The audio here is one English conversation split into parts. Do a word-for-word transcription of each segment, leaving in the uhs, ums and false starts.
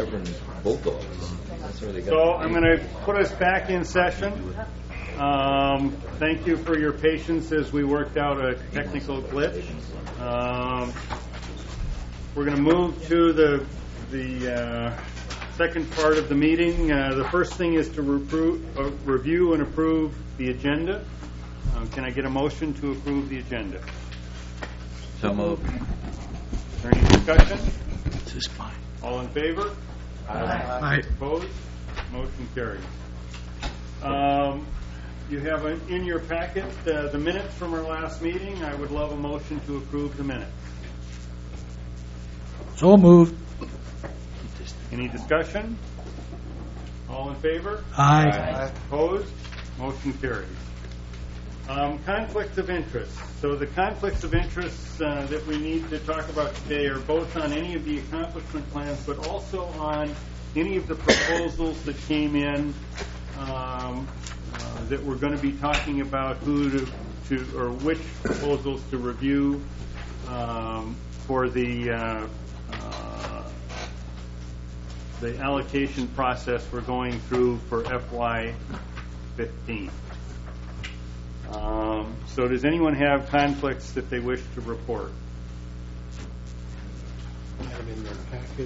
stubborn bulldogs. That's where they got. So I'm going to put us back in session. Um, thank you for your patience as we worked out a technical glitch. Um, we're going to move to the the uh, second part of the meeting. Uh, the first thing is to repro- uh, review and approve the agenda. Um, can I get a motion to approve the agenda? So moved. Is there any discussion? This is fine. All in favor? Aye. Aye. Opposed? Motion carries. Um, you have a, in your packet uh, the minutes from our last meeting. I would love a motion to approve the minutes. So moved. Any discussion? All in favor? Aye. Aye. Opposed? Motion carries. Um, conflicts of interest. So the conflicts of interest uh, that we need to talk about today are both on any of the accomplishment plans, but also on any of the proposals that came in um, uh, that we're going to be talking about who to, to or which proposals to review um, for the uh, uh, the allocation process we're going through for F Y fifteen. Um, so does anyone have conflicts that they wish to report? In their packet.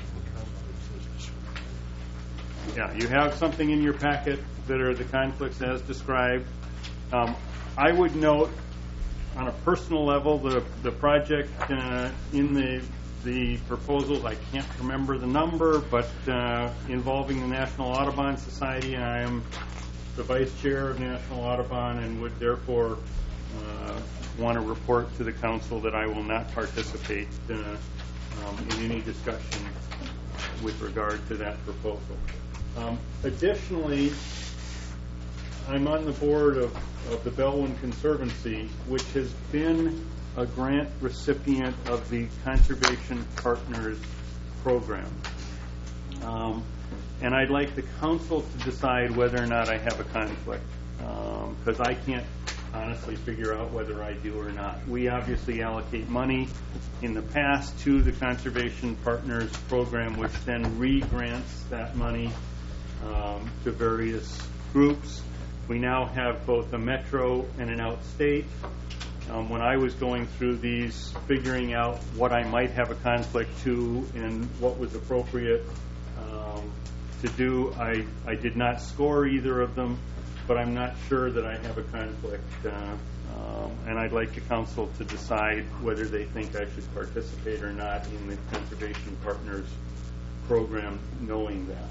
Yeah, you have something in your packet that are the conflicts as described. Um, I would note on a personal level the, the project uh, in the the proposals, I can't remember the number, but uh, involving the National Audubon Society. I am the vice chair of National Audubon and would therefore uh, want to report to the council that I will not participate uh, um, in any discussion with regard to that proposal. Um, additionally, I'm on the board of, of the Bellwin Conservancy, which has been a grant recipient of the Conservation Partners program. Um, and I'd like the council to decide whether or not I have a conflict, because um, I can't honestly figure out whether I do or not. We obviously allocate money in the past to the Conservation Partners program, which then re-grants that money um, to various groups. We now have both a metro and an outstate. Um, when I was going through these, figuring out what I might have a conflict to and what was appropriate um, to do, I, I did not score either of them, but I'm not sure that I have a conflict. Uh, um, and I'd like the council to decide whether they think I should participate or not in the Conservation Partners program, knowing that.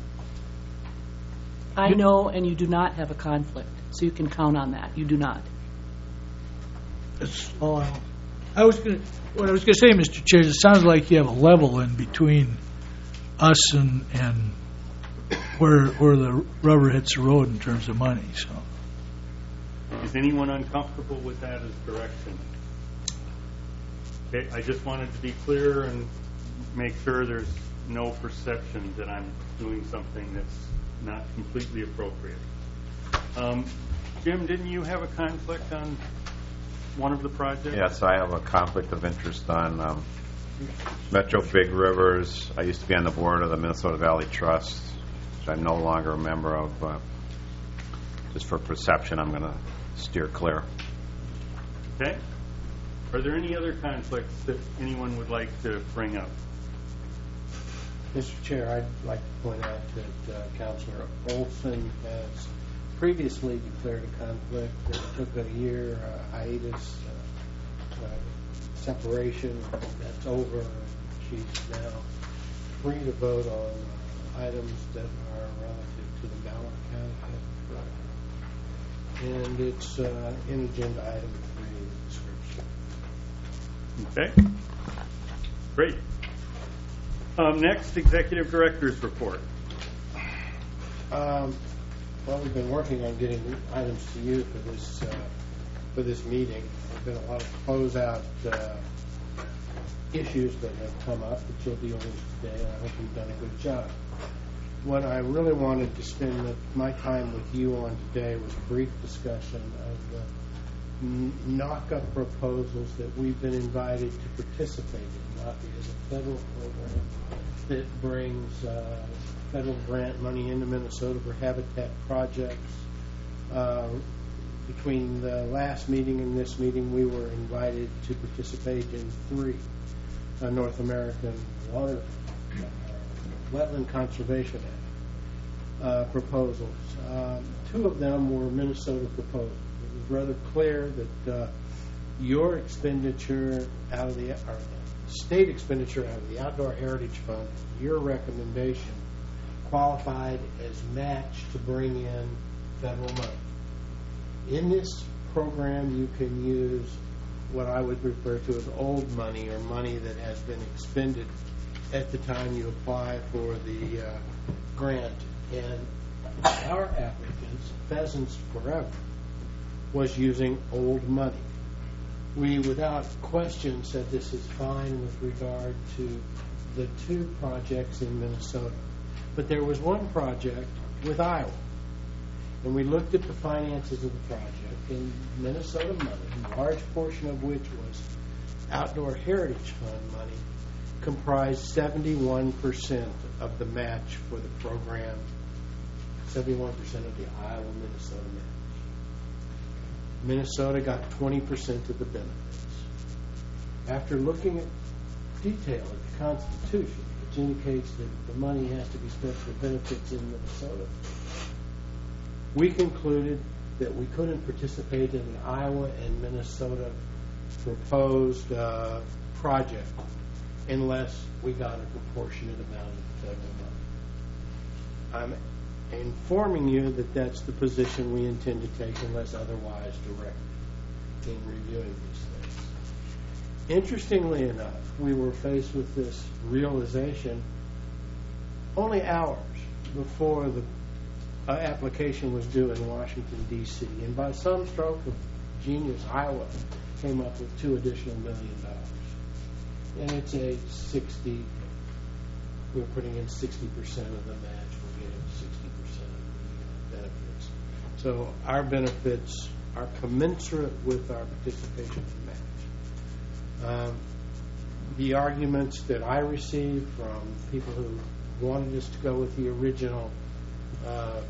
I know, and you do not have a conflict, so you can count on that. You do not. That's all I, I was going. What I was going to say, Mister Chair, is it sounds like you have a level in between us and and where where the rubber hits the road in terms of money. So, is anyone uncomfortable with that as direction? Okay, I just wanted to be clear and make sure there's no perception that I'm doing something that's not completely appropriate. Um, Jim, didn't you have a conflict on one of the projects? Yes, I have a conflict of interest on um, Metro Big Rivers. I used to be on the board of the Minnesota Valley Trust, which I'm no longer a member of, but just for perception, I'm going to steer clear. Okay. Are there any other conflicts that anyone would like to bring up? Mister Chair, I'd like to point out that uh, Councilor Olson has previously declared a conflict. It took a year uh, hiatus, uh, uh, separation. That's over. She's now free to vote on items that are relative to the Ballard County project. And it's uh, in agenda item three in the description. Okay. Great. Um, next, Executive Director's Report. Um, well, we've been working on getting items to you for this uh, for this meeting. There's been a lot of closeout uh, issues that have come up that you'll deal with today, and I hope you've done a good job. What I really wanted to spend the, my time with you on today was a brief discussion of the n- knock-up proposals that we've been invited to participate in. NACA is a federal program that brings uh, federal grant money into Minnesota for habitat projects. Uh, between the last meeting and this meeting, we were invited to participate in three uh, North American Water uh, Wetland Conservation Act uh, proposals. Um, two of them were Minnesota proposals. It was rather clear that uh, your expenditure out of the, or state expenditure out of the Outdoor Heritage Fund, your recommendation qualified as match to bring in federal money. In this program, you can use what I would refer to as old money, or money that has been expended at the time you apply for the uh, grant. And our applicants, Pheasants Forever, was using old money. We, without question, said this is fine with regard to the two projects in Minnesota. But there was one project with Iowa. And we looked at the finances of the project, and Minnesota money, a large portion of which was Outdoor Heritage Fund money, comprised seventy-one percent of the match for the program, seventy-one percent of the Iowa-Minnesota match. Minnesota got twenty percent of the benefits. After looking at detail at the Constitution, which indicates that the money has to be spent for benefits in Minnesota, we concluded that we couldn't participate in the Iowa and Minnesota proposed uh, project unless we got a proportionate amount of federal money. I'm informing you that that's the position we intend to take unless otherwise directed in reviewing these things. Interestingly enough, we were faced with this realization only hours before the uh, application was due in Washington, D C And by some stroke of genius, Iowa came up with two additional million dollars. And it's a sixty, we're putting in sixty percent of the match, we're getting sixty percent of the benefits. So our benefits are commensurate with our participation in the match. Um, the arguments that I received from people who wanted us to go with the original uh,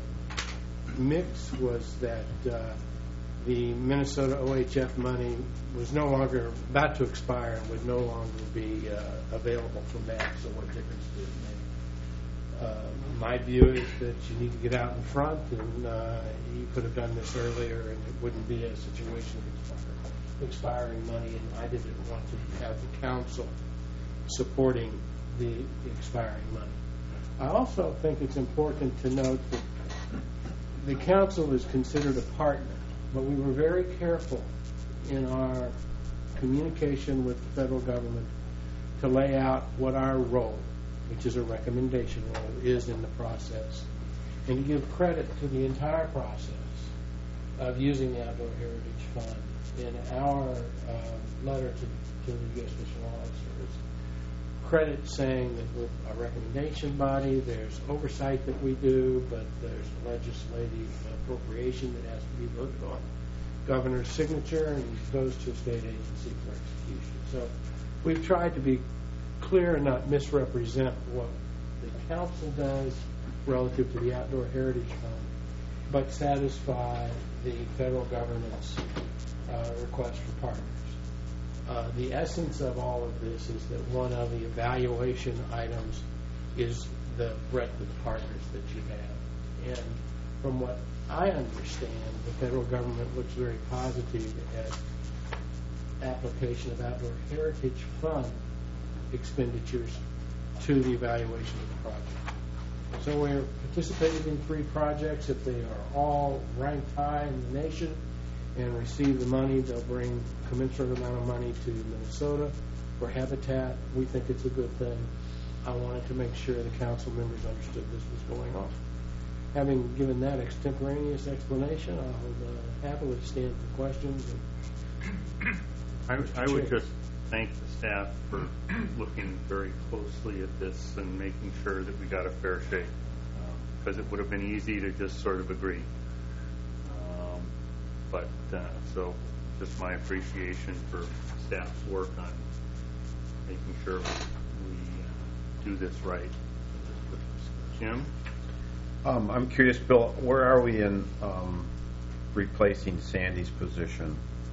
mix was that uh, the Minnesota O H F money was no longer about to expire and would no longer be uh, available for match, so what difference did it make? Uh, my view is that you need to get out in front, and uh, you could have done this earlier, and it wouldn't be a situation of expiring money, and I didn't want to have the council supporting the expiring money. I also think it's important to note that the council is considered a partner, but we were very careful in our communication with the federal government to lay out what our role, which is a recommendation role, is in the process, and to give credit to the entire process of using the Outdoor Heritage Fund. In our uh, letter to, to the U S Fish and Wildlife Service, credit saying that we're a recommendation body, there's oversight that we do, but there's legislative appropriation that has to be voted on. Governor's signature, and it goes to a state agency for execution. So we've tried to be clear and not misrepresent what the council does relative to the Outdoor Heritage Fund, but satisfy the federal government's uh, request for partners. Uh, the essence of all of this is that one of the evaluation items is the breadth of partners that you have. And from what I understand, the federal government looks very positive at application of Outdoor Heritage Fund expenditures to the evaluation of the project. So we're participating in three projects. If they are all ranked high in the nation and receive the money, they'll bring a commensurate amount of money to Minnesota for habitat. We think it's a good thing. I wanted to make sure the council members understood this was going on. Having given that extemporaneous explanation, I'll uh, happily stand for questions. I, I would just thank the staff for looking very closely at this and making sure that we got a fair shake, because um, it would have been easy to just sort of agree. Um, but uh, so just my appreciation for staff's work on making sure we, we uh, do this right. Jim? Um, I'm curious, Bill, where are we in um, replacing Sandy's position?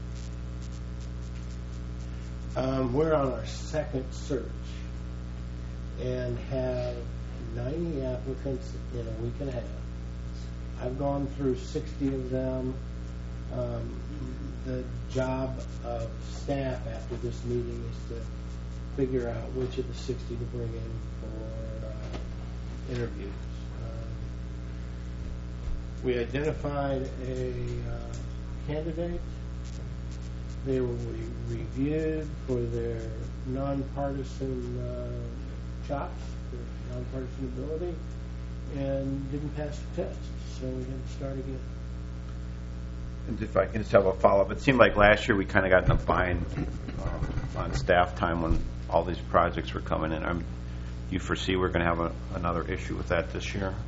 Um, we're on our second search and have ninety applicants in a week and a half. I've gone through sixty of them. Um, the job of staff after this meeting is to figure out which of the sixty to bring in for uh, interviews. Uh, we identified a uh, candidate. They were re- reviewed for their nonpartisan uh, chops, their nonpartisan ability, and didn't pass the test. So we had to start again. And if I can just have a follow-up, it seemed like last year we kind of got in a bind um, on staff time when all these projects were coming in. I'm, do you foresee we're going to have a, another issue with that this year?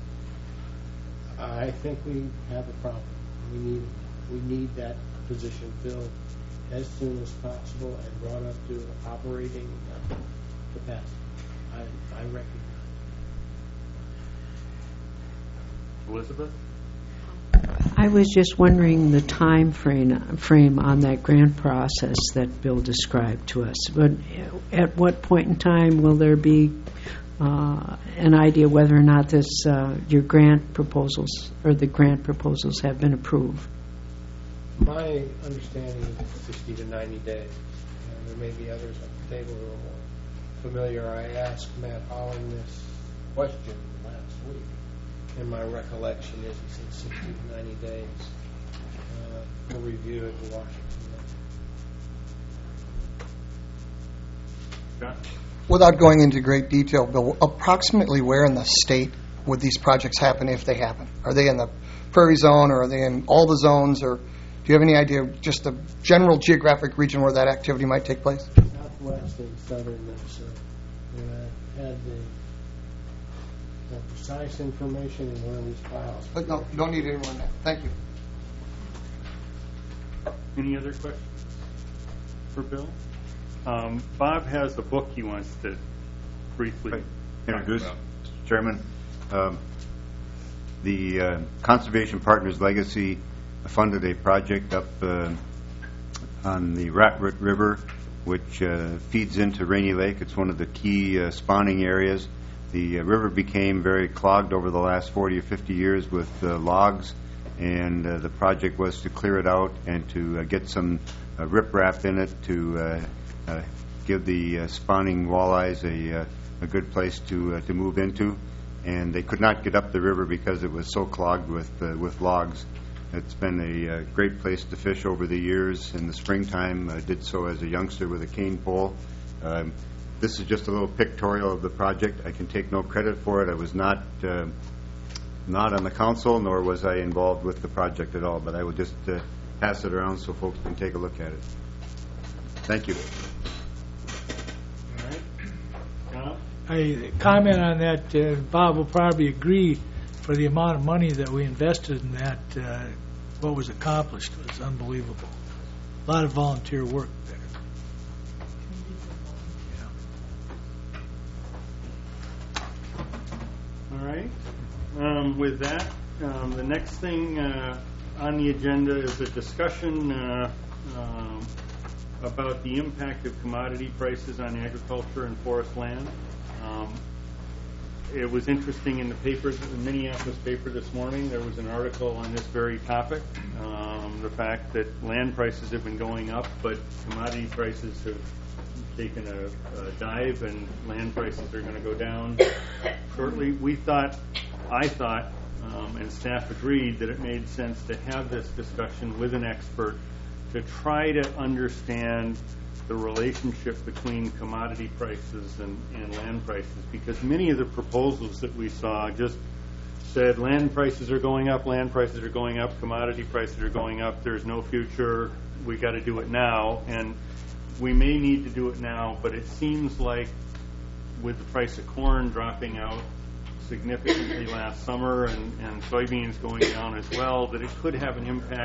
I think we have a problem. We need we need that position filled as soon as possible and brought up to operating uh, capacity. I, I recognize. Elizabeth? I was just wondering the time frame, frame on that grant process that Bill described to us. But at what point in time will there be uh, an idea whether or not this uh, your grant proposals or the grant proposals have been approved? My understanding is sixty to ninety days. And there may be others at the table who are more familiar. I asked Matt Holland this question last week, and my recollection is he said sixty to ninety days uh, for review at the Washington. Scott? Without going into great detail, Bill, approximately where in the state would these projects happen if they happen? Are they in the prairie zone, or are they in all the zones, or do you have any idea of just the general geographic region where that activity might take place? Southwest and southern Minnesota. And I had the, the precise information in one of these files. But no, you don't need any more than that. Thank you. Any other questions for Bill? Um, Bob has a book he wants to briefly talk introduce. about. Mister Chairman, um, the uh, Conservation Partners Legacy funded a project up uh, on the Rat Root River, which uh, feeds into Rainy Lake. It's one of the key uh, spawning areas. The uh, river became very clogged over the last forty or fifty years with uh, logs, and uh, the project was to clear it out and to uh, get some uh, riprap in it to uh, uh, give the uh, spawning walleyes a, uh, a good place to uh, to move into. And they could not get up the river because it was so clogged with uh, with logs. It's been a uh, great place to fish over the years. In the springtime, I did so as a youngster with a cane pole. Um, this is just a little pictorial of the project. I can take no credit for it. I was not uh, not on the council, nor was I involved with the project at all. But I will just uh, pass it around so folks can take a look at it. Thank you. All right. Scott? I comment on that. Uh, Bob will probably agree. For the amount of money that we invested in that, uh, what was accomplished was unbelievable. A lot of volunteer work there. All right. Um, with that, um, the next thing uh, on the agenda is a discussion uh, um, about the impact of commodity prices on agriculture and forest land. Um, It was interesting in the paper, the Minneapolis paper this morning, there was an article on this very topic, um, the fact that land prices have been going up, but commodity prices have taken a, a dive and land prices are going to go down shortly. We thought, I thought, um, and staff agreed that it made sense to have this discussion with an expert to try to understand the relationship between commodity prices and, and land prices, because many of the proposals that we saw just said land prices are going up, land prices are going up, commodity prices are going up, there's no future, we got to do it now. And we may need to do it now, but it seems like with the price of corn dropping out significantly last summer and, and soybeans going down as well, that it could have an impact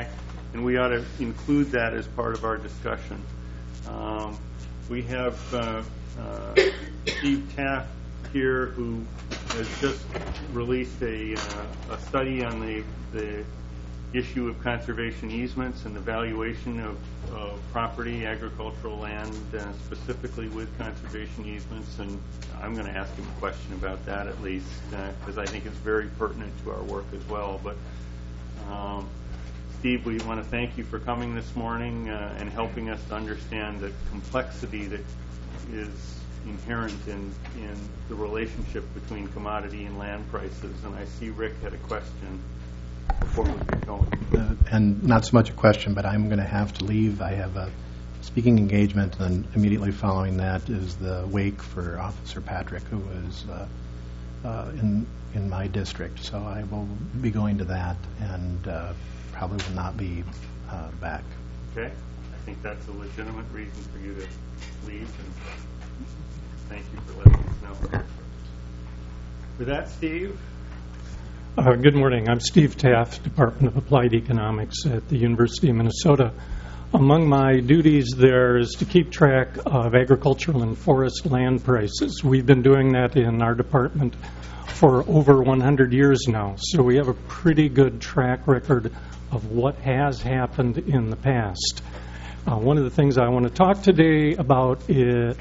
and we ought to include that as part of our discussion. Um, we have uh, uh, Steve Taft here, who has just released a, uh, a study on the, the issue of conservation easements and the valuation of, of property, agricultural land, uh, specifically with conservation easements. And I'm going to ask him a question about that at least, because uh, I think it's very pertinent to our work as well. But um, Steve, we want to thank you for coming this morning uh, and helping us to understand the complexity that is inherent in, in the relationship between commodity and land prices. And I see Rick had a question before we get going. Uh, and not so much a question, but I'm going to have to leave. I have a speaking engagement, and immediately following that is the wake for Officer Patrick, who is uh, uh, in in my district. So I will be going to that, and uh, probably will not be uh, back. Okay. I think that's a legitimate reason for you to leave, and thank you for letting us know. With that, Steve? Uh, good morning. I'm Steve Taft, Department of Applied Economics at the University of Minnesota. Among my duties there is to keep track of agricultural and forest land prices. We've been doing that in our department for over one hundred years now, so we have a pretty good track record of what has happened in the past. Uh, one of the things I want to talk today about is,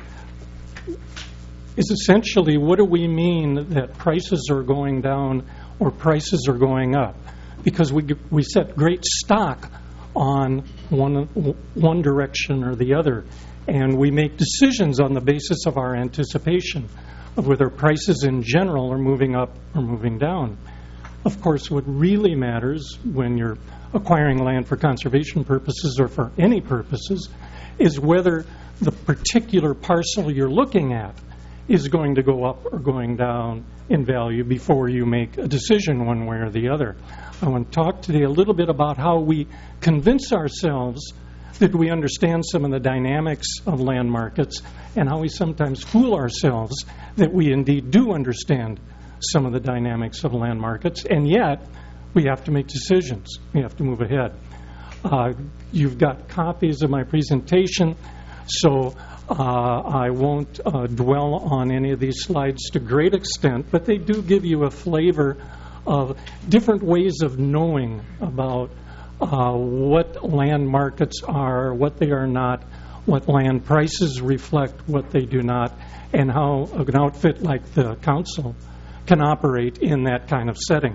is essentially what do we mean that prices are going down or prices are going up, because we we set great stock on one one direction or the other, and we make decisions on the basis of our anticipation of whether prices in general are moving up or moving down. Of course, what really matters when you're acquiring land for conservation purposes or for any purposes is whether the particular parcel you're looking at is going to go up or going down in value before you make a decision one way or the other. I want to talk today a little bit about how we convince ourselves that we understand some of the dynamics of land markets and how we sometimes fool ourselves that we indeed do understand some of the dynamics of land markets, and yet we have to make decisions. We have to move ahead. Uh, you've got copies of my presentation, so Uh, I won't uh, dwell on any of these slides to great extent, but they do give you a flavor of different ways of knowing about uh, what land markets are, what they are not, what land prices reflect, what they do not, and how an outfit like the council can operate in that kind of setting.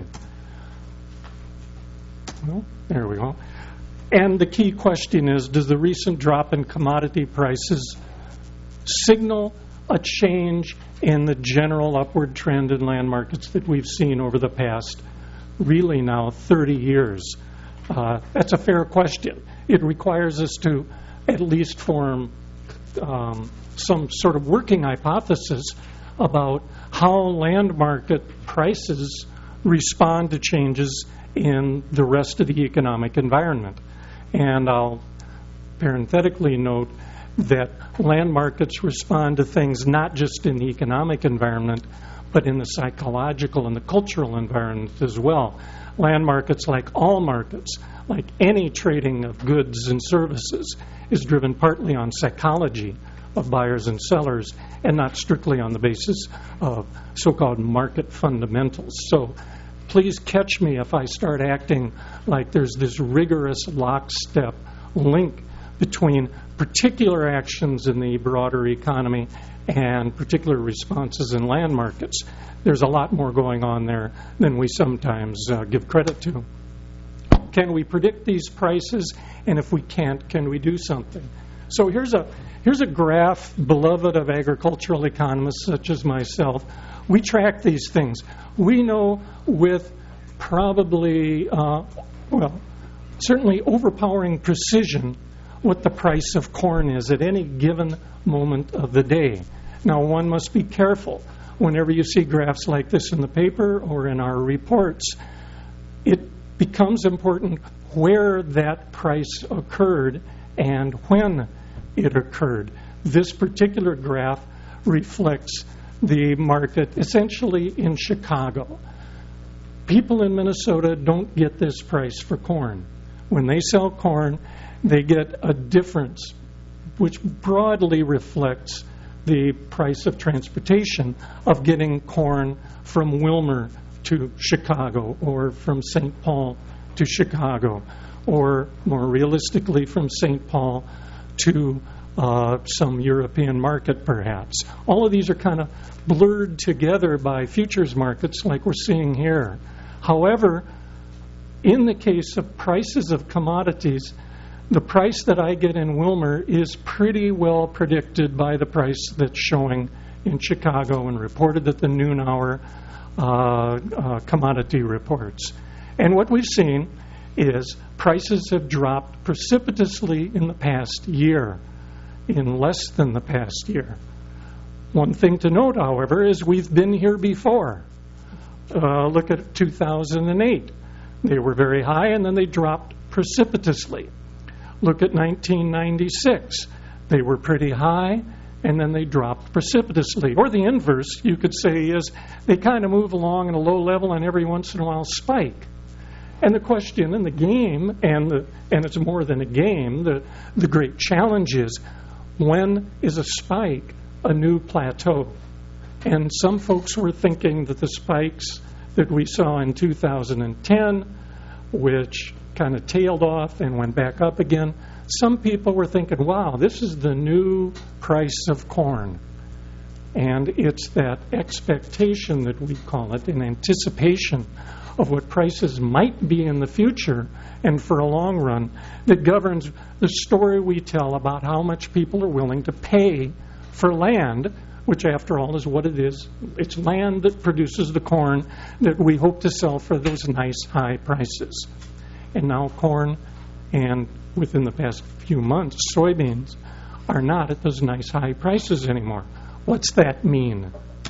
Well, there we go. And the key question is, does the recent drop in commodity prices signal a change in the general upward trend in land markets that we've seen over the past, really now, thirty years? Uh, that's a fair question. It requires us to at least form um, some sort of working hypothesis about how land market prices respond to changes in the rest of the economic environment. And I'll parenthetically note that land markets respond to things not just in the economic environment, but in the psychological and the cultural environment as well. Land markets, like all markets, like any trading of goods and services, is driven partly on psychology of buyers and sellers and not strictly on the basis of so-called market fundamentals. So please catch me if I start acting like there's this rigorous lockstep link between particular actions in the broader economy and particular responses in land markets. There's a lot more going on there than we sometimes uh, give credit to. Can we predict these prices? And if we can't, can we do something? So here's a here's a graph, beloved of agricultural economists such as myself. We track these things. We know with probably, uh, well, certainly overpowering precision what the price of corn is at any given moment of the day. Now, one must be careful. Whenever you see graphs like this in the paper or in our reports, it becomes important where that price occurred and when it occurred. This particular graph reflects the market essentially in Chicago. People in Minnesota don't get this price for corn. when they sell corn, they get a difference which broadly reflects the price of transportation of getting corn from Wilmer to Chicago, or from Saint Paul to Chicago, or more realistically from Saint Paul to uh, some European market perhaps. All of these are kind of blurred together by futures markets like we're seeing here. However, in the case of prices of commodities, the price that I get in Wilmer is pretty well predicted by the price that's showing in Chicago and reported at the noon hour uh, uh, commodity reports. And what we've seen is prices have dropped precipitously in the past year, in less than the past year. One thing to note, however, is we've been here before. Uh, look at two thousand eight. They were very high, and then they dropped precipitously. Look at nineteen ninety-six. They were pretty high, and then they dropped precipitously. Or the inverse, you could say, is they kind of move along at a low level and every once in a while spike. And the question in the game, and the, and it's more than a game, the, the great challenge is, when is a spike a new plateau? And some folks were thinking that the spikes that we saw in two thousand ten, which kind of tailed off and went back up again, some people were thinking, wow, this is the new price of corn. And it's that expectation that we call it, an anticipation of what prices might be in the future and for a long run, that governs the story we tell about how much people are willing to pay for land, which after all is what it is. It's land that produces the corn that we hope to sell for those nice high prices. And now corn, and within the past few months, soybeans, are not at those nice high prices anymore. What's that mean?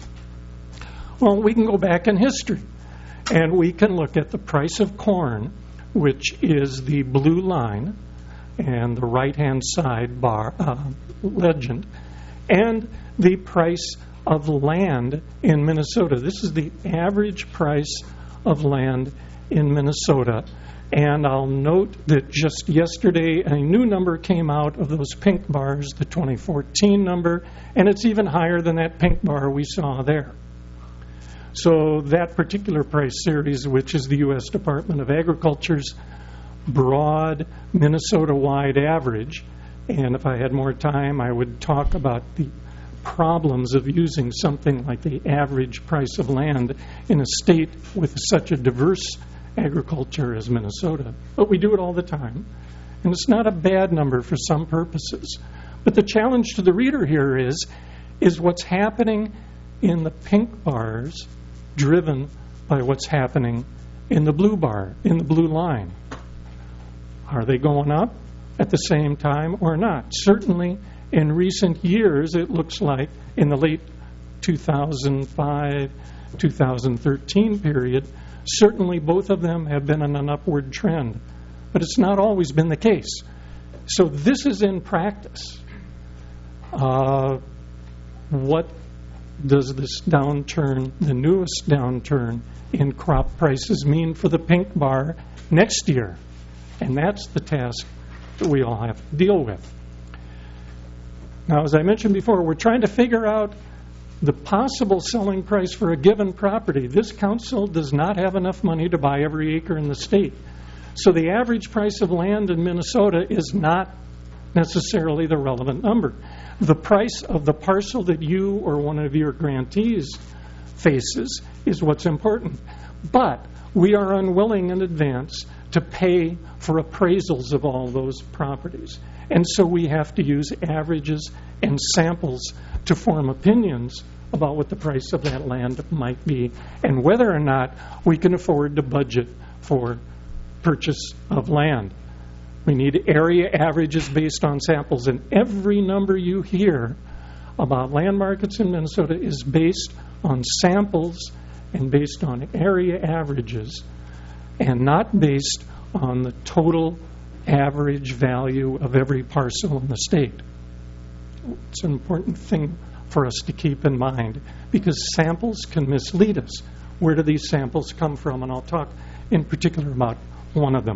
Well, we can go back in history, and we can look at the price of corn, which is the blue line, and the right-hand side bar uh, legend, and the price of land in Minnesota. This is the average price of land in Minnesota. And I'll note that just yesterday a new number came out of those pink bars, the twenty fourteen number, and it's even higher than that pink bar we saw there. So that particular price series, which is the U S Department of Agriculture's broad Minnesota-wide average, and if I had more time, I would talk about the problems of using something like the average price of land in a state with such a diverse agriculture as Minnesota. But we do it all the time, and it's not a bad number for some purposes. But the challenge to the reader here is, is what's happening in the pink bars driven by what's happening in the blue bar, in the blue line. Are they going up at the same time or not? Certainly, in recent years, it looks like in the late two thousand five, two thousand thirteen period, certainly both of them have been on an upward trend. But it's not always been the case. So this is in practice. Uh, what does this downturn, the newest downturn in crop prices, mean for the pink bar next year? And that's the task that we all have to deal with. Now, as I mentioned before, we're trying to figure out the possible selling price for a given property. This council does not have enough money to buy every acre in the state. So the average price of land in Minnesota is not necessarily the relevant number. The price of the parcel that you or one of your grantees faces is what's important. But we are unwilling in advance to pay for appraisals of all those properties. And so we have to use averages and samples to form opinions about what the price of that land might be and whether or not we can afford to budget for purchase of land. We need area averages based on samples, and every number you hear about land markets in Minnesota is based on samples and based on area averages and not based on the total average value of every parcel in the state. It's an important thing for us to keep in mind because samples can mislead us. Where do these samples come from? And I'll talk in particular about one of them.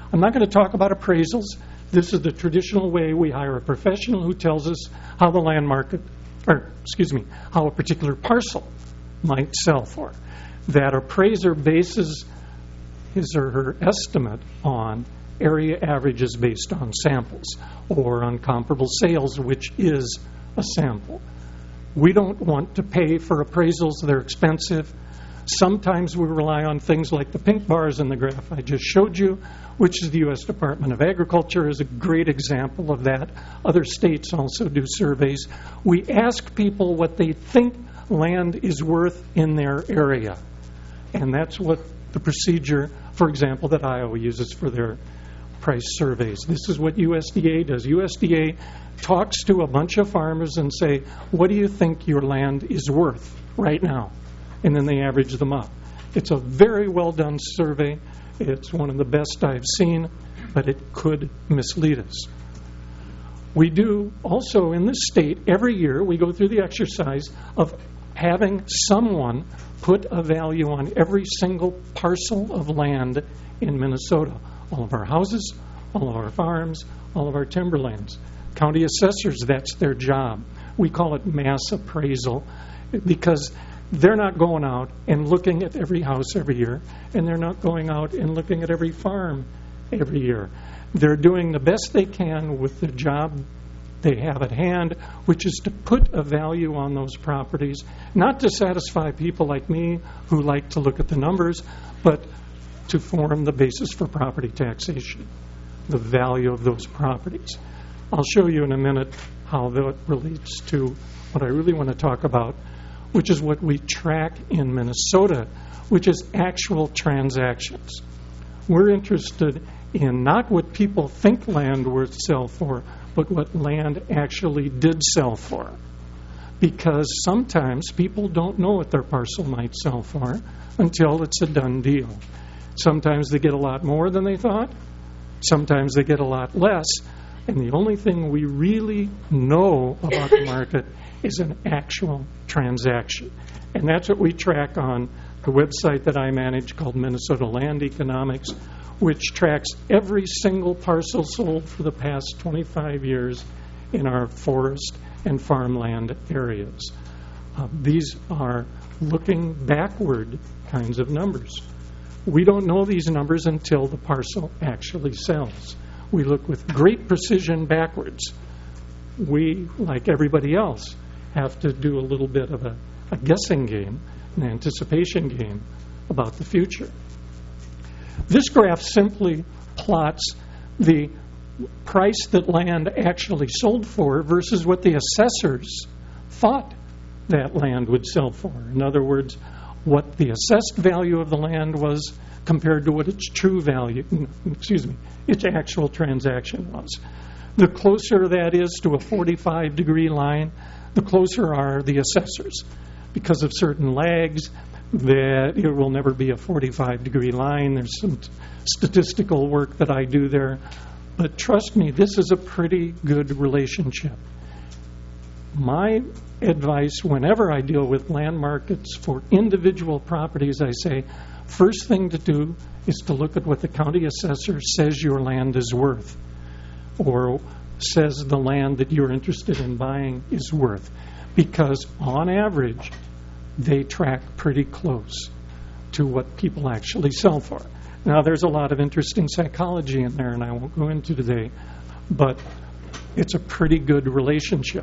I'm not going to talk about appraisals. This is the traditional way we hire a professional who tells us how the land market, or excuse me, how a particular parcel might sell for. That appraiser bases his or her estimate on area averages based on samples or on comparable sales, which is a sample. We don't want to pay for appraisals. They're expensive. Sometimes we rely on things like the pink bars in the graph I just showed you, which is the U S Department of Agriculture, is a great example of that. Other states also do surveys. We ask people what they think land is worth in their area. And that's what the procedure, for example, that Iowa uses for their price surveys. This is what U S D A does. U S D A talks to a bunch of farmers and say, what do you think your land is worth right now? And then they average them up. It's a very well done survey. It's one of the best I've seen, but it could mislead us. We do also in this state, every year we go through the exercise of having someone put a value on every single parcel of land in Minnesota. All of our houses, all of our farms, all of our timberlands. County assessors, that's their job. We call it mass appraisal because they're not going out and looking at every house every year, and they're not going out and looking at every farm every year. They're doing the best they can with the job they have at hand, which is to put a value on those properties, not to satisfy people like me who like to look at the numbers, but to form the basis for property taxation, the value of those properties. I'll show you in a minute how that relates to what I really want to talk about, which is what we track in Minnesota, which is actual transactions. We're interested in not what people think land would sell for, but what land actually did sell for. Because sometimes people don't know what their parcel might sell for until it's a done deal. Sometimes they get a lot more than they thought. Sometimes they get a lot less. And the only thing we really know about the market is an actual transaction. And that's what we track on the website that I manage called Minnesota Land Economics, which tracks every single parcel sold for the past twenty-five years in our forest and farmland areas. Uh, these are looking backward kinds of numbers. We don't know these numbers until the parcel actually sells. We look with great precision backwards. We, like everybody else, have to do a little bit of a, a guessing game, an anticipation game about the future. This graph simply plots the price that land actually sold for versus what the assessors thought that land would sell for. In other words, what the assessed value of the land was compared to what its true value, excuse me, its actual transaction was. The closer that is to a forty-five degree line, the closer are the assessors. Because of certain lags, that it will never be a forty-five degree line. There's some t- statistical work that I do there. But trust me, this is a pretty good relationship. My advice whenever I deal with land markets for individual properties, I say, first thing to do is to look at what the county assessor says your land is worth, or says the land that you're interested in buying is worth. Because on average, they track pretty close to what people actually sell for. Now, there's a lot of interesting psychology in there, and I won't go into today, but it's a pretty good relationship.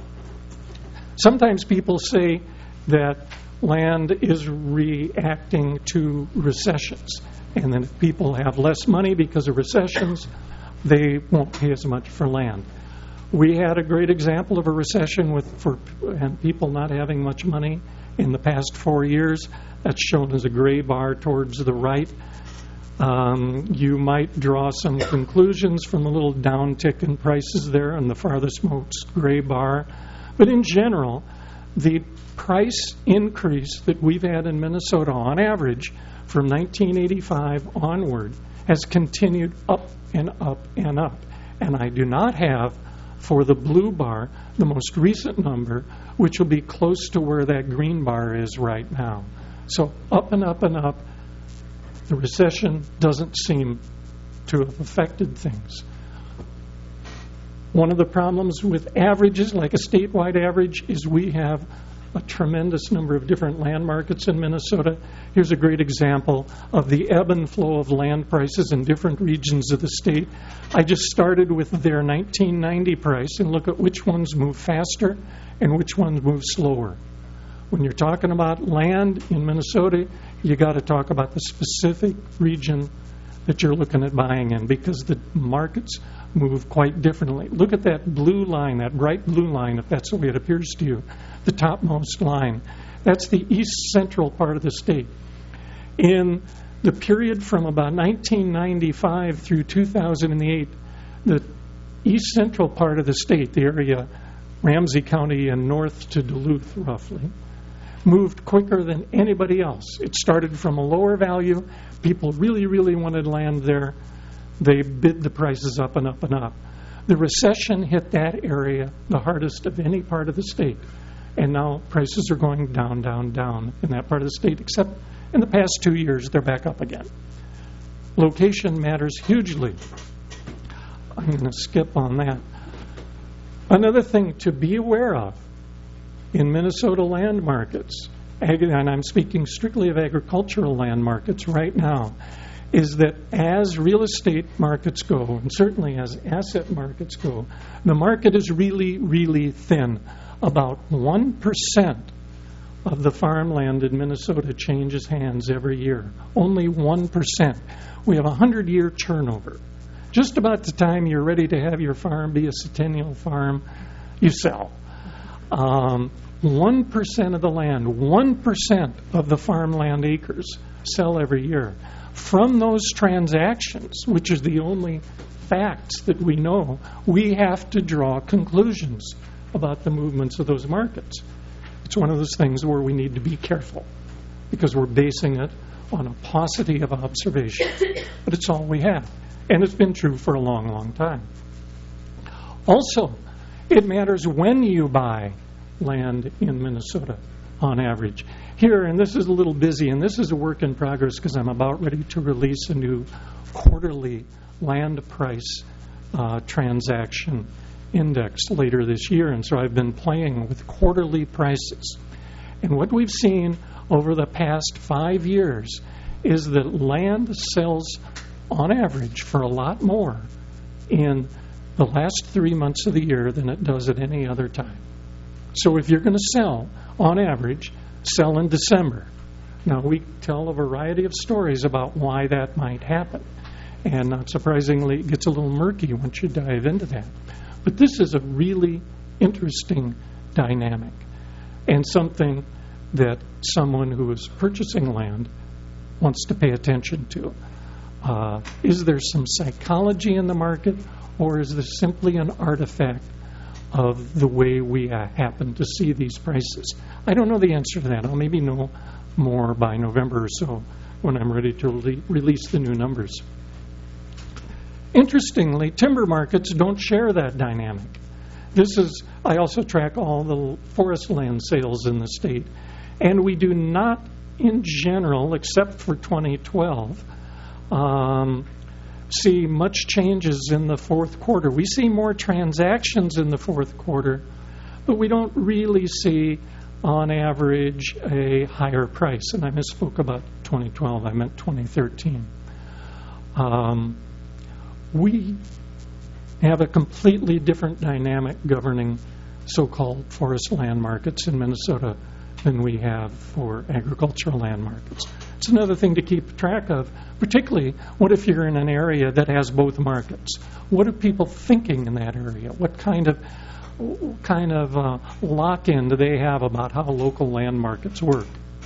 Sometimes people say that land is reacting to recessions, and then if people have less money because of recessions, they won't pay as much for land. We had a great example of a recession with for and people not having much money in the past four years. That's shown as a gray bar towards the right. Um, you might draw some conclusions from a little downtick in prices there on the farthest most gray bar. But in general, the price increase that we've had in Minnesota on average from nineteen eighty-five onward has continued up and up and up. And I do not have, for the blue bar, the most recent number, which will be close to where that green bar is right now. So up and up and up. The recession doesn't seem to have affected things. One of the problems with averages, like a statewide average, is we have a tremendous number of different land markets in Minnesota. Here's a great example of the ebb and flow of land prices in different regions of the state. I just started with their nineteen ninety price and look at which ones move faster and which ones move slower. When you're talking about land in Minnesota, you got to talk about the specific region that you're looking at buying in, because the markets move quite differently. Look at that blue line, that bright blue line, if that's the way it appears to you, the topmost line. That's the east central part of the state. In the period from about nineteen ninety-five through two thousand eight, the east central part of the state, the area Ramsey County and north to Duluth roughly, moved quicker than anybody else. It started from a lower value. People really, really wanted land there. They bid the prices up and up and up. The recession hit that area the hardest of any part of the state. And now prices are going down, down, down in that part of the state, except in the past two years, they're back up again. Location matters hugely. I'm going to skip on that. Another thing to be aware of in Minnesota land markets, and I'm speaking strictly of agricultural land markets right now, is that as real estate markets go, and certainly as asset markets go, the market is really, really thin. About one percent of the farmland in Minnesota changes hands every year. Only one percent. We have a hundred-year turnover. Just about the time you're ready to have your farm be a centennial farm, you sell. Um, one percent of the land, one percent of the farmland acres sell every year. From those transactions, which is the only facts that we know, we have to draw conclusions about the movements of those markets. It's one of those things where we need to be careful because we're basing it on a paucity of observation. But it's all we have. And it's been true for a long, long time. Also, it matters when you buy land in Minnesota on average. Here, and this is a little busy, and this is a work in progress because I'm about ready to release a new quarterly land price uh, transaction index later this year, and so I've been playing with quarterly prices. And what we've seen over the past five years is that land sells on average for a lot more in the last three months of the year than it does at any other time. So if you're going to sell, on average, sell in December. Now, we tell a variety of stories about why that might happen. And not surprisingly, it gets a little murky once you dive into that. But this is a really interesting dynamic and something that someone who is purchasing land wants to pay attention to. Uh, is there some psychology in the market, or is this simply an artifact of the way we uh, happen to see these prices? I don't know the answer to that. I'll maybe know more by November or so when I'm ready to re- release the new numbers. Interestingly, timber markets don't share that dynamic. This is, I also track all the forest land sales in the state, and we do not, in general, except for twenty twelve, um, see much changes in the fourth quarter. We see more transactions in the fourth quarter, but we don't really see, on average, a higher price. And I misspoke about twenty twelve. I meant twenty thirteen. Um, we have a completely different dynamic governing so-called forest land markets in Minnesota than we have for agricultural land markets. It's another thing to keep track of, particularly what if you're in an area that has both markets? What are people thinking in that area? What kind of what kind of uh, lock-in do they have about how local land markets work?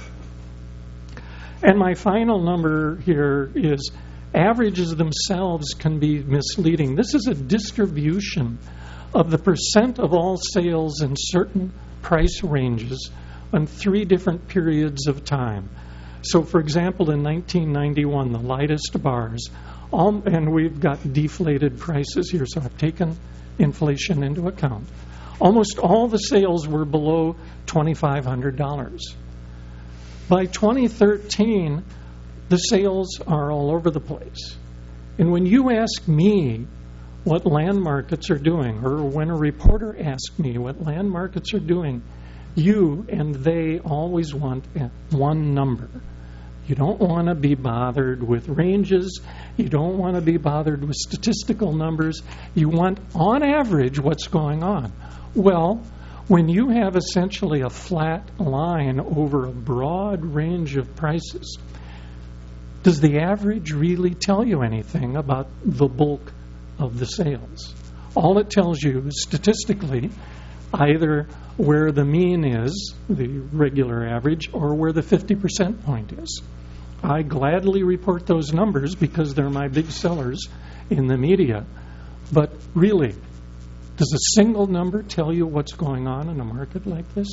And my final number here is averages themselves can be misleading. This is a distribution of the percent of all sales in certain price ranges on three different periods of time. So, for example, in nineteen ninety-one, the lightest bars, all, and we've got deflated prices here, so I've taken inflation into account. Almost all the sales were below twenty-five hundred dollars. By twenty thirteen, the sales are all over the place. And when you ask me what land markets are doing, or when a reporter asks me what land markets are doing, you and they always want one number. You don't want to be bothered with ranges. You don't want to be bothered with statistical numbers. You want, on average, what's going on. Well, when you have essentially a flat line over a broad range of prices, does the average really tell you anything about the bulk of the sales? All it tells you is statistically either where the mean is, the regular average, or where the fifty percent point is. I gladly report those numbers because they're my big sellers in the media. But really, does a single number tell you what's going on in a market like this?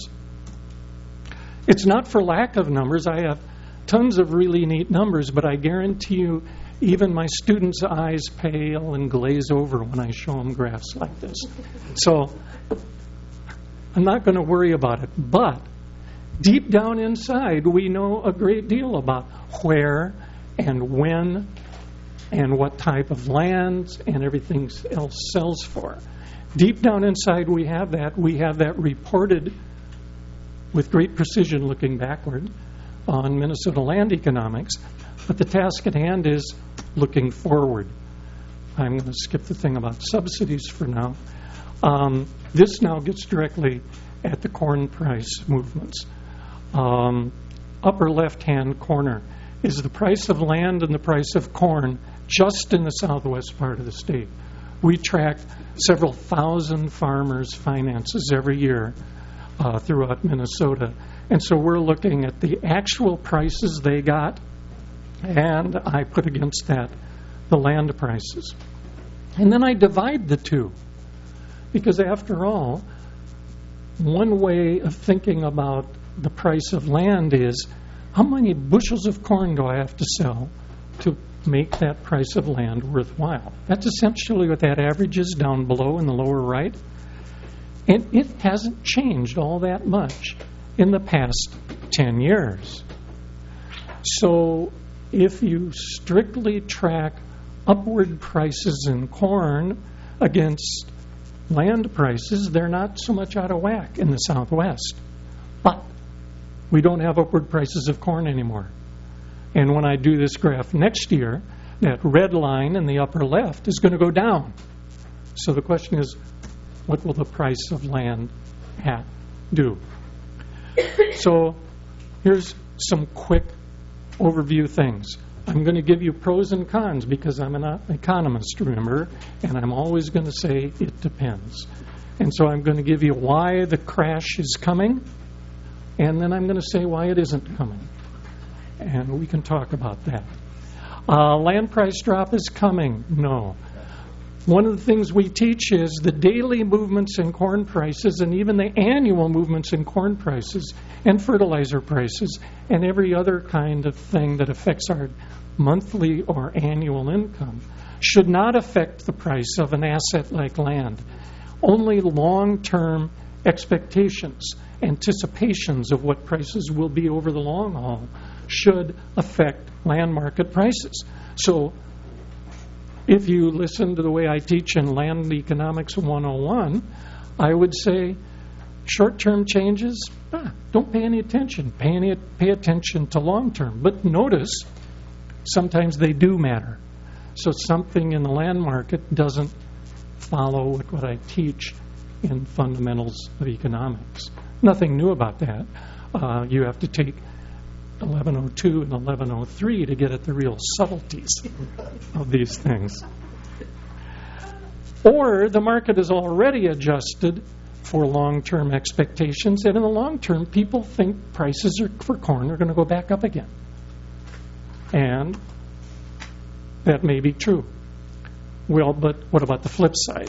It's not for lack of numbers. I have tons of really neat numbers, but I guarantee you even my students' eyes pale and glaze over when I show them graphs like this. So I'm not going to worry about it. But deep down inside, we know a great deal about where and when and what type of lands and everything else sells for. Deep down inside, we have that. We have that reported with great precision looking backward on Minnesota land economics. But the task at hand is looking forward. I'm going to skip the thing about subsidies for now. Um, this now gets directly at the corn price movements. Um, upper left-hand corner is the price of land and the price of corn just in the southwest part of the state. We track several thousand farmers' finances every year uh, throughout Minnesota. And so we're looking at the actual prices they got, and I put against that the land prices. And then I divide the two. Because after all, one way of thinking about the price of land is how many bushels of corn do I have to sell to make that price of land worthwhile? That's essentially what that average is down below in the lower right. And it hasn't changed all that much in the past ten years. So if you strictly track upward prices in corn against land prices, they're not so much out of whack in the Southwest. But we don't have upward prices of corn anymore. And when I do this graph next year, that red line in the upper left is going to go down. So the question is, what will the price of land hat do? So here's some quick overview things. I'm going to give you pros and cons because I'm an economist, remember, and I'm always going to say it depends. And so I'm going to give you why the crash is coming, and then I'm going to say why it isn't coming. And we can talk about that. Uh, land price drop is coming. No. One of the things we teach is the daily movements in corn prices and even the annual movements in corn prices and fertilizer prices and every other kind of thing that affects our monthly or annual income should not affect the price of an asset like land. Only long-term expectations, anticipations of what prices will be over the long haul should affect land market prices. So if you listen to the way I teach in Land Economics one oh one, I would say short-term changes, ah, don't pay any attention. Pay, any, pay attention to long-term. But notice, sometimes they do matter. So something in the land market doesn't follow what, what I teach in fundamentals of economics. Nothing new about that. Uh, you have to take eleven oh two and eleven oh three to get at the real subtleties of these things. Or the market is already adjusted for long-term expectations, and in the long term, people think prices are, for corn are going to go back up again. And that may be true. Well, but what about the flip side?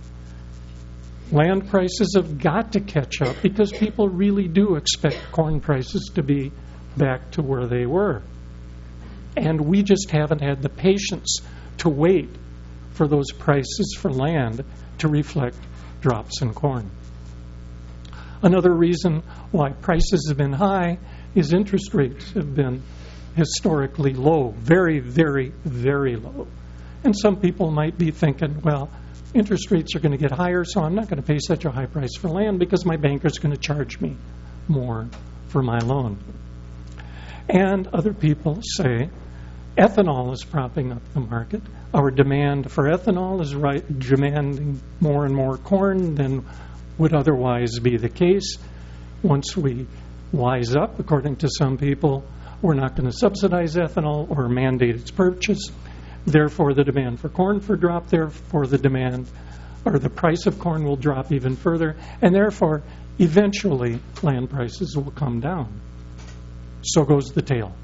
Land prices have got to catch up because people really do expect corn prices to be back to where they were. And we just haven't had the patience to wait for those prices for land to reflect drops in corn. Another reason why prices have been high is interest rates have been historically low, very, very, very low. And some people might be thinking, well, interest rates are going to get higher, so I'm not going to pay such a high price for land because my banker's going to charge me more for my loan. And other people say ethanol is propping up the market. Our demand for ethanol is right, demanding more and more corn than would otherwise be the case. Once we wise up, according to some people, we're not going to subsidize ethanol or mandate its purchase. Therefore, the demand for corn for drop. Therefore, the demand or the price of corn will drop even further, and therefore, eventually, land prices will come down. So goes the tale.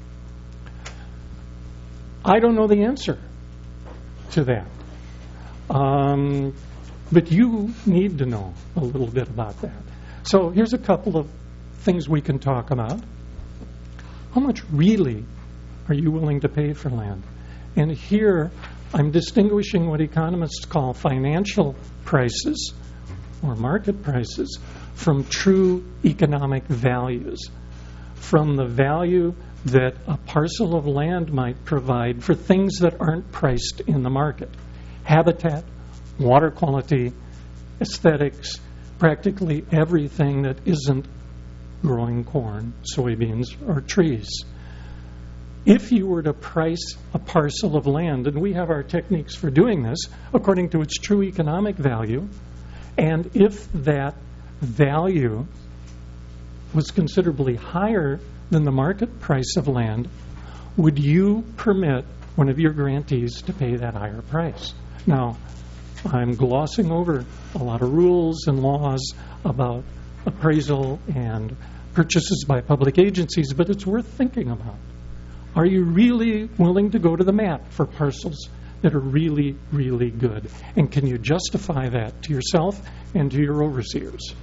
I don't know the answer to that. Um, but you need to know a little bit about that. So here's a couple of things we can talk about. How much really are you willing to pay for land? And here I'm distinguishing what economists call financial prices or market prices from true economic values, from the value that a parcel of land might provide for things that aren't priced in the market. Habitat, water quality, aesthetics, practically everything that isn't growing corn, soybeans, or trees. If you were to price a parcel of land, and we have our techniques for doing this, according to its true economic value, and if that value was considerably higher than the market price of land, would you permit one of your grantees to pay that higher price? Now, I'm glossing over a lot of rules and laws about appraisal and purchases by public agencies, but it's worth thinking about. Are you really willing to go to the mat for parcels that are really, really good? And can you justify that to yourself and to your overseers?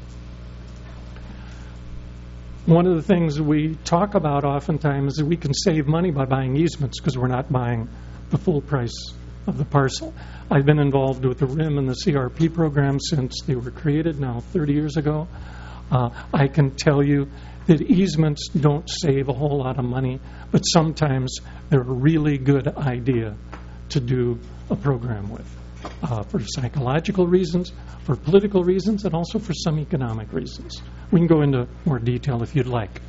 One of the things we talk about oftentimes is that we can save money by buying easements because we're not buying the full price of the parcel. I've been involved with the R I M and the C R P program since they were created, now thirty years ago. Uh, I can tell you that easements don't save a whole lot of money, but sometimes they're a really good idea to do a program with, uh, for psychological reasons, for political reasons, and also for some economic reasons. We can go into more detail if you'd like.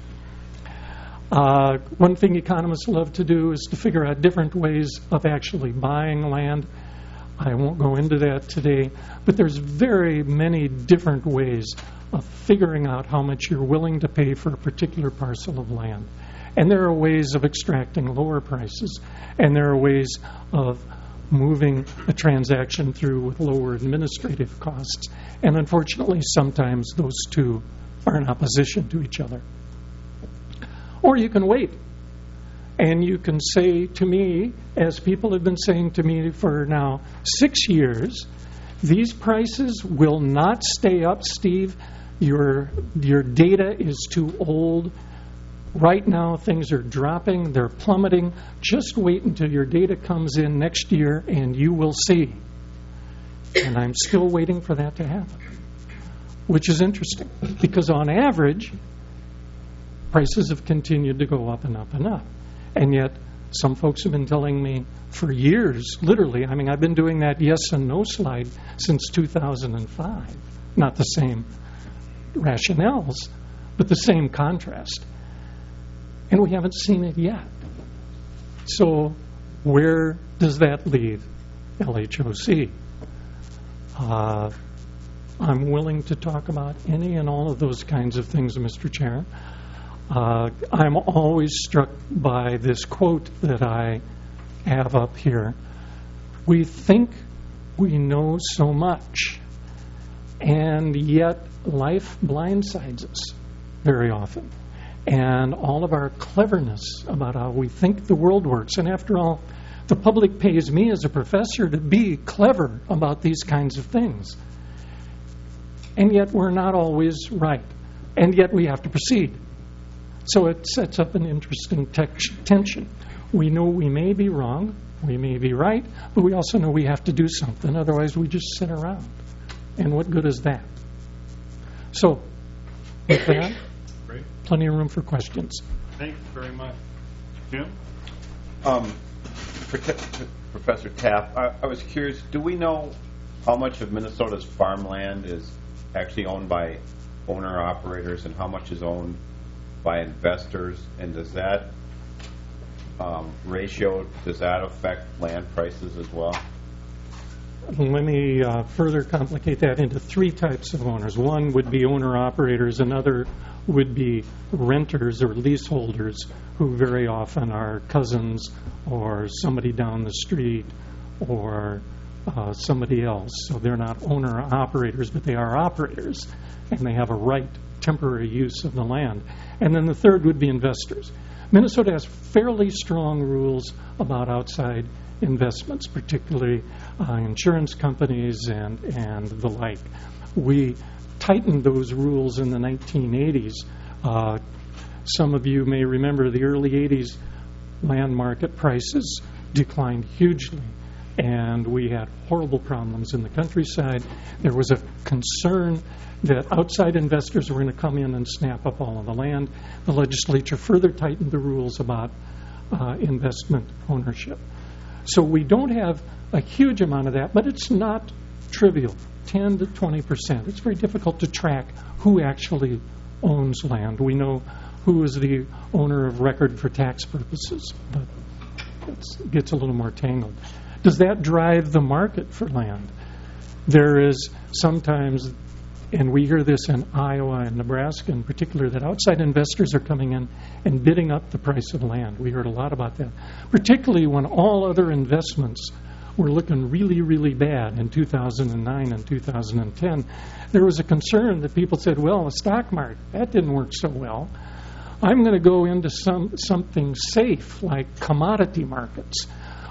Uh, one thing economists love to do is to figure out different ways of actually buying land. I won't go into that today, but there's very many different ways of figuring out how much you're willing to pay for a particular parcel of land. And there are ways of extracting lower prices, and there are ways of moving a transaction through with lower administrative costs. And unfortunately, sometimes those two are in opposition to each other. Or you can wait, and you can say to me, as people have been saying to me for now six years, these prices will not stay up, Steve. Your, your data is too old. Right now, things are dropping. They're plummeting. Just wait until your data comes in next year, and you will see. And I'm still waiting for that to happen, which is interesting, because on average, prices have continued to go up and up and up. And yet, some folks have been telling me for years, literally, I mean, I've been doing that yes and no slide since two thousand five. Not the same rationales, but the same contrast. And we haven't seen it yet. So where does that leave L H O C? Uh, I'm willing to talk about any and all of those kinds of things, Mister Chair. Uh, I'm always struck by this quote that I have up here. We think we know so much, and yet life blindsides us very often. And all of our cleverness about how we think the world works. And after all, the public pays me as a professor to be clever about these kinds of things. And yet we're not always right. And yet we have to proceed. So it sets up an interesting te- tension. We know we may be wrong, we may be right, but we also know we have to do something. Otherwise, we just sit around. And what good is that? So, with that, Great. Plenty of room for questions. Thank you very much. Jim? Um, Professor Taft, I, I was curious, do we know how much of Minnesota's farmland is actually owned by owner-operators and how much is owned by investors? And does that um, ratio, does that affect land prices as well? Let me uh, further complicate that into three types of owners. One would be owner-operators, another would be renters or leaseholders, who very often are cousins or somebody down the street or uh, somebody else. So they're not owner-operators, but they are operators, and they have a right temporary use of the land. And then the third would be investors. Minnesota has fairly strong rules about outside investments, particularly uh, insurance companies and, and the like. We tightened those rules in the nineteen eighties. Uh, some of you may remember the early eighties land market prices declined hugely, and we had horrible problems in the countryside. There was a concern that outside investors were going to come in and snap up all of the land. The legislature further tightened the rules about uh, investment ownership. So we don't have a huge amount of that, but it's not trivial, ten to twenty percent. It's very difficult to track who actually owns land. We know who is the owner of record for tax purposes, but it gets a little more tangled. Does that drive the market for land? There is sometimes, and we hear this in Iowa and Nebraska in particular, that outside investors are coming in and bidding up the price of land. We heard a lot about that, particularly when all other investments were looking really, really bad in two thousand nine and two thousand ten. There was a concern that people said, well, the stock market, that didn't work so well. I'm going to go into some something safe like commodity markets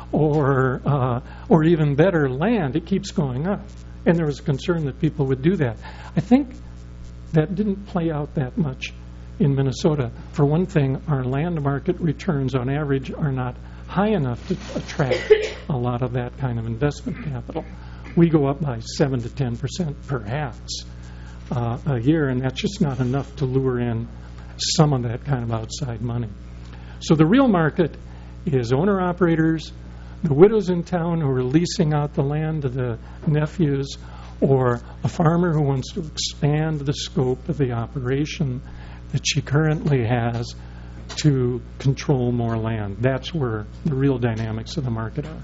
or uh, or even better, land. It keeps going up. And there was a concern that people would do that. I think that didn't play out that much in Minnesota. For one thing, our land market returns on average are not high enough to attract a lot of that kind of investment capital. We go up by seven to ten percent perhaps uh, a year, and that's just not enough to lure in some of that kind of outside money. So the real market is owner-operators, the widows in town who are leasing out the land to the nephews, or a farmer who wants to expand the scope of the operation that she currently has to control more land. That's where the real dynamics of the market are.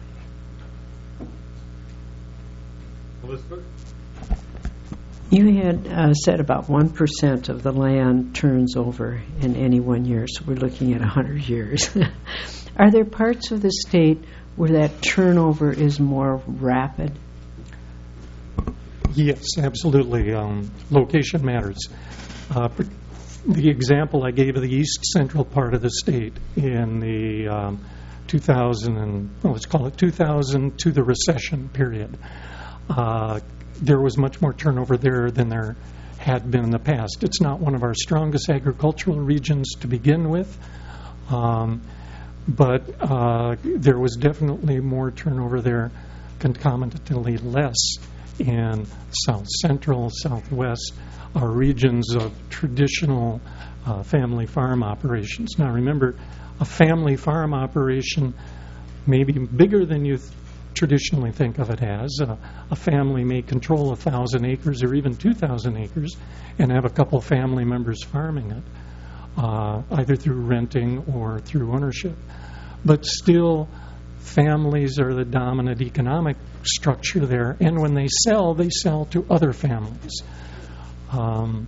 Elizabeth? You had uh, said about one percent of the land turns over in any one year, so we're looking at one hundred years. Are there parts of the state where that turnover is more rapid? Yes, absolutely. Um, location matters. Uh, the example I gave of the east central part of the state in the um, two thousand and well, let's call it two thousand to the recession period, uh, there was much more turnover there than there had been in the past. It's not one of our strongest agricultural regions to begin with, um, but uh, there was definitely more turnover there, concomitantly less in south central, southwest, are regions of traditional uh, family farm operations. Now remember, a family farm operation may be bigger than you th- traditionally think of it as. Uh, a family may control a thousand acres or even two thousand acres and have a couple family members farming it, uh, either through renting or through ownership. But still, families are the dominant economic structure there, and when they sell, they sell to other families. Um,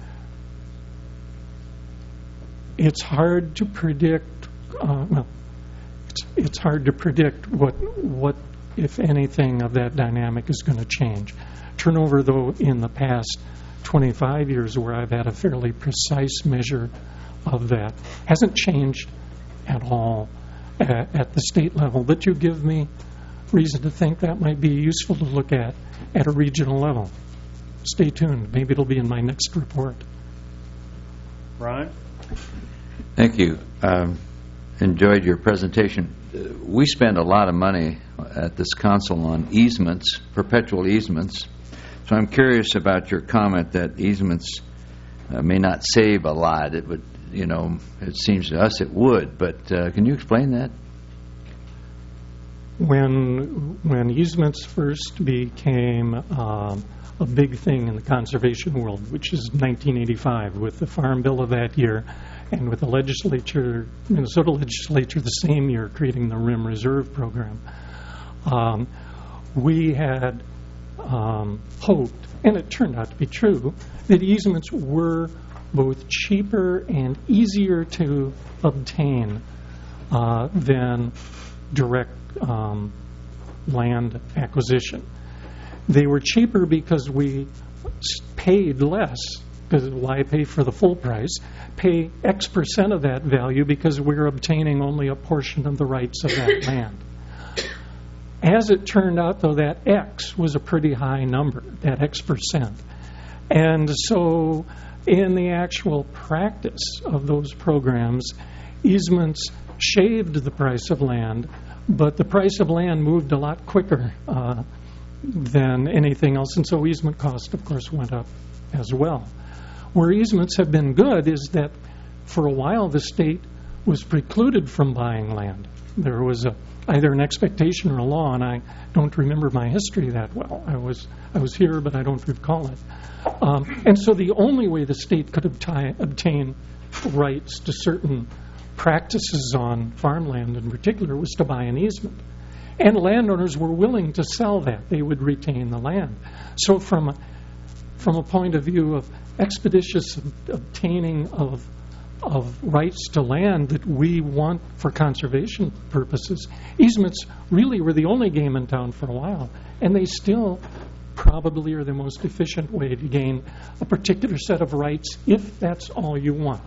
it's hard to predict, uh, well, it's, it's hard to predict what, what, if anything, of that dynamic is going to change. Turnover, though, in the past twenty-five years, where I've had a fairly precise measure of that, hasn't changed at all at, at the state level. But you give me reason to think that might be useful to look at at a regional level. Stay tuned. Maybe it'll be in my next report. Ron? Thank you. Um, enjoyed your presentation. Uh, we spend a lot of money at this council on easements, perpetual easements. So I'm curious about your comment that easements uh, may not save a lot. It would, you know, it seems to us it would. But uh, can you explain that? when when easements first became um, a big thing in the conservation world, which is nineteen eighty-five, with the Farm Bill of that year, and with the legislature, Minnesota legislature, the same year creating the Rim Reserve program, um, we had um, hoped, and it turned out to be true, that easements were both cheaper and easier to obtain uh, than direct um, land acquisition. They were cheaper because we paid less, because why pay for the full price? Pay X percent of that value because we're obtaining only a portion of the rights of that land. As it turned out, though, that X was a pretty high number, that X percent. And so in the actual practice of those programs, easements shaved the price of land, but the price of land moved a lot quicker uh, than anything else, and so easement cost, of course, went up as well. Where easements have been good is that for a while the state was precluded from buying land. There was a, either an expectation or a law, and I don't remember my history that well. I was I was here, but I don't recall it. Um, and so the only way the state could obti- obtain rights to certain practices on farmland in particular was to buy an easement. And landowners were willing to sell that. They would retain the land. So from a, from a point of view of expeditious ob- obtaining of of rights to land that we want for conservation purposes, easements really were the only game in town for a while. And they still probably are the most efficient way to gain a particular set of rights if that's all you want.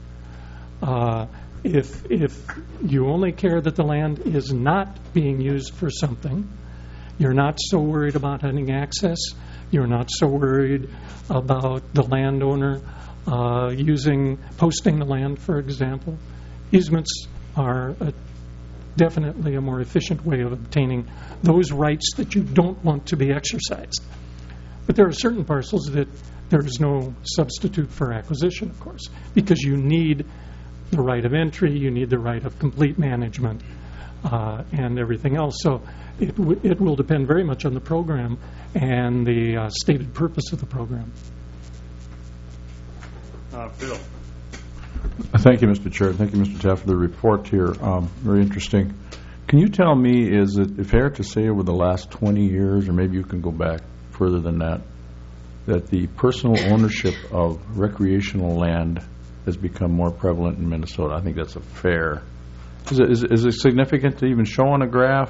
Uh, If if you only care that the land is not being used for something, you're not so worried about having access, you're not so worried about the landowner uh, using, posting the land, for example. Easements are a, definitely a more efficient way of obtaining those rights that you don't want to be exercised. But there are certain parcels that there is no substitute for acquisition, of course, because you need the right of entry, you need the right of complete management, uh, and everything else. So it, w- it will depend very much on the program and the uh, stated purpose of the program. Uh, Bill. Thank you, Mister Chair. Thank you, Mister Taft, for the report here. Um, very interesting. Can you tell me, is it fair to say over the last twenty years, or maybe you can go back further than that, that the personal ownership of recreational land has become more prevalent in Minnesota? I think that's a fair. Is it, is, is it significant to even show on a graph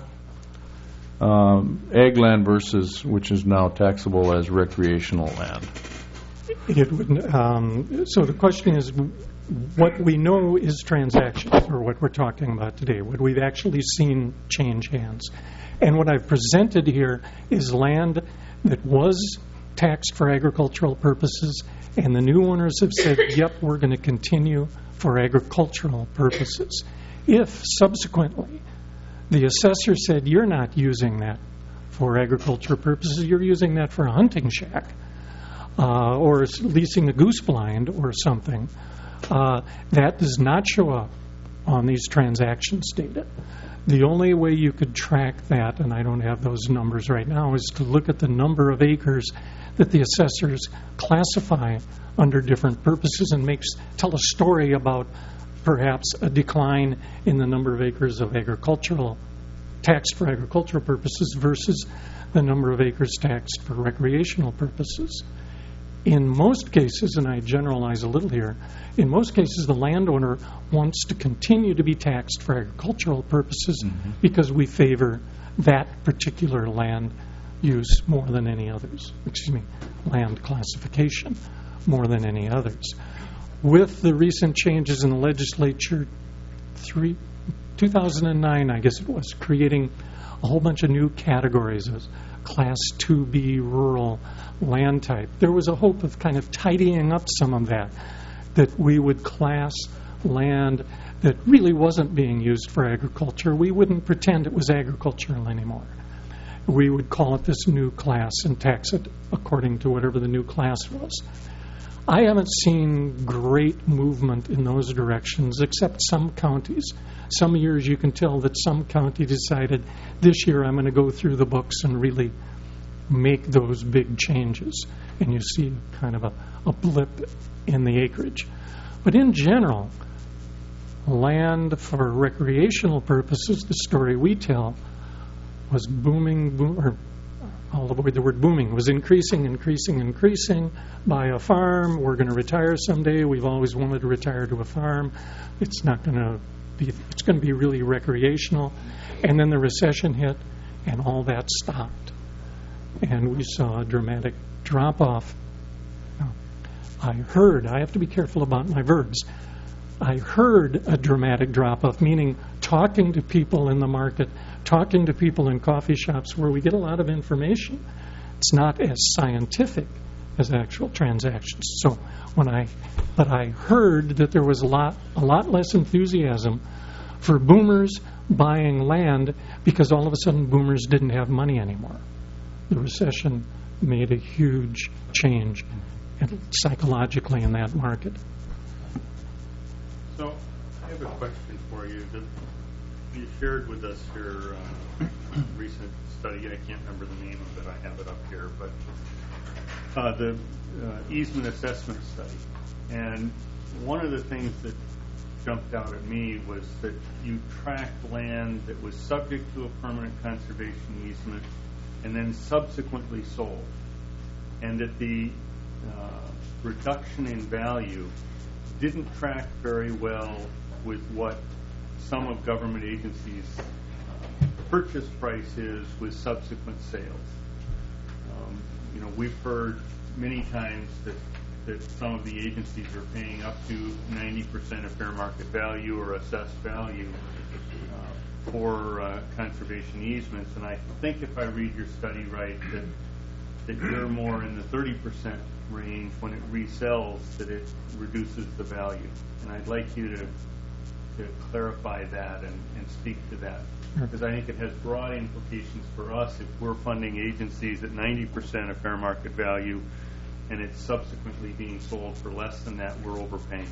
um, ag land versus which is now taxable as recreational land? It would, um, so the question is, what we know is transactions, or what we're talking about today, what we've actually seen change hands. And what I've presented here is land that was taxed for agricultural purposes, and the new owners have said, yep, we're going to continue for agricultural purposes. If subsequently the assessor said, you're not using that for agricultural purposes, you're using that for a hunting shack, uh, or leasing a goose blind or something, uh, that does not show up on these transactions data. The only way you could track that, and I don't have those numbers right now, is to look at the number of acres that the assessors classify under different purposes and makes tell a story about perhaps a decline in the number of acres of agricultural taxed for agricultural purposes versus the number of acres taxed for recreational purposes. In most cases, and I generalize a little here, in most cases the landowner wants to continue to be taxed for agricultural purposes mm-hmm. because we favor that particular land use more than any others, excuse me, land classification more than any others. With the recent changes in the legislature, three, two thousand nine, I guess it was, creating a whole bunch of new categories as Class two B rural land type, there was a hope of kind of tidying up some of that, that we would class land that really wasn't being used for agriculture. We wouldn't pretend it was agricultural anymore. We would call it this new class and tax it according to whatever the new class was. I haven't seen great movement in those directions, except some counties. Some years you can tell that some county decided, this year I'm going to go through the books and really make those big changes. And you see kind of a, a blip in the acreage. But in general, land for recreational purposes, the story we tell, was booming, boom, or I'll avoid the word booming, was increasing, increasing, increasing. Buy a farm, we're going to retire someday. We've always wanted to retire to a farm. It's not going to be, it's going to be really recreational. And then the recession hit, and all that stopped. And we saw a dramatic drop-off. I heard, I have to be careful about my verbs, I heard a dramatic drop-off, meaning talking to people in the market, talking to people in coffee shops where we get a lot of information. It's not as scientific as actual transactions. So when I, but I heard that there was a lot, a lot less enthusiasm for boomers buying land because all of a sudden boomers didn't have money anymore. The recession made a huge change psychologically in that market. So I have a question for you. The, you shared with us your uh, recent study. I can't remember the name of it. I have it up here. But uh, the uh, easement assessment study. And one of the things that jumped out at me was that you tracked land that was subject to a permanent conservation easement and then subsequently sold. And that the uh, reduction in value didn't track very well with what some of government agencies' uh, purchase price is with subsequent sales. Um, you know, we've heard many times that, that some of the agencies are paying up to ninety percent of fair market value or assessed value uh, for uh, conservation easements, and I think if I read your study right, that that you're more in the thirty percent range when it resells, that it reduces the value. And I'd like you to to clarify that and, and speak to that, because I think it has broad implications for us if we're funding agencies at ninety percent of fair market value and it's subsequently being sold for less than that, we're overpaying.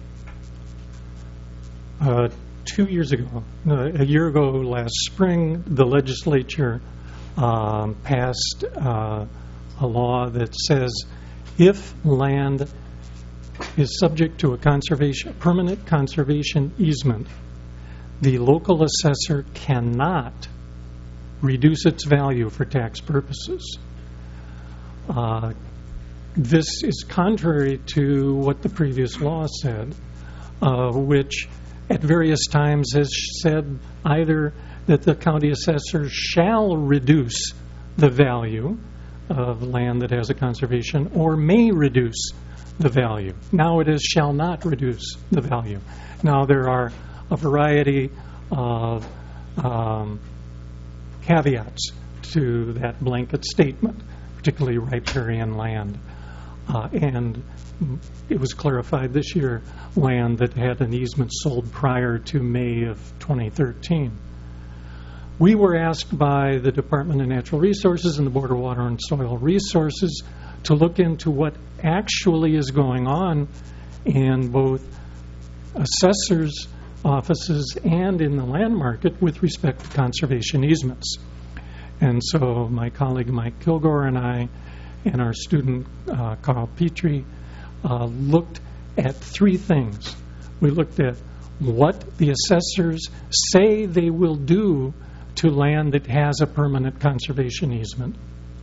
Uh, two years ago, uh, a year ago last spring, the legislature um, passed uh, a law that says if land is subject to a conservation, permanent conservation easement, the local assessor cannot reduce its value for tax purposes. Uh, this is contrary to what the previous law said, uh, which at various times has said either that the county assessor shall reduce the value of land that has a conservation or may reduce the value. Now it is shall not reduce the value. Now there are a variety of um, caveats to that blanket statement, particularly riparian land. Uh, and it was clarified this year, land that had an easement sold prior to May of twenty thirteen. We were asked by the Department of Natural Resources and the Board of Water and Soil Resources to look into what actually is going on in both assessors' offices and in the land market with respect to conservation easements. And so my colleague Mike Kilgore and I and our student uh, Carl Petrie uh, looked at three things. We looked at what the assessors say they will do to land that has a permanent conservation easement.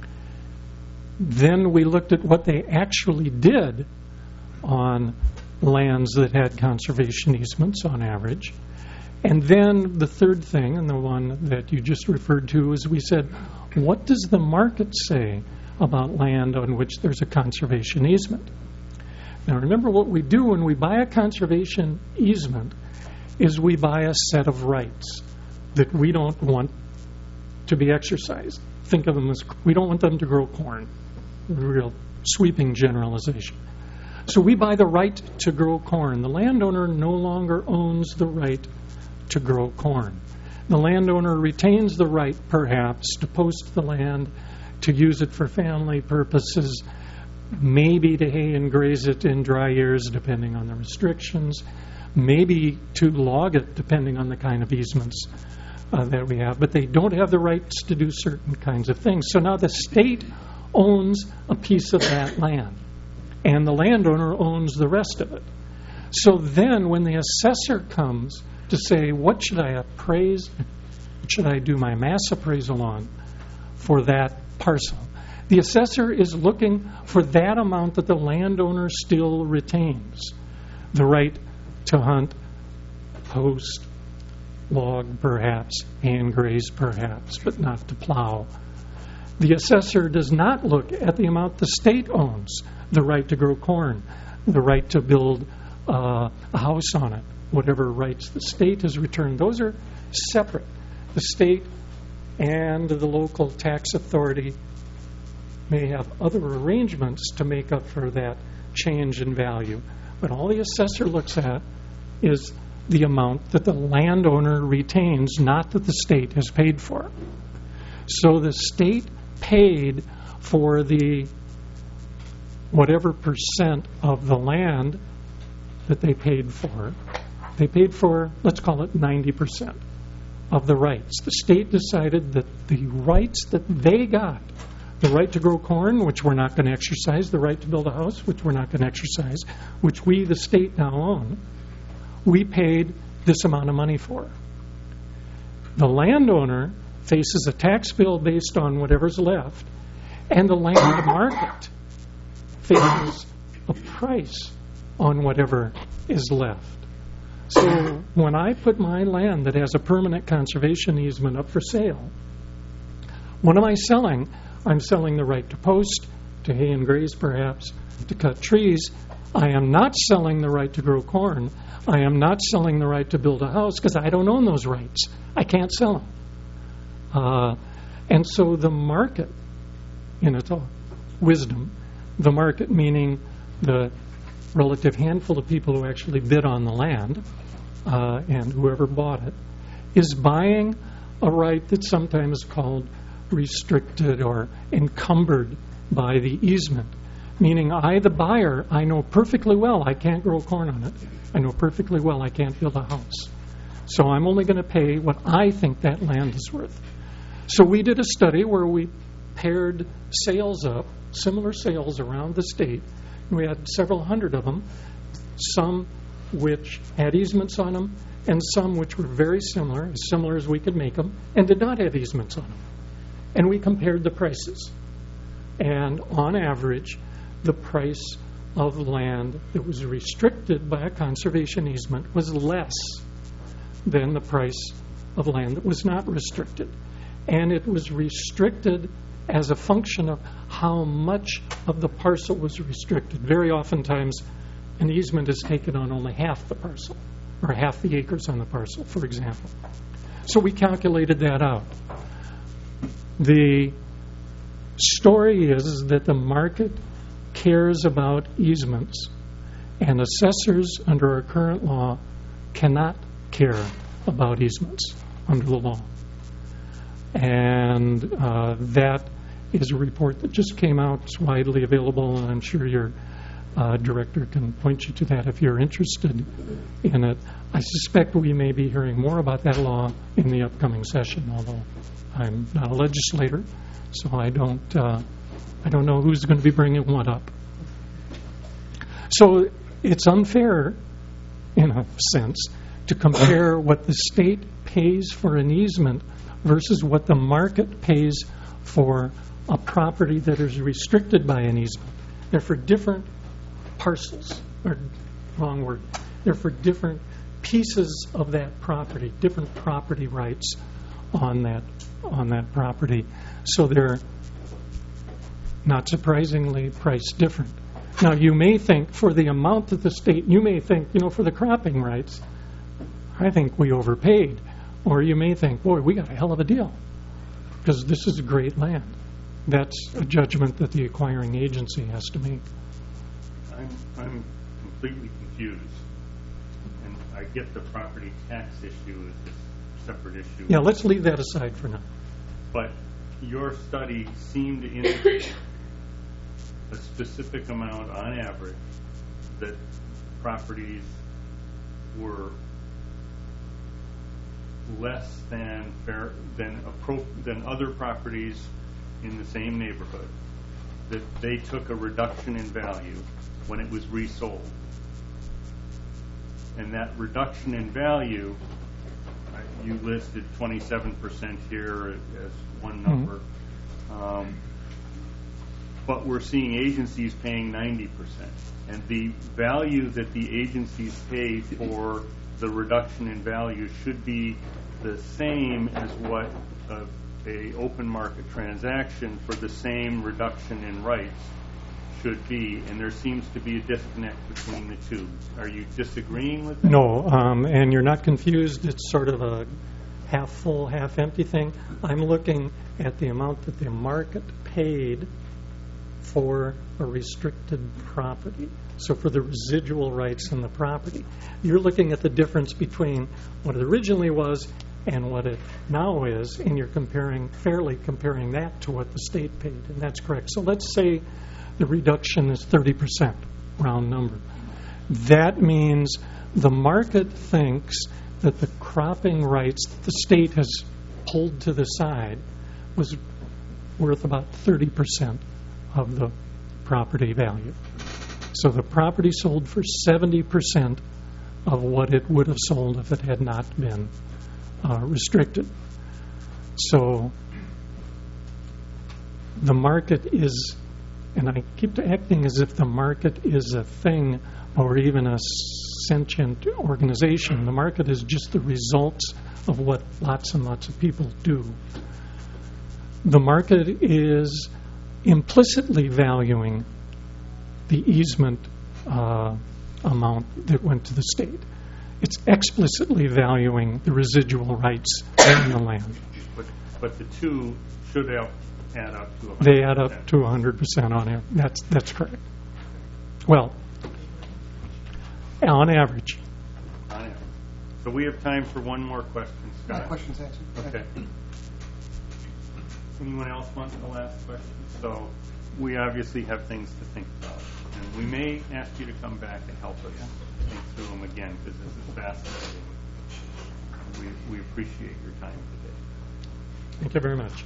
Then we looked at what they actually did on lands that had conservation easements on average. And then the third thing, and the one that you just referred to, is we said, what does the market say about land on which there's a conservation easement? Now remember, what we do when we buy a conservation easement is we buy a set of rights that we don't want to be exercised. Think of them as, we don't want them to grow corn. Real sweeping generalization. So we buy the right to grow corn. The landowner no longer owns the right to grow corn. The landowner retains the right, perhaps, to post the land, to use it for family purposes, maybe to hay and graze it in dry years, depending on the restrictions, maybe to log it, depending on the kind of easements uh, that we have. But they don't have the rights to do certain kinds of things. So now the state owns a piece of that land, and the landowner owns the rest of it. So then when the assessor comes to say, what should I appraise, what should I do my mass appraisal on for that parcel, the assessor is looking for that amount that the landowner still retains, the right to hunt, post, log perhaps, and graze perhaps, but not to plow. The assessor does not look at the amount the state owns, the right to grow corn, the right to build uh, a house on it, whatever rights the state has returned. Those are separate. The state and the local tax authority may have other arrangements to make up for that change in value. But all the assessor looks at is the amount that the landowner retains, not that the state has paid for. So the state paid for the whatever percent of the land that they paid for. They paid for, let's call it ninety percent of the rights. The state decided that the rights that they got, the right to grow corn, which we're not going to exercise, the right to build a house, which we're not going to exercise, which we, the state, now own, we paid this amount of money for. The landowner faces a tax bill based on whatever's left, and the land market faces a price on whatever is left. So when I put my land that has a permanent conservation easement up for sale, what am I selling? I'm selling the right to post, to hay and graze perhaps, to cut trees. I am not selling the right to grow corn. I am not selling the right to build a house because I don't own those rights. I can't sell them. Uh, and so the market, in its wisdom, the market meaning the relative handful of people who actually bid on the land uh, and whoever bought it, is buying a right that's sometimes called restricted or encumbered by the easement. Meaning I, the buyer, I know perfectly well I can't grow corn on it. I know perfectly well I can't build a house. So I'm only going to pay what I think that land is worth. So we did a study where we paired sales up, similar sales around the state. We had several hundred of them, some which had easements on them, and some which were very similar, as similar as we could make them, and did not have easements on them. And we compared the prices. And on average, the price of land that was restricted by a conservation easement was less than the price of land that was not restricted. And it was restricted as a function of how much of the parcel was restricted. Very oftentimes, an easement is taken on only half the parcel, or half the acres on the parcel, for example. So we calculated that out. The story is that the market cares about easements, and assessors under our current law cannot care about easements under the law. And uh, that is a report that just came out. It's widely available, and I'm sure your uh, director can point you to that if you're interested in it. I suspect we may be hearing more about that law in the upcoming session, although I'm not a legislator, so I don't uh, I don't know who's going to be bringing what up. So it's unfair, in a sense, to compare what the state pays for an easement versus what the market pays for a property that is restricted by an easement. They're for different parcels, or wrong word. They're for different pieces of that property, different property rights on that on that property. So they're not surprisingly priced different. Now you may think for the amount that the state, you may think, you know, for the cropping rights, I think we overpaid. Or you may think, boy, we got a hell of a deal because this is great land. That's a judgment that the acquiring agency has to make. I'm, I'm completely confused. And I get the property tax issue is a separate issue. Yeah, let's leave that aside for now. But your study seemed to indicate a specific amount on average that properties were less than fair, than appro- than other properties in the same neighborhood, that they took a reduction in value when it was resold. And that reduction in value, uh, you listed twenty-seven percent here as one number, mm-hmm. um, but we're seeing agencies paying ninety percent. And the value that the agencies pay for the reduction in value should be the same as what a, a open market transaction for the same reduction in rights should be, and there seems to be a disconnect between the two. Are you disagreeing with that? No, um, and you're not confused. It's sort of a half full, half empty thing. I'm looking at the amount that the market paid for a restricted property. So for the residual rights in the property, you're looking at the difference between what it originally was and what it now is, and you're comparing, fairly comparing that to what the state paid, and that's correct. So let's say the reduction is thirty percent, round number. That means the market thinks that the cropping rights that the state has pulled to the side was worth about thirty percent of the property value. So the property sold for seventy percent of what it would have sold if it had not been uh, restricted. So the market is, and I keep acting as if the market is a thing or even a sentient organization. The market is just the results of what lots and lots of people do. The market is implicitly valuing the easement uh, amount that went to the state. It's explicitly valuing the residual rights in the land. But, but the two should have add up to one hundred percent. They add up to one hundred percent on it. That's, that's correct. Well, on average. On average. So we have time for one more question, Scott. My question's answered. Okay. Anyone else want the last question? So we obviously have things to think about. And we may ask you to come back and help us think through them again, because this is fascinating. We, we appreciate your time today. Thank you very much.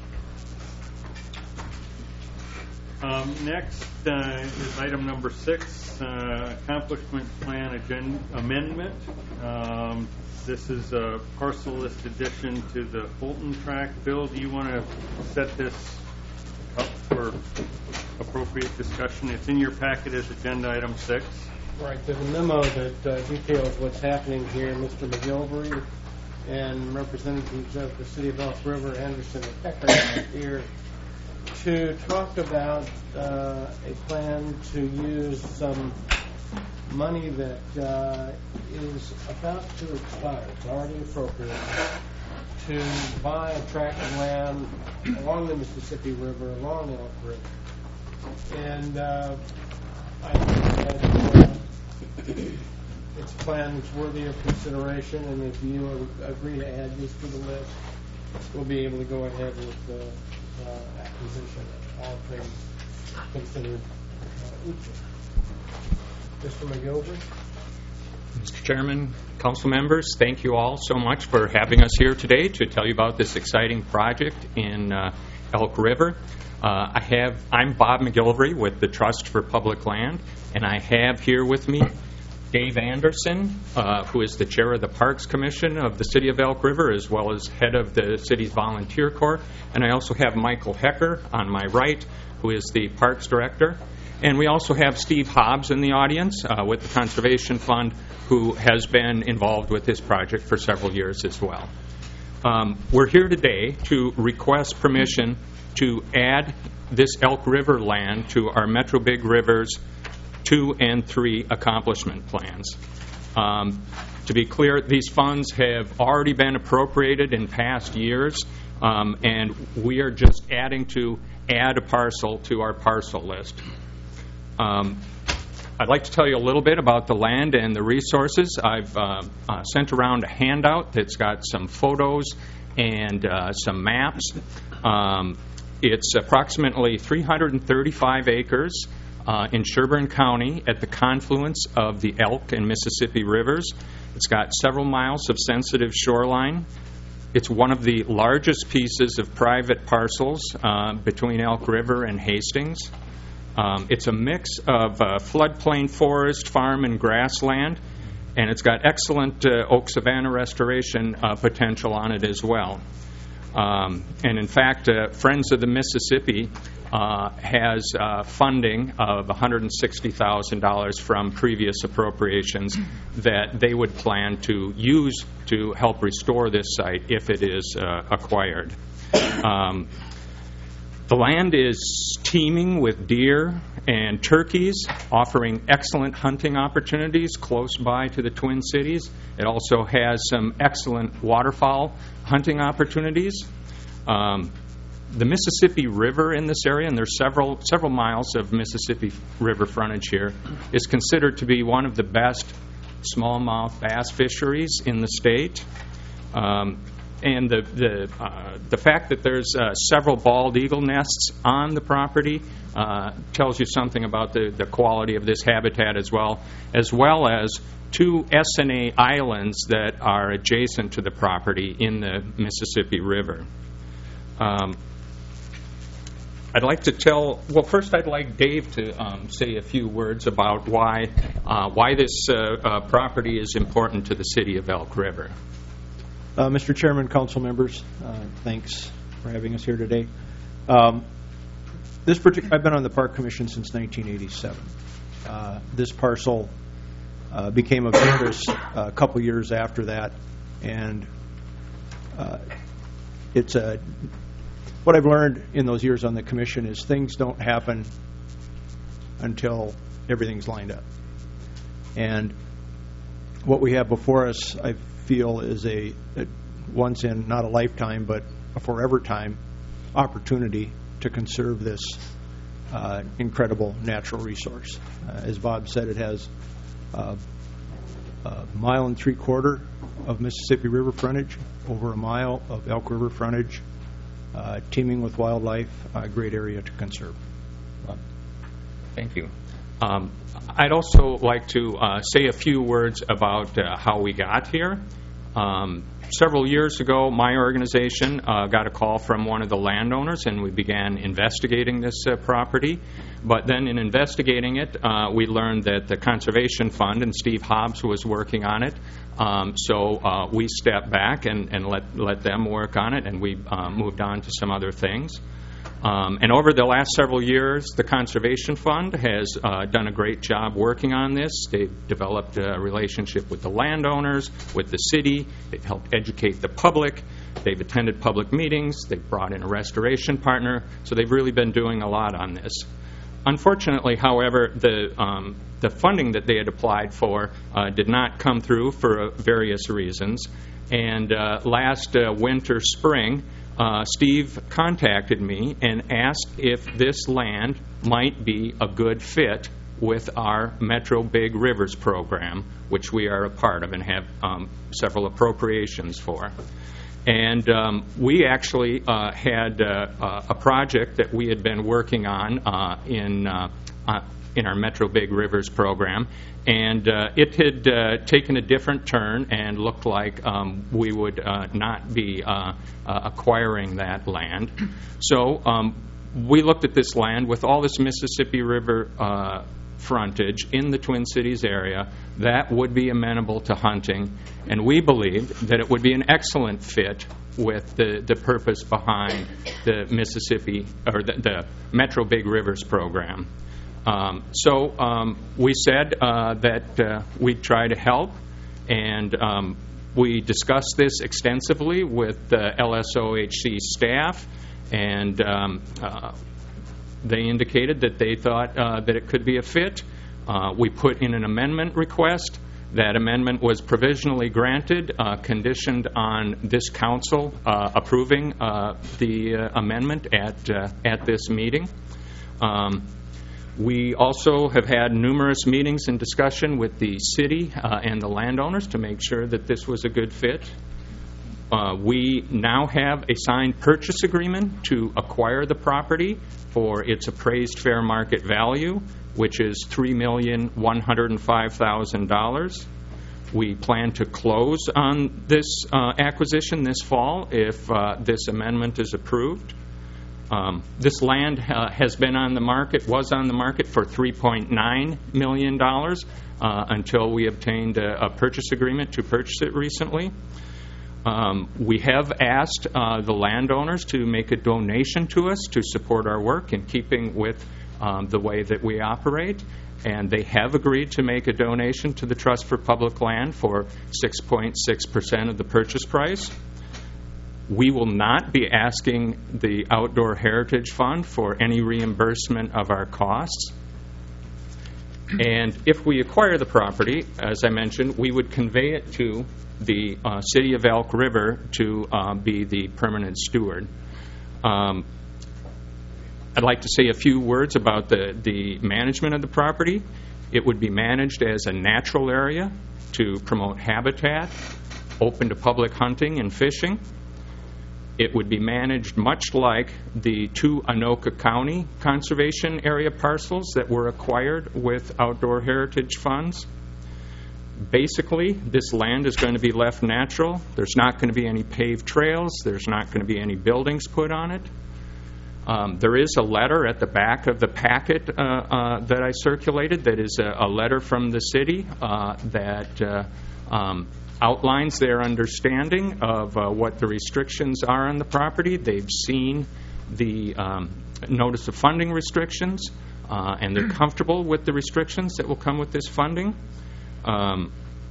Um, next uh, is item number six, uh, accomplishment plan agenda amendment. Um, this is a parcel list addition to the Fulton tract. Bill, do you want to set this up for appropriate discussion? It's in your packet as agenda item six. Right, there's a memo that uh, details what's happening here. Mister McGilvery and representatives of the City of Elk River, Anderson and Pecker are here to talk about uh, a plan to use some money that uh, is about to expire. It's already appropriate to buy a tract of land along the Mississippi River, along Elk River. And uh, I think that uh, it's a plan that's worthy of consideration, and if you agree to add this to the list, we'll be able to go ahead with the uh, acquisition, all things considered uh, equal. Mister McGilvery? Mister Chairman, council members, thank you all so much for having us here today to tell you about this exciting project in uh, Elk River. Uh, I have, I'm Bob McGilvery with the Trust for Public Land, and I have here with me Dave Anderson, uh, who is the chair of the Parks Commission of the City of Elk River, as well as head of the city's Volunteer Corps. And I also have Michael Hecker on my right, who is the Parks Director. And we also have Steve Hobbs in the audience uh, with the Conservation Fund, who has been involved with this project for several years as well. Um, we're here today to request permission to add this Elk River land to our Metro Big Rivers two and three accomplishment plans. Um, to be clear, these funds have already been appropriated in past years, um, and we are just adding to add a parcel to our parcel list. Um, I'd like to tell you a little bit about the land and the resources. I've uh, uh, sent around a handout that's got some photos and uh, some maps. Um, it's approximately three hundred thirty-five acres. uh, in Sherburne County at the confluence of the Elk and Mississippi rivers. It's got several miles of sensitive shoreline. It's one of the largest pieces of private parcels uh, between Elk River and Hastings. Um, it's a mix of uh, floodplain forest, farm, and grassland, and it's got excellent uh, oak savanna restoration uh, potential on it as well. Um, and in fact, uh, Friends of the Mississippi uh, has uh, funding of one hundred sixty thousand dollars from previous appropriations that they would plan to use to help restore this site if it is uh, acquired. Um, the land is teeming with deer and turkeys, offering excellent hunting opportunities close by to the Twin Cities. It also has some excellent waterfowl hunting opportunities. Um, the Mississippi River in this area, and there's several several miles of Mississippi River frontage here, is considered to be one of the best smallmouth bass fisheries in the state. Um, and the the uh, the fact that there's uh, several bald eagle nests on the property uh, tells you something about the, the quality of this habitat as well, as well as two S N A islands that are adjacent to the property in the Mississippi River. Um, I'd like to tell, well, first I'd like Dave to um, say a few words about why uh, why this uh, uh, property is important to the city of Elk River. Uh, Mister Chairman, council members, uh, thanks for having us here today. Um, this partic- I've been on the Park Commission since nineteen eighty-seven. Uh, this parcel uh, became of interest a couple years after that, and uh, it's a what I've learned in those years on the commission is things don't happen until everything's lined up. And what we have before us, I feel, is a, a once in, not a lifetime, but a forever time opportunity to conserve this uh, incredible natural resource. Uh, as Bob said, it has uh, a mile and three quarter of Mississippi River frontage, over a mile of Elk River frontage, uh, teeming with wildlife, a great area to conserve. Bob. Thank you. Um, I'd also like to uh, say a few words about uh, how we got here. Um, several years ago, my organization uh, got a call from one of the landowners, and we began investigating this uh, property. But then in investigating it, uh, we learned that the Conservation Fund, and Steve Hobbs was working on it. Um, so uh, we stepped back and, and let, let them work on it, and we uh, moved on to some other things. Um, and over the last several years, the Conservation Fund has uh, done a great job working on this. They've developed a relationship with the landowners, with the city. They've helped educate the public. They've attended public meetings. They've brought in a restoration partner. So they've really been doing a lot on this. Unfortunately, however, the um, the funding that they had applied for uh, did not come through for uh, various reasons. And uh, last uh, winter, spring, Uh, Steve contacted me and asked if this land might be a good fit with our Metro Big Rivers program, which we are a part of and have um, several appropriations for. And um, we actually uh, had uh, a project that we had been working on uh, in uh, uh, in our Metro Big Rivers program, and uh, it had uh, taken a different turn and looked like um, we would uh, not be uh, uh, acquiring that land. So um, we looked at this land with all this Mississippi River uh, frontage in the Twin Cities area that would be amenable to hunting, and we believed that it would be an excellent fit with the, the purpose behind the Mississippi, or the, the Metro Big Rivers program. Um, so um, we said uh, that uh, we'd try to help, and um, we discussed this extensively with the L S O H C staff, and um, uh, they indicated that they thought uh, that it could be a fit. Uh, we put in an amendment request. That amendment was provisionally granted, uh, conditioned on this council uh, approving uh, the uh, amendment at uh, at this meeting. Um, We also have had numerous meetings and discussion with the city uh, and the landowners to make sure that this was a good fit. Uh, we now have a signed purchase agreement to acquire the property for its appraised fair market value. which is three million one hundred five thousand dollars. We plan to close on this uh, acquisition this fall if uh, this amendment is approved. Um, this land uh, has been on the market, was on the market for three point nine million dollars uh, until we obtained a, a purchase agreement to purchase it recently. Um, we have asked uh, the landowners to make a donation to us to support our work in keeping with um, the way that we operate, and they have agreed to make a donation to the Trust for Public Land for six point six percent of the purchase price. We will not be asking the Outdoor Heritage Fund for any reimbursement of our costs. And if we acquire the property, as I mentioned, we would convey it to the uh, City of Elk River to uh, be the permanent steward. Um, I'd like to say a few words about the, the management of the property. It would be managed as a natural area to promote habitat, open to public hunting and fishing. It would be managed much like the two Anoka County conservation area parcels that were acquired with outdoor heritage funds. Basically, this land is going to be left natural. There's not going to be any paved trails. There's not going to be any buildings put on it. Um, there is a letter at the back of the packet uh, uh, that I circulated that is a, a letter from the city uh, that uh, um, outlines their understanding of uh, what the restrictions are on the property. They've seen the um, notice of funding restrictions, uh, and they're comfortable with the restrictions that will come with this funding. Um,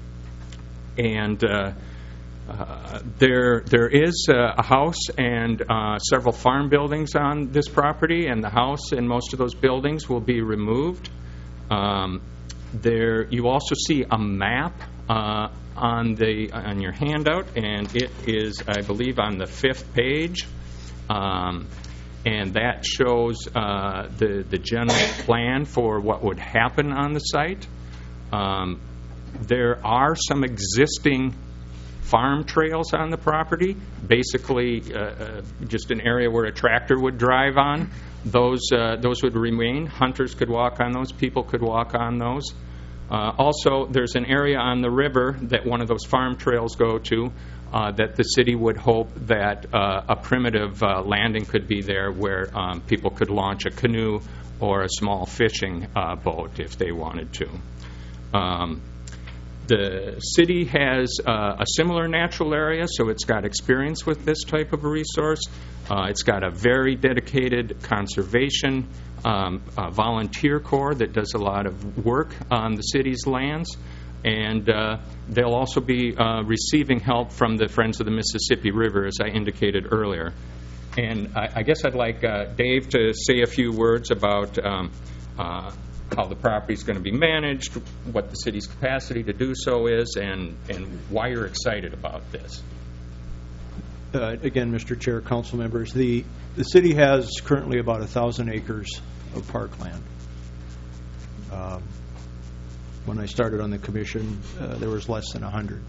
and uh, uh, there there is uh, a house and uh, several farm buildings on this property, and the house and most of those buildings will be removed. Um, there, you also see a map uh, on the on your handout, and it is, I believe, on the fifth page, um, and that shows uh, the the general plan for what would happen on the site. Um, there are some existing farm trails on the property, basically uh, uh, just an area where a tractor would drive on. Those uh, those would remain. Hunters could walk on those. People could walk on those. Uh, also, there's an area on the river that one of those farm trails go to uh, that the city would hope that uh, a primitive uh, landing could be there where um, people could launch a canoe or a small fishing uh, boat if they wanted to. Um, the city has uh, a similar natural area, so it's got experience with this type of a resource. Uh, it's got a very dedicated conservation um, uh, volunteer corps that does a lot of work on the city's lands, and uh, they'll also be uh, receiving help from the Friends of the Mississippi River, as I indicated earlier. And I, I guess I'd like uh, Dave to say a few words about um, uh, how the property is going to be managed, what the city's capacity to do so is, and, and why you're excited about this. Uh, again, Mister Chair, council members, the, the city has currently about one thousand acres of parkland. Um, when I started on the commission, uh, there was less than one hundred.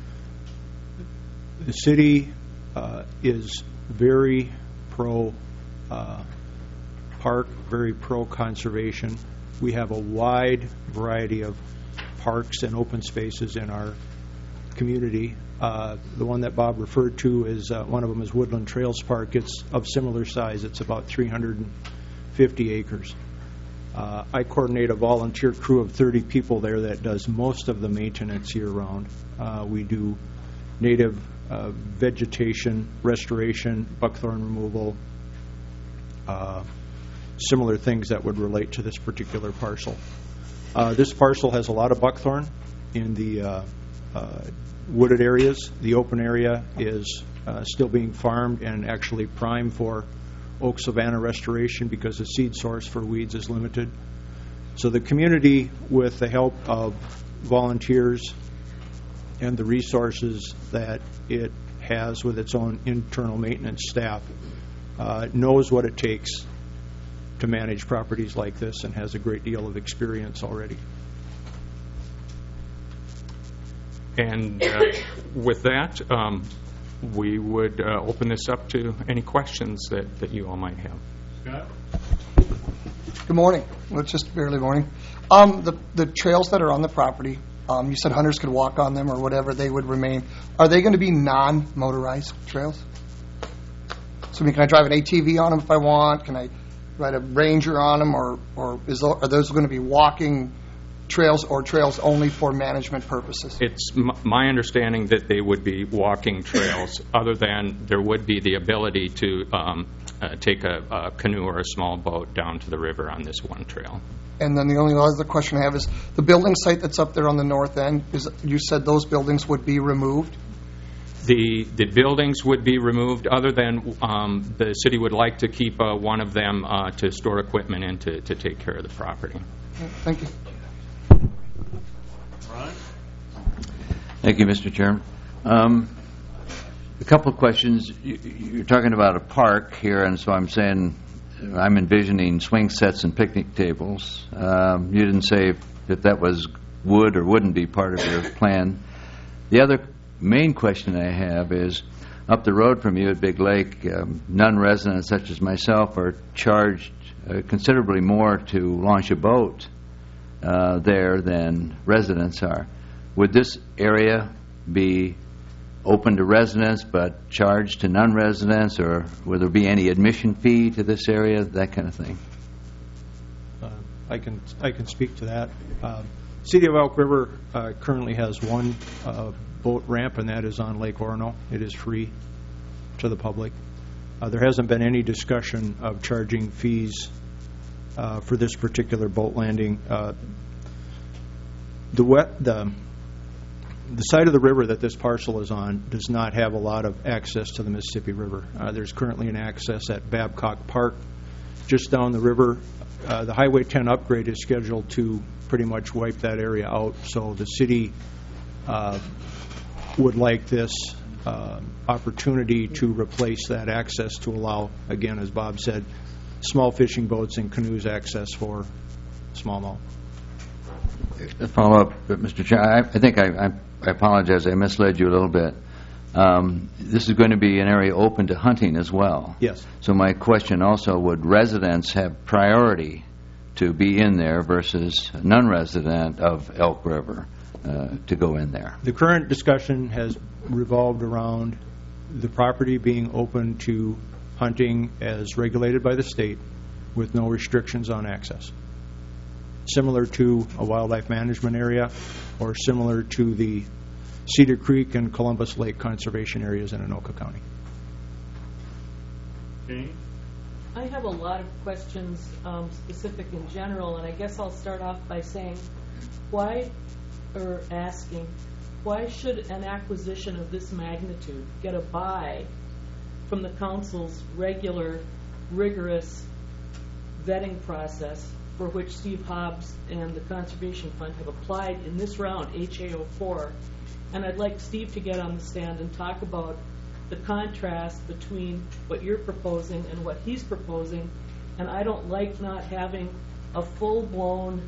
The city uh, is very pro uh, park, very pro conservation. We have a wide variety of parks and open spaces in our community. Uh, the one that Bob referred to is uh, one of them is Woodland Trails Park. It's of similar size. It's about three hundred fifty acres. Uh, I coordinate a volunteer crew of thirty people there that does most of the maintenance year-round. Uh, we do native uh, vegetation restoration, buckthorn removal, uh, similar things that would relate to this particular parcel. Uh, this parcel has a lot of buckthorn in the uh, uh, wooded areas. The open area is uh, still being farmed and actually primed for oak savanna restoration because the seed source for weeds is limited. So the community, with the help of volunteers and the resources that it has with its own internal maintenance staff, uh, knows what it takes to manage properties like this and has a great deal of experience already. And uh, with that, um, we would uh, open this up to any questions that, that you all might have. Scott? Good morning. Well, it's just barely morning. Um, the the trails that are on the property, um, you said hunters could walk on them or whatever, they would remain. Are they going to be non-motorized trails? So, I mean, can I drive an A T V on them if I want? Can I ride a Ranger on them, or or is tho- are those going to be walking trails or trails only for management purposes? It's m- my understanding that they would be walking trails, other than there would be the ability to um, uh, take a, a canoe or a small boat down to the river on this one trail. And then the only other question I have is the building site that's up there on the north end. Is you said those buildings would be removed? The the buildings would be removed, other than um, the city would like to keep uh, one of them uh, to store equipment in to, to take care of the property. Thank you. Ron? Thank you, Mister Chairman. Um, a couple of questions. You, you're talking about a park here, and so I'm saying I'm envisioning swing sets and picnic tables. Um, you didn't say if that was would or wouldn't be part of your plan. The other main question I have is, up the road from you at Big Lake, um, non-residents such as myself are charged uh, considerably more to launch a boat uh, there than residents are. Would this area be open to residents but charged to non-residents, or would there be any admission fee to this area, that kind of thing? Uh, I can I can speak to that. Uh, City of Elk River uh, currently has one uh, boat ramp, and that is on Lake Orono. It is free to the public. Uh, there hasn't been any discussion of charging fees uh, for this particular boat landing. Uh, the wet the The side of the river that this parcel is on does not have a lot of access to the Mississippi River. Uh, there's currently an access at Babcock Park just down the river. Uh, the Highway ten upgrade is scheduled to pretty much wipe that area out, so the city uh, would like this uh, opportunity to replace that access to allow, again, as Bob said, small fishing boats and canoes access for smallmouth. A follow-up, Mister Chair. I, I think I, I, I apologize. I misled you a little bit. Um, this is going to be an area open to hunting as well. Yes. So my question also, would residents have priority to be in there versus non-resident of Elk River uh, to go in there? The current discussion has revolved around the property being open to hunting as regulated by the state with no restrictions on access, similar to a wildlife management area or similar to the Cedar Creek and Columbus Lake conservation areas in Anoka County. Okay. I have a lot of questions um, specific in general, and I guess I'll start off by saying why, or asking, why should an acquisition of this magnitude get a buy from the council's regular, rigorous vetting process for which Steve Hobbs and the Conservation Fund have applied in this round, H A O four. And I'd like Steve to get on the stand and talk about the contrast between what you're proposing and what he's proposing. And I don't like not having a full-blown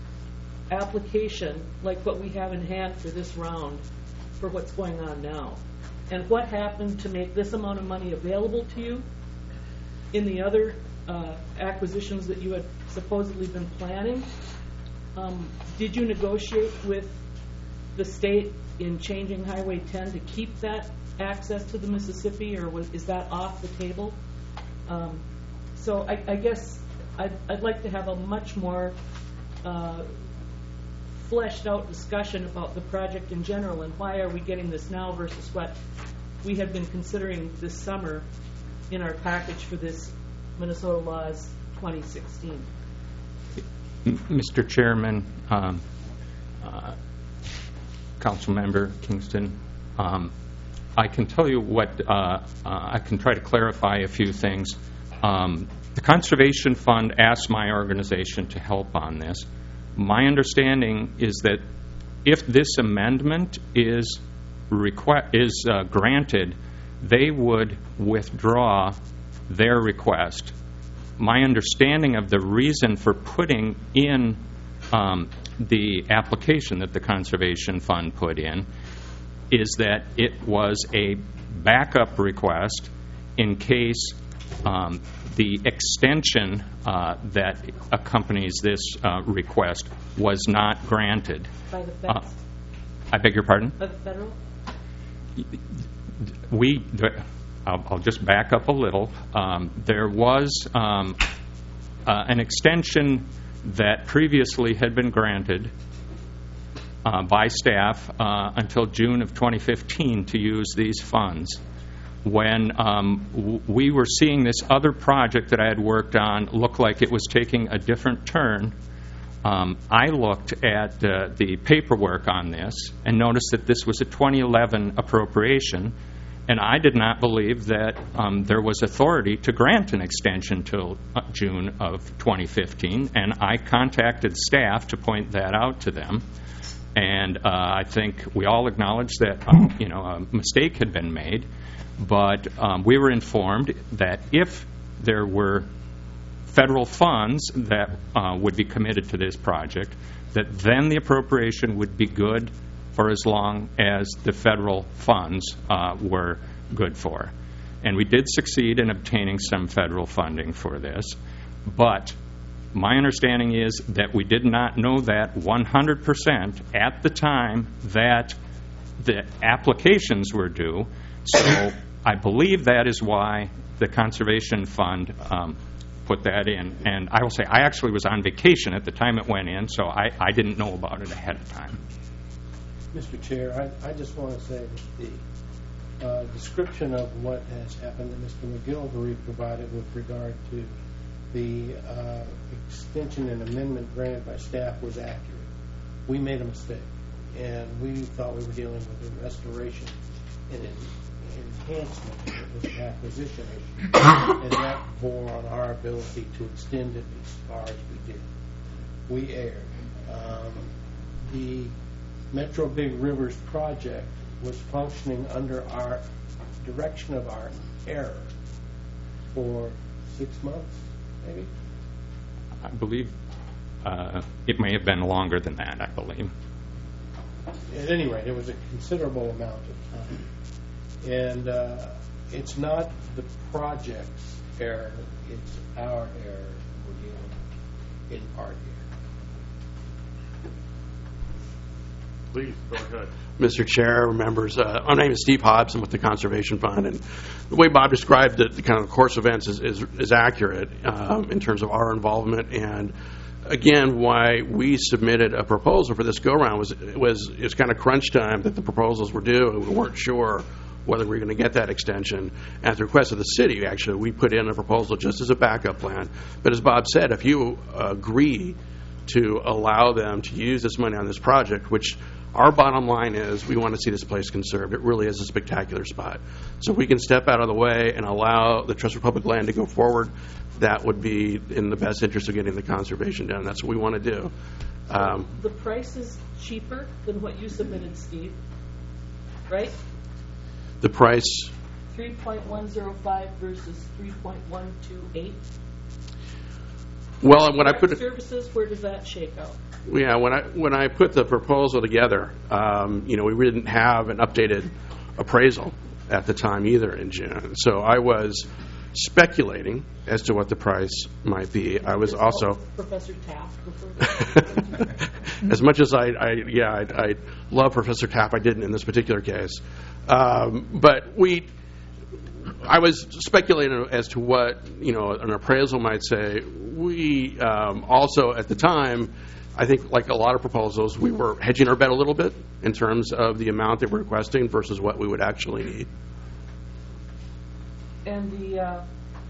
application like what we have in hand for this round for what's going on now. And what happened to make this amount of money available to you in the other uh, acquisitions that you had supposedly been planning? Um, did you negotiate with the state in changing Highway ten to keep that access to the Mississippi, or was, is that off the table? Um, so I, I guess I'd, I'd like to have a much more uh, fleshed out discussion about the project in general, and why are we getting this now versus what we have been considering this summer in our package for this Minnesota Laws twenty sixteen. Mister Chairman, um, uh, Council Member Kingston, um, I can tell you what, uh, uh, I can try to clarify a few things. Um, the Conservation Fund asked my organization to help on this. My understanding is that if this amendment is requ- is uh, granted, they would withdraw their request. My understanding of the reason for putting in um, the application that the Conservation Fund put in is that it was a backup request in case um, the extension uh, that accompanies this uh, request was not granted. By the feds? Uh, I beg your pardon? By the federal? We, I'll, I'll just back up a little. Um, there was um, uh, an extension that previously had been granted uh, by staff uh, until June of twenty fifteen to use these funds. When um, w- we were seeing this other project that I had worked on look like it was taking a different turn, um, I looked at uh, the paperwork on this and noticed that this was a twenty eleven appropriation, and I did not believe that um, there was authority to grant an extension till uh, June of twenty fifteen, and I contacted staff to point that out to them. And uh, I think we all acknowledge that um, you know, a mistake had been made, but um, we were informed that if there were federal funds that uh, would be committed to this project, that then the appropriation would be good for as long as the federal funds uh, were good for. And we did succeed in obtaining some federal funding for this, but my understanding is that we did not know that one hundred percent at the time that the applications were due. So I believe that is why the Conservation Fund um, put that in. And I will say, I actually was on vacation at the time it went in, so I, I didn't know about it ahead of time. Mister Chair, I, I just want to say that the uh, description of what has happened that Mister McGilvery provided with regard to the uh, extension and amendment granted by staff was accurate. We made a mistake, and we thought we were dealing with a restoration and an enhancement. It was an acquisition issue, and that bore on our ability to extend it as far as we did. We erred. Um, the Metro Big Rivers project was functioning under our direction of our error for six months, maybe? I believe uh, it may have been longer than that, I believe. At any rate, it was a considerable amount of time. And uh, it's not the project's error, it's our error we're dealing in part here. Please, go ahead. Mister Chair, members, uh, my name is Steve Hobbs. I'm with the Conservation Fund, and the way Bob described the, the kind of course of events is, is, is accurate um, in terms of our involvement. And again, why we submitted a proposal for this go-around was was it was kind of crunch time that the proposals were due, and we weren't sure whether we were going to get that extension. At the request of the city, actually, we put in a proposal just as a backup plan. But as Bob said, if you agree to allow them to use this money on this project, which our bottom line is we want to see this place conserved. It really is a spectacular spot. So if we can step out of the way and allow the Trust for Public Land to go forward, that would be in the best interest of getting the conservation done. That's what we want to do. Um, the price is cheaper than what you submitted, Steve, right? The price? three point one zero five versus three point one two eight. Well, when I put it, services, where does that shake out? Yeah, when I when I put the proposal together, um, you know, we didn't have an updated appraisal at the time either in June. So I was speculating as to what the price might be. I was also Professor Taft. as much as I, I yeah, I, I love Professor Taft, I didn't in this particular case. Um, but we. I was speculating as to what, you know, an appraisal might say. We um, also, at the time, I think like a lot of proposals, we were hedging our bet a little bit in terms of the amount that we're requesting versus what we would actually need. And the uh,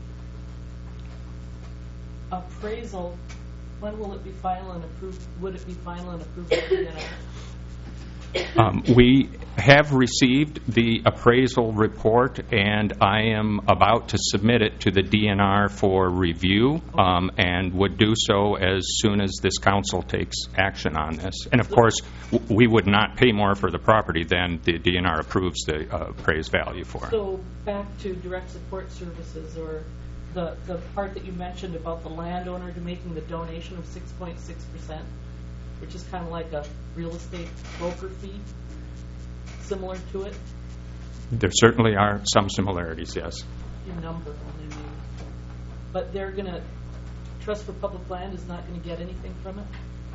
appraisal, when will it be final and approved? Would it be final and approved by the D N R? Um, we have received the appraisal report, and I am about to submit it to the D N R for review, um, and would do so as soon as this council takes action on this. And of course, w- we would not pay more for the property than the D N R approves the uh, appraised value for. So back to direct support services, or the, the part that you mentioned about the landowner to making the donation of six point six percent, which is kind of like a real estate broker fee, similar to it? There certainly are some similarities, yes. in number only maybe. But they're going to, Trust for Public Land is not going to get anything from it?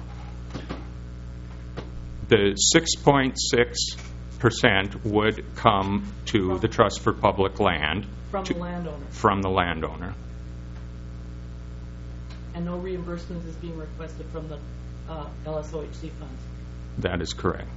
The six point six percent would come to From- the Trust for Public Land. From to- the landowner? From the landowner. And no reimbursement is being requested from the uh, L S O H C funds? That is correct.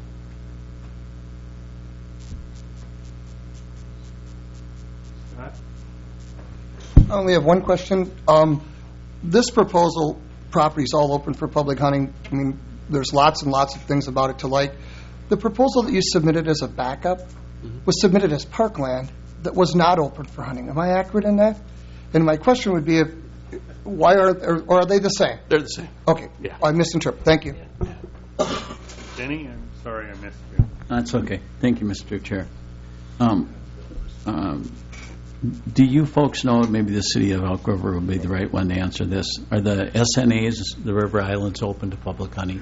Scott? I only have one question. Um, This proposal, property is all open for public hunting. I mean, there's lots and lots of things about it to like. The proposal that you submitted as a backup was submitted as parkland that was not open for hunting. Am I accurate in that? And my question would be, if, why are, or, or are they the same? They're the same. Okay. Yeah. I misinterpreted. Thank you. Denny, I'm sorry I missed you. That's okay. Thank you, Mister Chair. Um, um, do you folks know, maybe the city of Elk River would be the right one to answer this, are the S N As, the River Islands, open to public hunting?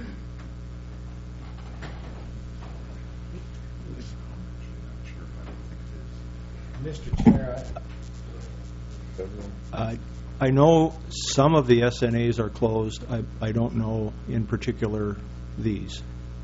Mister Chair, I I know some of the S N As are closed. I I don't know in particular these.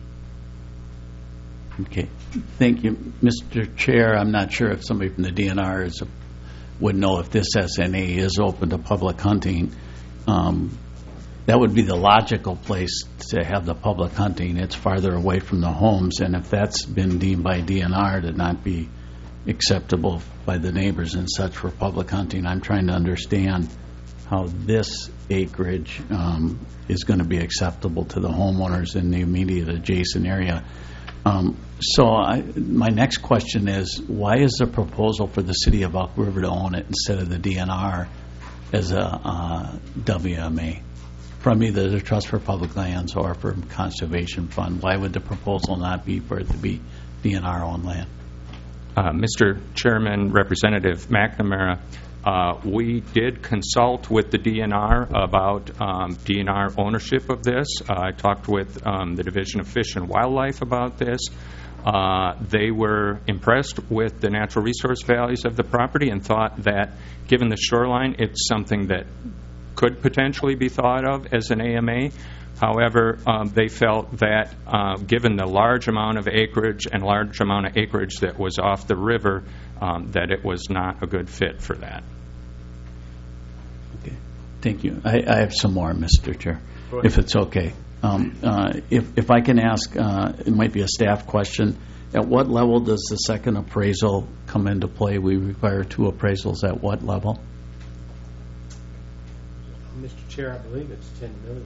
Okay. Thank you. Mister Chair, I'm not sure if somebody from the D N R is, would know if this S N A is open to public hunting. Um, that would be the logical place to have the public hunting. It's farther away from the homes, and if that's been deemed by D N R to not be acceptable by the neighbors and such for public hunting, I'm trying to understand how this acreage um, is going to be acceptable to the homeowners in the immediate adjacent area. Um, so I, my next question is, why is the proposal for the city of Elk River to own it instead of the D N R as a uh, W M A from either the Trust for Public Lands or from Conservation Fund? Why would the proposal not be for it to be D N R owned land? Uh, Mister Chairman, Representative McNamara, uh, we did consult with the D N R about um, D N R ownership of this. Uh, I talked with um, the Division of Fish and Wildlife about this. Uh, they were impressed with the natural resource values of the property and thought that, given the shoreline, it's something that could potentially be thought of as an A M A. However, um, they felt that uh, given the large amount of acreage and large amount of acreage that was off the river, um, that it was not a good fit for that. Okay. Thank you. I, I have some more, Mister Chair, if it's okay. Um, uh, if, if I can ask, uh, it might be a staff question. At what level does the second appraisal come into play? We require two appraisals at what level? Mister Chair, I believe it's ten million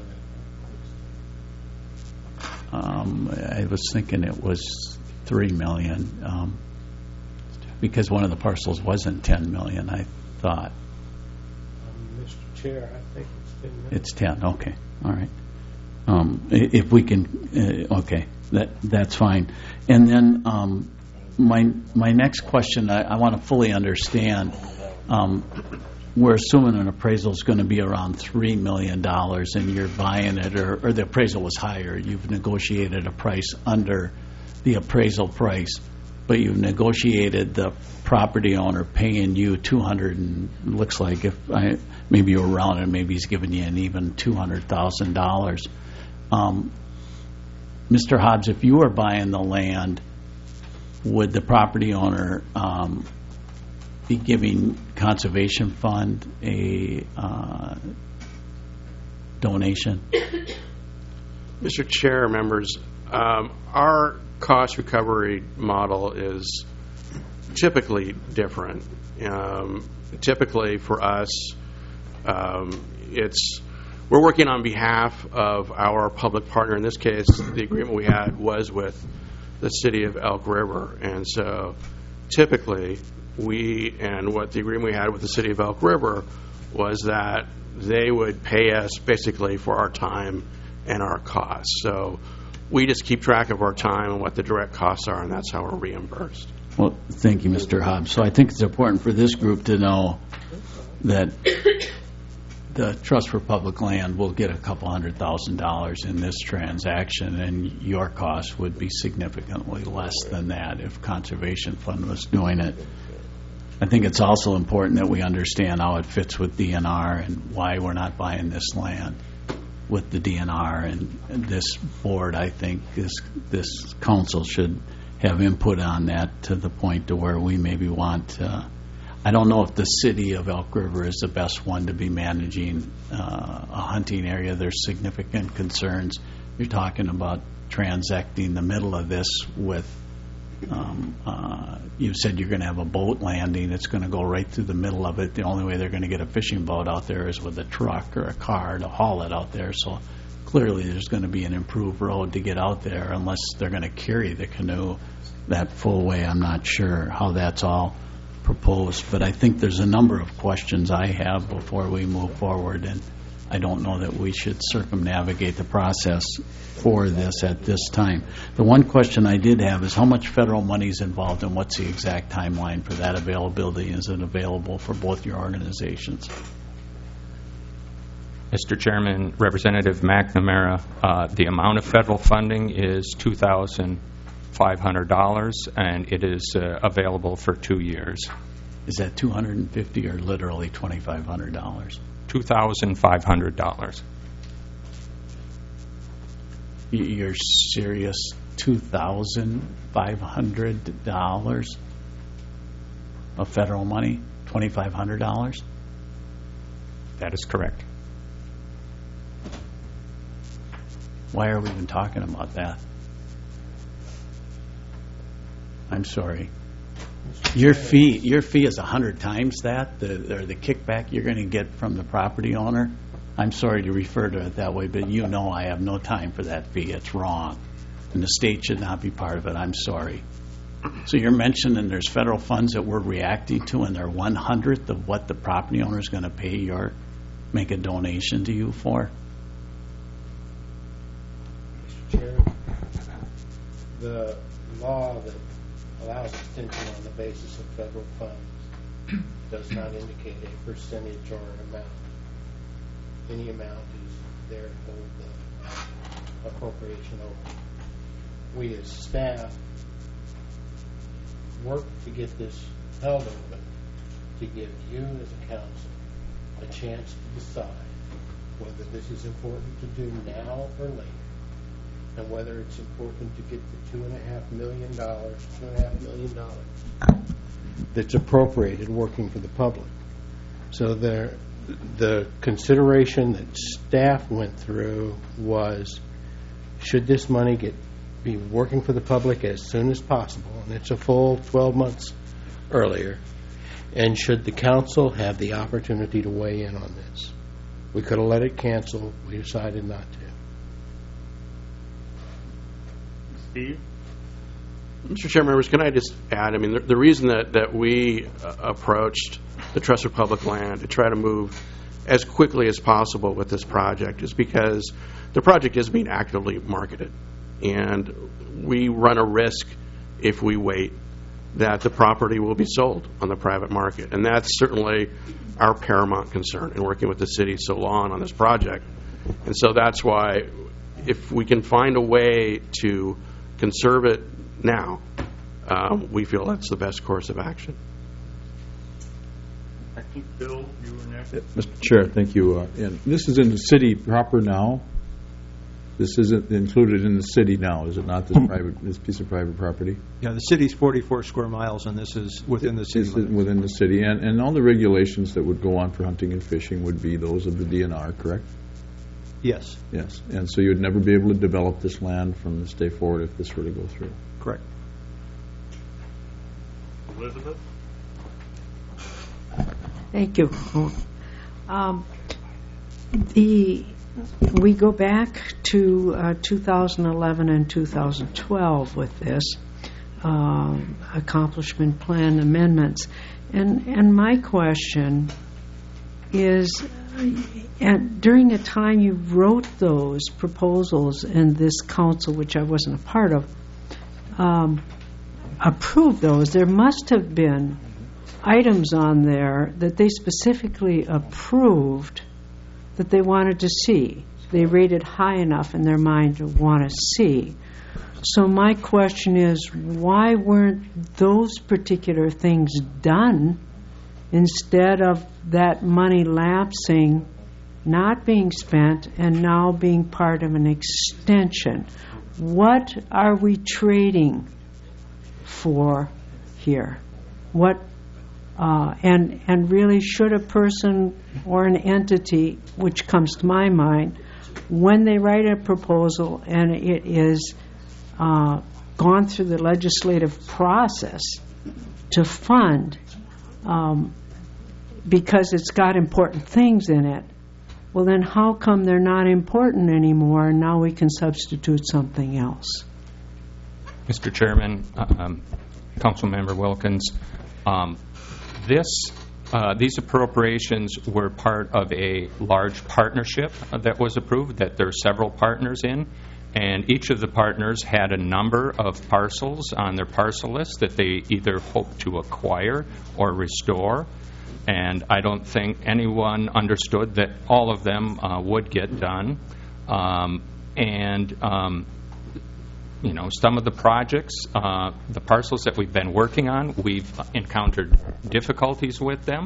for that. Um, I was thinking it was three million, um, because one of the parcels wasn't ten million, I thought. Um, Mister Chair, I think it's ten million. It's ten, okay, all right. Um, i- if we can, uh, okay, that that's fine. And then um, my my next question, I, I want to fully understand. Um, we're assuming an appraisal is going to be around three million dollars, and you're buying it, or, or the appraisal was higher. You've negotiated a price under the appraisal price, but you've negotiated the property owner paying you two hundred and looks like if I maybe you're around it, maybe he's giving you an even two hundred thousand dollars. Um, Mister Hobbs, if you were buying the land, would the property owner um, be giving Conservation Fund a uh, donation? Mister Chair, members, um, our cost recovery model is typically different. Um, typically for us, um, it's we're working on behalf of our public partner. In this case, the agreement we had was with the city of Elk River, and so typically we and what the agreement we had with the city of Elk River was that they would pay us basically for our time and our costs. So we just keep track of our time and what the direct costs are, and that's how we're reimbursed. Well, thank you, Mister Hobbs. So I think it's important for this group to know that the Trust for Public Land will get a couple hundred thousand dollars in this transaction, and your cost would be significantly less than that if Conservation Fund was doing it. I think it's also important that we understand how it fits with D N R and why we're not buying this land with the D N R. And, and this board, I think, this this council should have input on that to the point to where we maybe want. Uh, I don't know if the city of Elk River is the best one to be managing uh, a hunting area. There's significant concerns. You're talking about transecting the middle of this with. Um, uh, you said you're going to have a boat landing. It's going to go right through the middle of it. The only way they're going to get a fishing boat out there is with a truck or a car to haul it out there. So clearly there's going to be an improved road to get out there unless they're going to carry the canoe that full way. I'm not sure how that's all proposed, but I think there's a number of questions I have before we move forward, and I don't know that we should circumnavigate the process for this at this time. The one question I did have is how much federal money is involved and what's the exact timeline for that availability? Is it available for both your organizations? Mister Chairman, Representative McNamara, uh, the amount of federal funding is two thousand five hundred dollars, and it is uh, available for two years. Is that two hundred fifty dollars or literally twenty-five hundred dollars? two thousand five hundred dollars. You're serious? two thousand five hundred dollars of federal money? twenty-five hundred dollars? That is correct. Why are we even talking about that? I'm sorry. Your fee, your fee is a hundred times that, the, or the kickback you're going to get from the property owner. I'm sorry to refer to it that way, but you know I have no time for that fee. It's wrong, and the state should not be part of it. I'm sorry. So you're mentioning there's federal funds that we're reacting to, and they're one hundredth of what the property owner is going to pay your, make a donation to you for. Mister Chair, the law that allows extension on the basis of federal funds does not indicate a percentage or an amount. Any amount is there to hold the appropriation over. We as staff work to get this held open to give you as a council a chance to decide whether this is important to do now or later, and whether it's important to get the two and a half million dollars, two and a half million dollars that's appropriated working for the public. So there, the consideration that staff went through was, should this money get be working for the public as soon as possible, and it's a full twelve months earlier, and should the council have the opportunity to weigh in on this? We could have let it cancel. We decided not to. Steve? Mister Chair, members, can I just add, I mean, the, the reason that, that we uh, approached the Trust for Public Land to try to move as quickly as possible with this project is because the project is being actively marketed. And we run a risk if we wait that the property will be sold on the private market. And that's certainly our paramount concern in working with the city so long on this project. And so that's why if we can find a way to conserve it now, um, we feel that's the best course of action. I think, Bill, you were next. Mister Chair, thank you. Uh, and this is in the city proper now? This isn't included in the city now, is it not, this private, this piece of private property? Yeah, the city's forty-four square miles, and this is within the city It's limits. within the city, and, and all the regulations that would go on for hunting and fishing would be those of the D N R, correct? Yes. Yes, and so you'd never be able to develop this land from this day forward if this were to go through? Correct. Elizabeth? Thank you. Um, the we go back to uh, two thousand eleven and two thousand twelve with this uh, accomplishment plan amendments, and and my question is, and during the time you wrote those proposals and this council, which I wasn't a part of, um, approved those, there must have been items on there that they specifically approved that they wanted to see. They rated high enough in their mind to want to see. So my question is, why weren't those particular things done instead of that money lapsing, not being spent, and now being part of an extension? What are we trading for here? What uh, and and really, should a person or an entity, which comes to my mind, when they write a proposal and it is uh, gone through the legislative process to fund, um, because it's got important things in it, well then how come they're not important anymore and now we can substitute something else? Mister Chairman, um, Councilmember Wilkins, um, this uh, these appropriations were part of a large partnership that was approved, that there are several partners in, and each of the partners had a number of parcels on their parcel list that they either hope to acquire or restore. And I don't think anyone understood that all of them uh, would get done. Um, and, um, you know, some of the projects, uh, the parcels that we've been working on, we've encountered difficulties with them.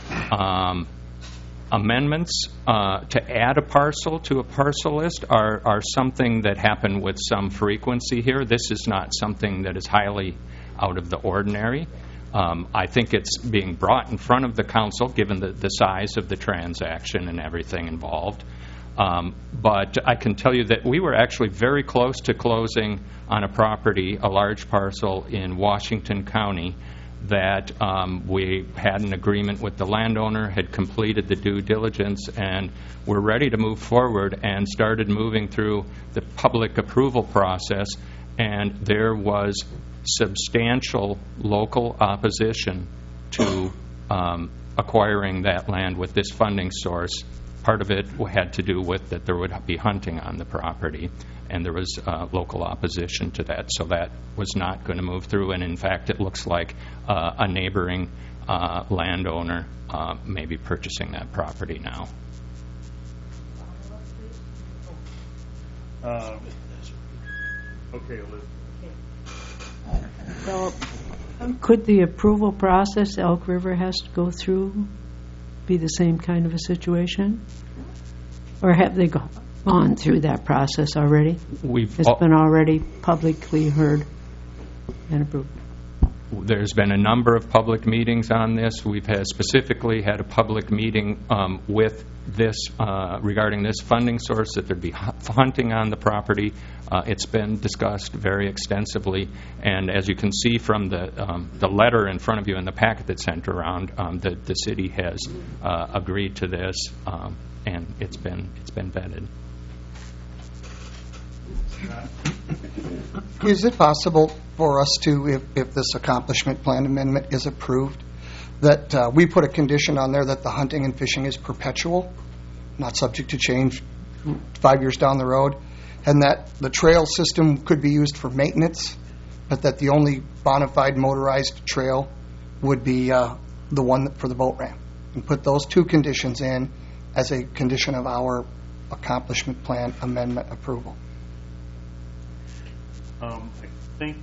Um, amendments uh, to add a parcel to a parcel list are, are something that happen with some frequency here. This is not something that is highly out of the ordinary. Um, I think it's being brought in front of the council, given the, the size of the transaction and everything involved. Um, but I can tell you that we were actually very close to closing on a property, a large parcel in Washington County, that um, we had an agreement with the landowner, had completed the due diligence, and were ready to move forward and started moving through the public approval process. And there was substantial local opposition to um, acquiring that land with this funding source. Part of it had to do with that there would be hunting on the property, and there was uh, local opposition to that, so that was not going to move through. And in fact, it looks like uh, a neighboring uh, landowner uh, may be purchasing that property now. Um, okay, Elizabeth. So, could the approval process Elk River has to go through be the same kind of a situation? Or have they go, gone through that process already? We've it's been already publicly heard and approved. There's been a number of public meetings on this. We've had specifically had a public meeting um, with this uh, regarding this funding source, that there'd be hunting on the property. Uh, it's been discussed very extensively, and as you can see from the um, the letter in front of you and the packet that's sent around, um, the the city has uh, agreed to this, um, and it's been it's been vetted. Is it possible for us to, if, if this accomplishment plan amendment is approved, that uh, we put a condition on there that the hunting and fishing is perpetual, not subject to change five years down the road, and that the trail system could be used for maintenance, but that the only bona fide motorized trail would be uh, the one for the boat ramp, and put those two conditions in as a condition of our accomplishment plan amendment approval? Um, I think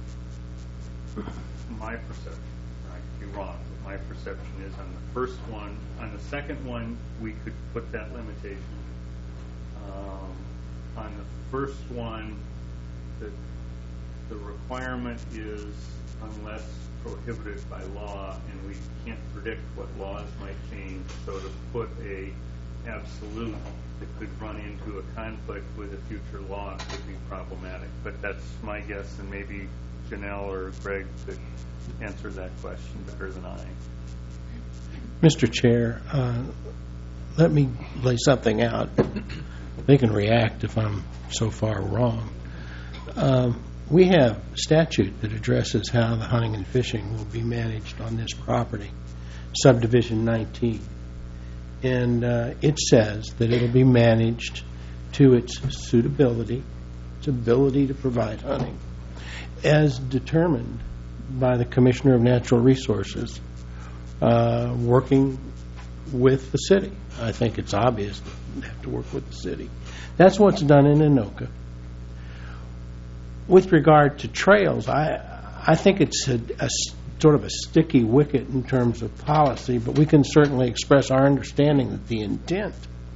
my perception, I could be wrong, but my perception is on the first one, on the second one, we could put that limitation. Um, on the first one, the, the requirement is unless prohibited by law, and we can't predict what laws might change, so to put a absolute that could run into a conflict with a future law could be problematic. But that's my guess, and maybe Janelle or Greg could answer that question better than I. Mister Chair, uh, let me lay something out. They can react if I'm so far wrong. Um, we have statute that addresses how the hunting and fishing will be managed on this property, subdivision nineteen. And uh, it says that it will be managed to its suitability, its ability to provide hunting, as determined by the Commissioner of Natural Resources, uh, working with the city. I think it's obvious that they have to work with the city. That's what's done in Anoka. With regard to trails, I I think it's a, a sort of a sticky wicket in terms of policy, but we can certainly express our understanding that the intent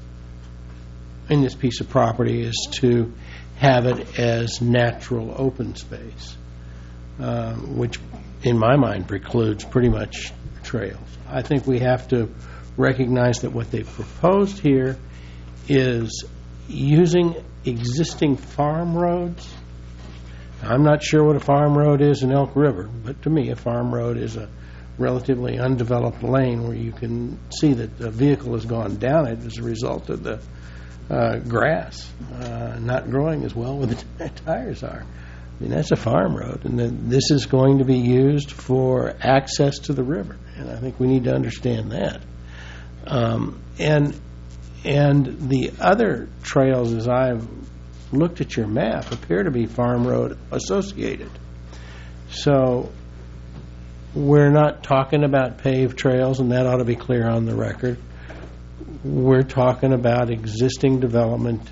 in this piece of property is to have it as natural open space, uh, which in my mind precludes pretty much trails. I think we have to recognize that what they've proposed here is using existing farm roads. I'm not sure what a farm road is in Elk River, but to me a farm road is a relatively undeveloped lane where you can see that the vehicle has gone down it as a result of the uh, grass uh, not growing as well where the tires are. I mean, that's a farm road, and then this is going to be used for access to the river, and I think we need to understand that. Um, and and the other trails, as I've looked at your map, appear to be farm road associated. So we're not talking about paved trails, and that ought to be clear on the record. We're talking about existing development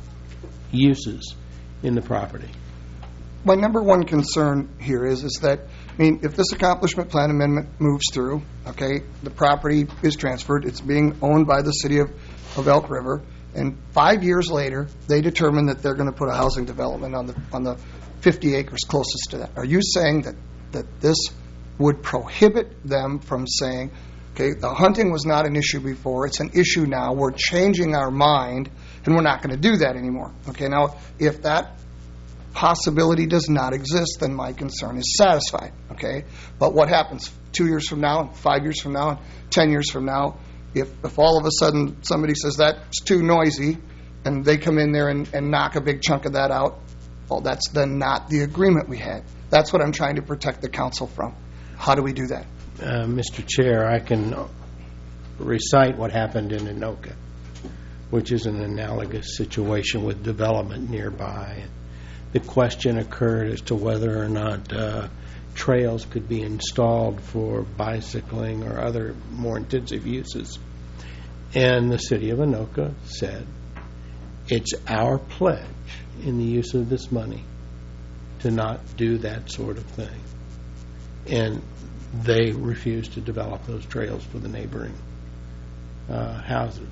uses in the property. My number one concern here is is that, I mean, if this accomplishment plan amendment moves through, okay, the property is transferred, it's being owned by the city of, of Elk River, and five years later, they determine that they're going to put a housing development on the on the fifty acres closest to that. Are you saying that, that this would prohibit them from saying, okay, the hunting was not an issue before, it's an issue now, we're changing our mind, and we're not going to do that anymore? Okay, now, if that possibility does not exist, then my concern is satisfied, okay? But what happens two years from now, five years from now, ten years from now, if, if all of a sudden somebody says that's too noisy and they come in there and, and knock a big chunk of that out, well, that's then not the agreement we had. That's what I'm trying to protect the council from. How do we do that? Uh, Mister Chair, I can recite what happened in Anoka, which is an analogous situation with development nearby. The question occurred as to whether or not uh, trails could be installed for bicycling or other more intensive uses. And the city of Anoka said, it's our pledge in the use of this money to not do that sort of thing. And they refused to develop those trails for the neighboring uh, houses.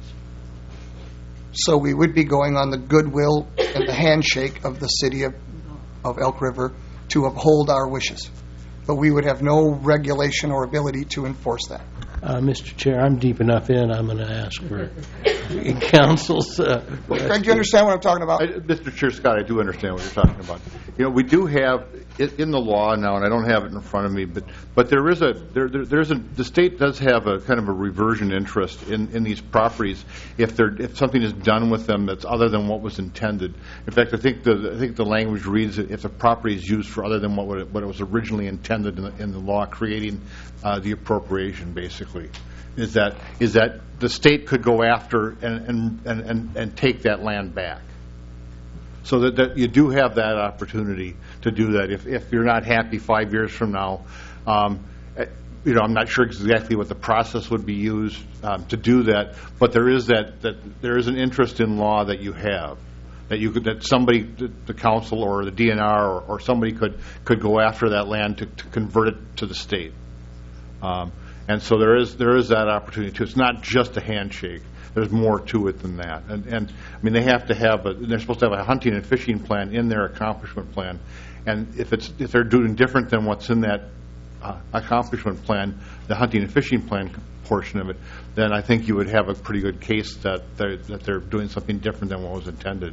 So we would be going on the goodwill and the handshake of the city of, of Elk River to uphold our wishes. But we would have no regulation or ability to enforce that. Uh, Mister Chair, I'm deep enough in, I'm going to ask for council's... Uh, Greg, do you understand what I'm talking about? I, Mister Chair, Scott, I do understand what you're talking about. You know, we do have it in the law now, and I don't have it in front of me, but but there is a there, there there's a the state does have a kind of a reversion interest in, in these properties if they're if something is done with them that's other than what was intended. In fact, I think the I think the language reads that if the property is used for other than what what it, what it was originally intended in the, in the law, creating uh, the appropriation, basically, is that is that the state could go after and and, and, and, and take that land back. So that, that you do have that opportunity to do that. If, if you're not happy five years from now, um, you know, I'm not sure exactly what the process would be used um, to do that, but there is that, that there is an interest in law that you have, that you could that somebody, the council or the D N R or, or somebody could could go after that land to, to convert it to the state. Um, and so there is there is that opportunity too. It's not just a handshake. There's more to it than that. And, and I mean, they have to have a, they're supposed to have a hunting and fishing plan in their accomplishment plan. And if it's if they're doing different than what's in that uh, accomplishment plan, the hunting and fishing plan portion of it, then I think you would have a pretty good case that they're, that they're doing something different than what was intended.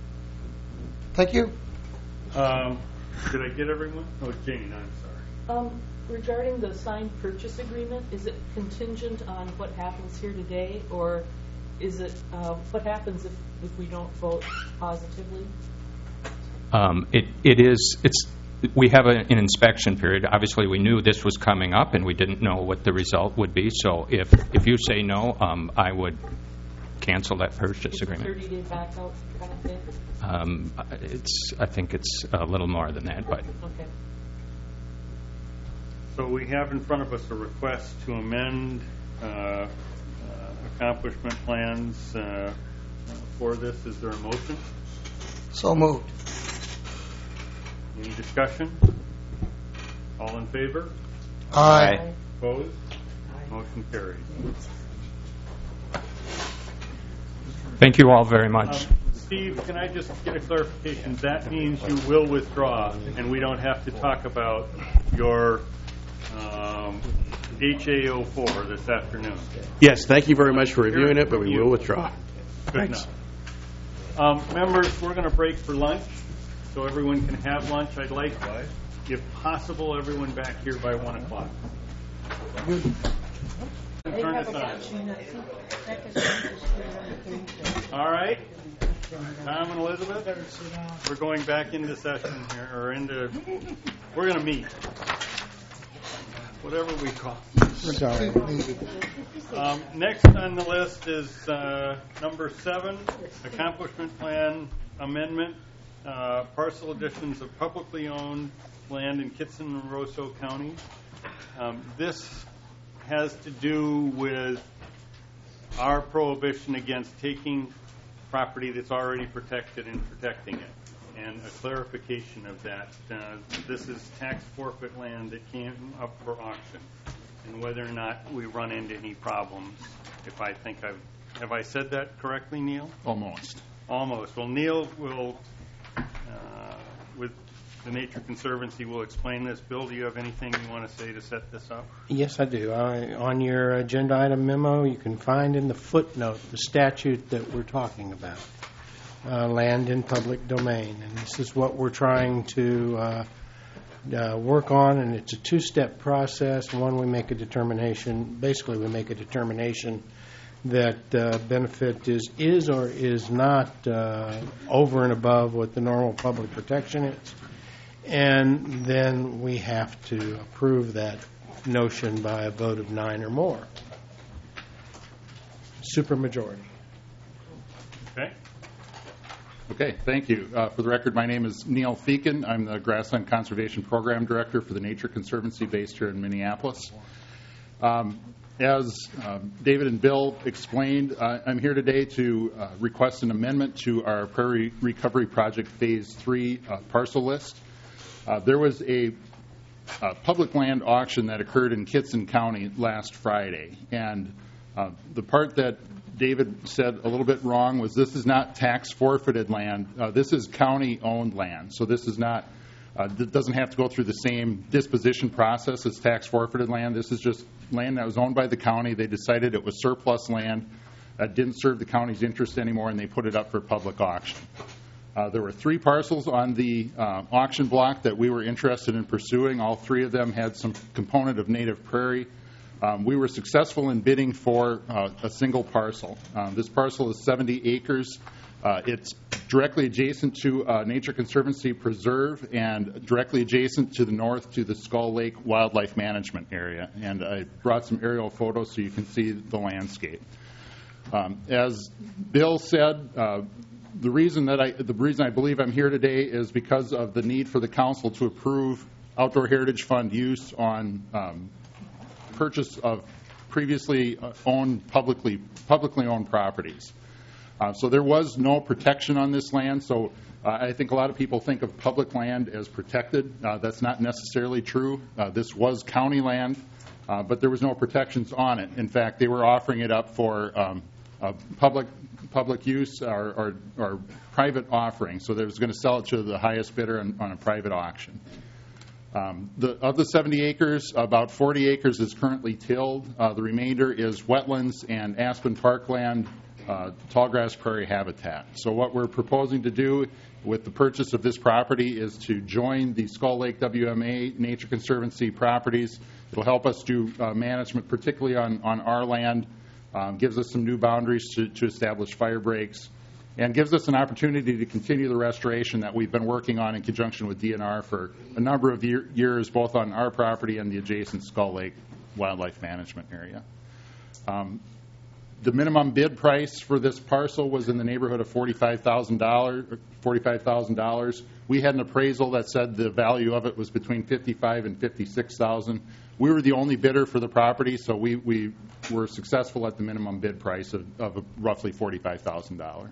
Thank you. Um, did I get everyone? Oh, Jane, I'm sorry. Um, regarding the signed purchase agreement, is it contingent on what happens here today, or is it uh, what happens if, if we don't vote positively? Um, it it is it's we have a, an inspection period. Obviously, we knew this was coming up, and we didn't know what the result would be. So, if if you say no, um, I would cancel that purchase Is agreement. thirty day back out kind of thing? Um, it's I think it's a little more than that, but Okay. So we have in front of us a request to amend uh, uh, accomplishment plans uh, for this. Is there a motion? So moved. Any discussion? All in favor? Aye. Opposed? Motion carries. Thank you all very much. Um, Steve, can I just get a clarification? That means you will withdraw, and we don't have to talk about your um, H A zero four this afternoon. Yes, thank you very much for reviewing it, but we will withdraw. Good Thanks. enough. Um, members, we're going to break for lunch, so everyone can have lunch. I'd like, if possible, everyone back here by one o'clock. Turn this on. All right, Tom and Elizabeth, we're going back into session here, or into, we're going to meet. Whatever we call it. Um, next on the list is uh, number seven, accomplishment plan amendment, uh, parcel additions of publicly owned land in Kitson and Roseau County. Um, this has to do with our prohibition against taking property that's already protected and protecting it, and a clarification of that. Uh, this is tax forfeit land that came up for auction, and whether or not we run into any problems. If I think I've have I said that correctly, Neil? Almost. Almost. Well, Neil will, uh, with the Nature Conservancy, will explain this. Bill, do you have anything you want to say to set this up? Yes, I do. I, on your agenda item memo, you can find in the footnote the statute that we're talking about. Uh, land in public domain, and this is what we're trying to uh, uh, work on, and it's a two-step process. One, we make a determination, basically we make a determination that uh, benefit is is or is not uh, over and above what the normal public protection is, and then we have to approve that notion by a vote of nine or more. Supermajority. Okay. Okay, thank you. Uh, for the record, my name is Neil Feakin. I'm the Grassland Conservation Program Director for the Nature Conservancy based here in Minneapolis. Um, as um, David and Bill explained, uh, I'm here today to uh, request an amendment to our Prairie Recovery Project Phase three uh, parcel list. Uh, there was a, a public land auction that occurred in Kitson County last Friday, and uh, the part that David said a little bit wrong was this is not tax forfeited land. Uh, this is county owned land. So this is not, uh, th- doesn't have to go through the same disposition process as tax forfeited land. This is just land that was owned by the county. They decided it was surplus land that didn't serve the county's interest anymore, and they put it up for public auction. Uh, there were three parcels on the uh, auction block that we were interested in pursuing. All three of them had some component of native prairie. Um, we were successful in bidding for uh, a single parcel. Um, this parcel is seventy acres. Uh, it's directly adjacent to uh, Nature Conservancy Preserve and directly adjacent to the north to the Skull Lake Wildlife Management Area. And I brought some aerial photos so you can see the landscape. Um, as Bill said, uh, the reason that I the reason I believe I'm here today is because of the need for the council to approve Outdoor Heritage Fund use on um, purchase of previously owned publicly publicly owned properties. Uh, so there was no protection on this land. So uh, I think a lot of people think of public land as protected. Uh, that's not necessarily true. Uh, this was county land, uh, but there was no protections on it. In fact, they were offering it up for um, a public public use or, or, or private offering. So they was going to sell it to the highest bidder on, on a private auction. Um, the, of the seventy acres, about forty acres is currently tilled. Uh, the remainder is wetlands and aspen parkland, uh, tallgrass prairie habitat. So what we're proposing to do with the purchase of this property is to join the Skull Lake W M A Nature Conservancy properties. It'll help us do uh, management, particularly on, on our land, um, gives us some new boundaries to, to establish fire breaks, and gives us an opportunity to continue the restoration that we've been working on in conjunction with D N R for a number of year, years, both on our property and the adjacent Skull Lake Wildlife Management Area. Um, the minimum bid price for this parcel was in the neighborhood of forty-five thousand dollars. forty-five thousand dollars. We had an appraisal that said the value of it was between fifty-five thousand dollars and fifty-six thousand dollars. We were the only bidder for the property, so we, we were successful at the minimum bid price of, of roughly forty-five thousand dollars.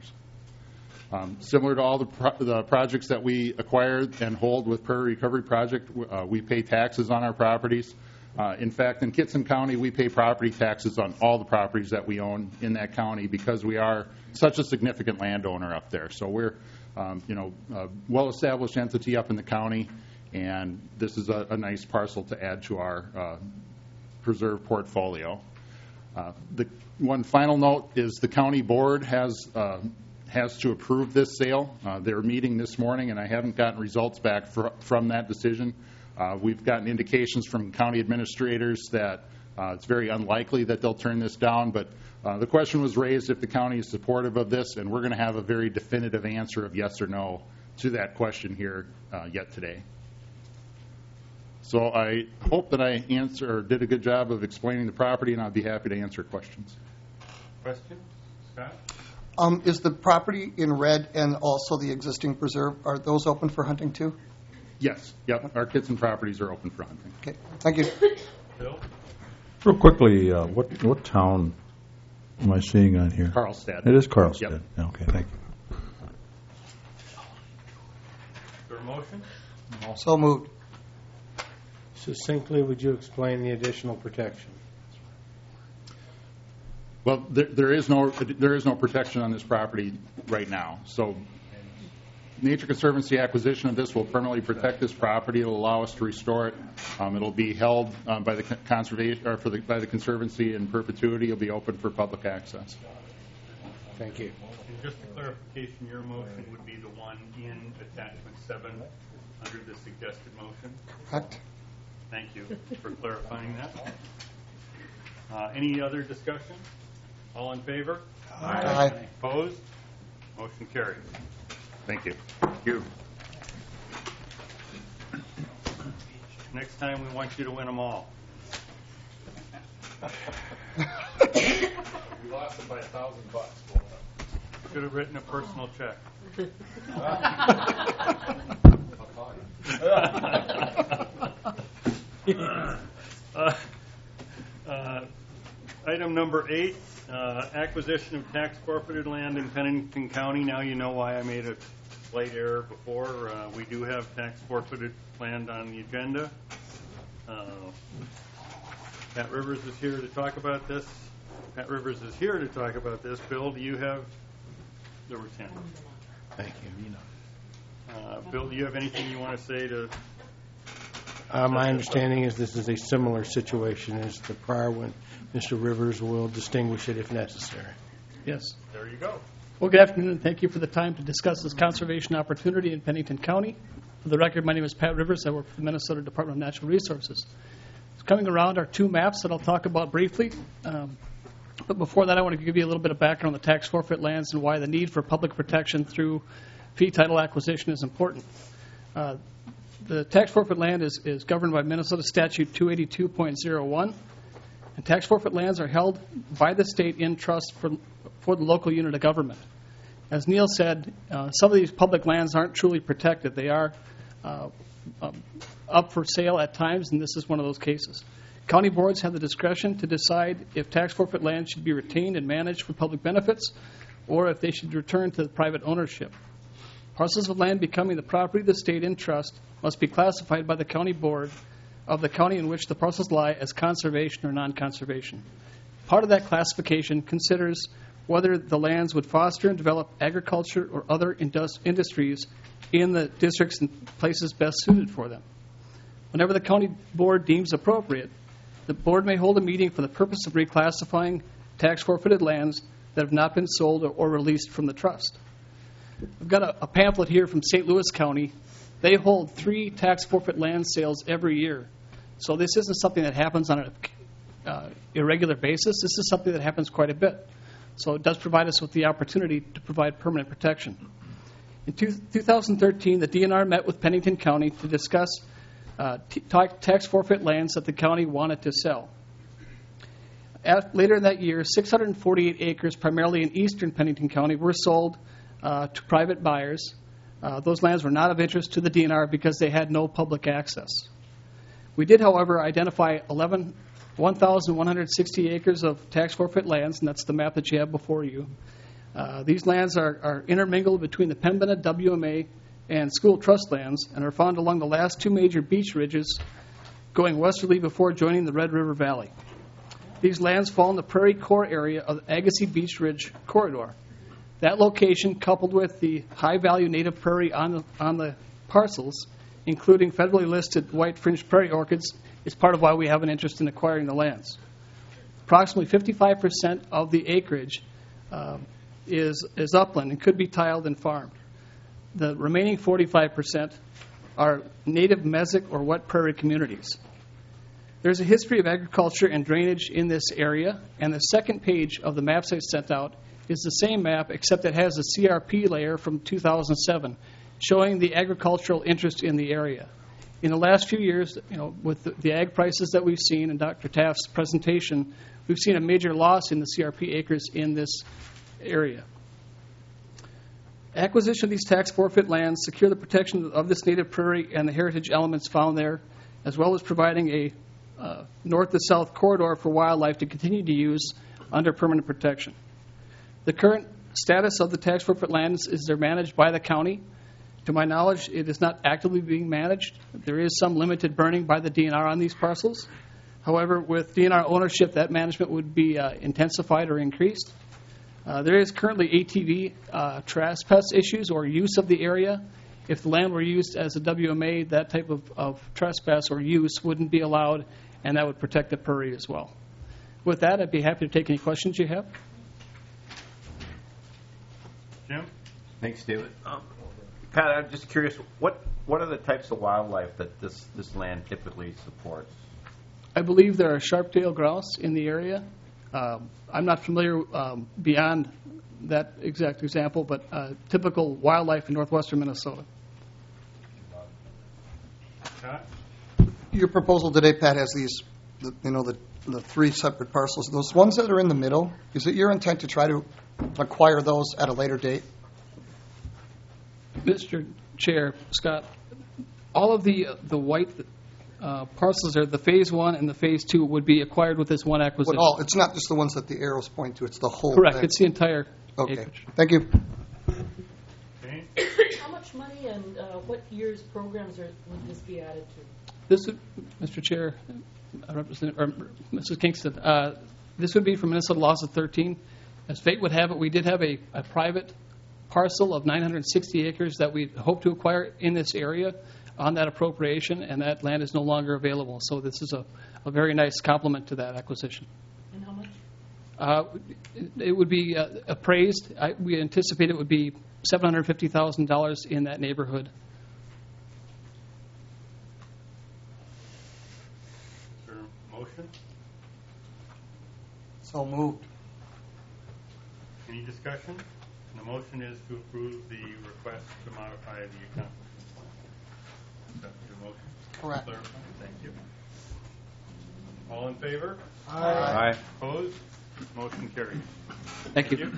Um, similar to all the, pro- the projects that we acquired and hold with Prairie Recovery Project, uh, we pay taxes on our properties. Uh, in fact, in Kitson County, we pay property taxes on all the properties that we own in that county because we are such a significant landowner up there. So we're, um, you know, a well-established entity up in the county, and this is a, a nice parcel to add to our uh, preserve portfolio. Uh, the one final note is the county board has uh, has to approve this sale. Uh, they're meeting this morning, and I haven't gotten results back fr from that decision. Uh, we've gotten indications from county administrators that uh, it's very unlikely that they'll turn this down, but uh, the question was raised if the county is supportive of this, and we're going to have a very definitive answer of yes or no to that question here uh, yet today. So I hope that I answer or did a good job of explaining the property, and I'd be happy to answer questions. Question? Scott? Um, is the property in red and also the existing preserve, are those open for hunting too? Yes. Yep. Our Kitson properties are open for hunting. Okay. Thank you. Bill? Real quickly, uh, what what town am I seeing on here? Carlstadt. It is Carlstadt. Yep. Okay, thank you. Is there a motion? So moved. Succinctly, would you explain the additional protection? Well, there, there is no there is no protection on this property right now. So, Nature Conservancy acquisition of this will permanently protect this property. It'll allow us to restore it. Um, it'll be held um, by the conservation or for the by the Conservancy in perpetuity. It'll be open for public access. Thank you. And just a clarification, your motion would be the one in attachment seven under the suggested motion. Correct. Thank you for clarifying that. Uh, any other discussion? All in favor? Aye. Aye. Opposed? Motion carries. Thank you. Thank you. Next time, we want you to win them all. We lost it by a thousand bucks. Should have written a personal check. uh, uh, item number eight, uh, acquisition of tax forfeited land in Pennington County. Now you know why I made a slight error before. Uh, we do have tax forfeited land on the agenda. Uh, Pat Rivers is here to talk about this. Pat Rivers is here to talk about this. Bill, do you have? There were ten. Thank you. Uh, Bill, do you have anything you want to say to? Uh, my understanding is this is a similar situation as the prior one. Mister Rivers will distinguish it if necessary. Yes. There you go. Well, good afternoon, and thank you for the time to discuss this conservation opportunity in Pennington County. For the record, my name is Pat Rivers. I work for the Minnesota Department of Natural Resources. Coming around are two maps that I'll talk about briefly. Um, but before that, I want to give you a little bit of background on the tax forfeit lands and why the need for public protection through fee title acquisition is important. Uh, the tax forfeit land is, is governed by Minnesota Statute two eighty-two point oh one, and tax forfeit lands are held by the state in trust for, for the local unit of government. As Neil said, uh, some of these public lands aren't truly protected. They are uh, um, up for sale at times, and this is one of those cases. County boards have the discretion to decide if tax forfeit land should be retained and managed for public benefits or if they should return to private ownership. Parcels of land becoming the property of the state in trust must be classified by the county board of the county in which the parcels lie as conservation or non-conservation. Part of that classification considers whether the lands would foster and develop agriculture or other indus- industries in the districts and places best suited for them. Whenever the county board deems appropriate, the board may hold a meeting for the purpose of reclassifying tax forfeited lands that have not been sold or, or released from the trust. I've got a, a pamphlet here from Saint Louis County. They hold three tax forfeit land sales every year. So this isn't something that happens on an uh, irregular basis. This is something that happens quite a bit. So it does provide us with the opportunity to provide permanent protection. In two, two thousand thirteen, the D N R met with Pennington County to discuss uh, t- tax forfeit lands that the county wanted to sell. At, later in that year, six hundred forty-eight acres, primarily in eastern Pennington County, were sold uh, to private buyers. Uh, those lands were not of interest to the D N R because they had no public access. We did, however, identify one thousand one hundred sixty acres of tax forfeit lands, and that's the map that you have before you. Uh, these lands are, are intermingled between the Pembina, W M A, and school trust lands and are found along the last two major beach ridges going westerly before joining the Red River Valley. These lands fall in the Prairie Core area of the Agassiz Beach Ridge corridor. That location, coupled with the high-value native prairie on the, on the parcels, including federally listed white fringed prairie orchids, is part of why we have an interest in acquiring the lands. Approximately fifty-five percent of the acreage uh, is, is upland and could be tiled and farmed. The remaining forty-five percent are native mesic or wet prairie communities. There's a history of agriculture and drainage in this area, and the second page of the maps I sent out is the same map, except it has a C R P layer from two thousand seven, showing the agricultural interest in the area. In the last few years, you know, with the, the ag prices that we've seen in Doctor Taft's presentation, we've seen a major loss in the C R P acres in this area. Acquisition of these tax forfeit lands secure the protection of this native prairie and the heritage elements found there, as well as providing a uh, north to south corridor for wildlife to continue to use under permanent protection. The current status of the tax forfeit lands is they're managed by the county. To my knowledge, it is not actively being managed. There is some limited burning by the D N R on these parcels. However, with D N R ownership, that management would be uh, intensified or increased. Uh, there is currently A T V uh, trespass issues or use of the area. If the land were used as a W M A, that type of, of trespass or use wouldn't be allowed, and that would protect the prairie as well. With that, I'd be happy to take any questions you have. Jim? Thanks, David. Um, Pat, I'm just curious, what what are the types of wildlife that this, this land typically supports? I believe there are sharp-tailed grouse in the area. Um, I'm not familiar um, beyond that exact example, but uh, typical wildlife in northwestern Minnesota. Your proposal today, Pat, has these, the, you know, the, the three separate parcels. Those ones that are in the middle, is it your intent to try to acquire those at a later date? Mister Chair, Scott, all of the uh, the white uh, parcels are the phase one and the phase two would be acquired with this one acquisition. What all? It's not just the ones that the arrows point to. It's the whole Correct. thing. It's the entire okay. acreage. Thank you. Okay. How much money and uh, what year's programs are, would this be added to? This would, Mister Chair, uh, Representative, or Missus Kingston, uh, this would be from Minnesota Laws of thirteen. As fate would have it, we did have a, a private parcel of nine hundred sixty acres that we hope to acquire in this area on that appropriation, and that land is no longer available. So this is a, a very nice complement to that acquisition. And how much? Uh, it, it would be uh, appraised. I, we anticipate it would be seven hundred fifty thousand dollars in that neighborhood. Is there a motion? So moved. Any discussion? And the motion is to approve the request to modify the accomplishment plan. Is that your motion? Correct. Clarify? Thank you. All in favor? Aye. Aye. Opposed? Motion carries. Thank you.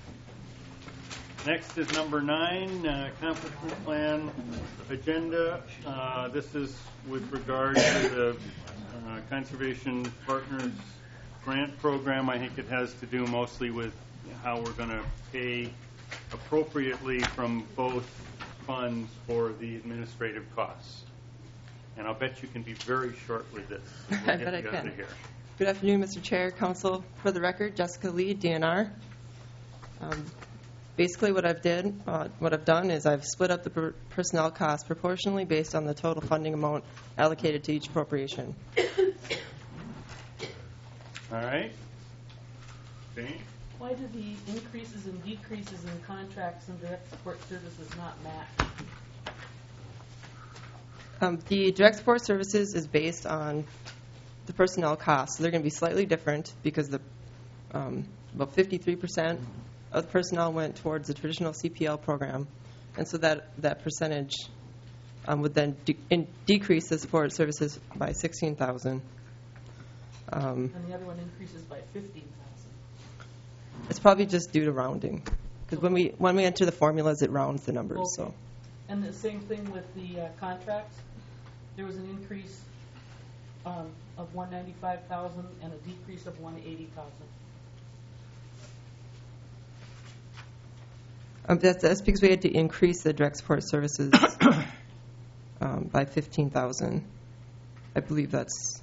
Next is number nine, uh, accomplishment plan agenda. Uh, this is with regard to the uh, Conservation Partners grant program. I think it has to do mostly with how we're going to pay appropriately from both funds for the administrative costs. And I'll bet you can be very short with this. We'll I bet I can. Here. Good afternoon, Mister Chair, Council. For the record, Jessica Lee, D N R. Um, basically, what I've did, uh, what I've done is I've split up the per personnel costs proportionally based on the total funding amount allocated to each appropriation. All right. Okay. Why do the increases and decreases in contracts and direct support services not match? Um, the direct support services is based on the personnel costs. So they're going to be slightly different because the um, about fifty-three percent of the personnel went towards the traditional C P L program. And so that, that percentage um, would then de in decrease the support services by sixteen thousand dollars. Um, and the other one increases by fifteen thousand dollars. It's probably just due to rounding. Because when we, when we enter the formulas, it rounds the numbers. Okay. So. And the same thing with the uh, contracts? There was an increase um, of one hundred ninety-five thousand dollars and a decrease of one hundred eighty thousand dollars. Um, that's, that's because we had to increase the direct support services um, by fifteen thousand dollars. I believe that's...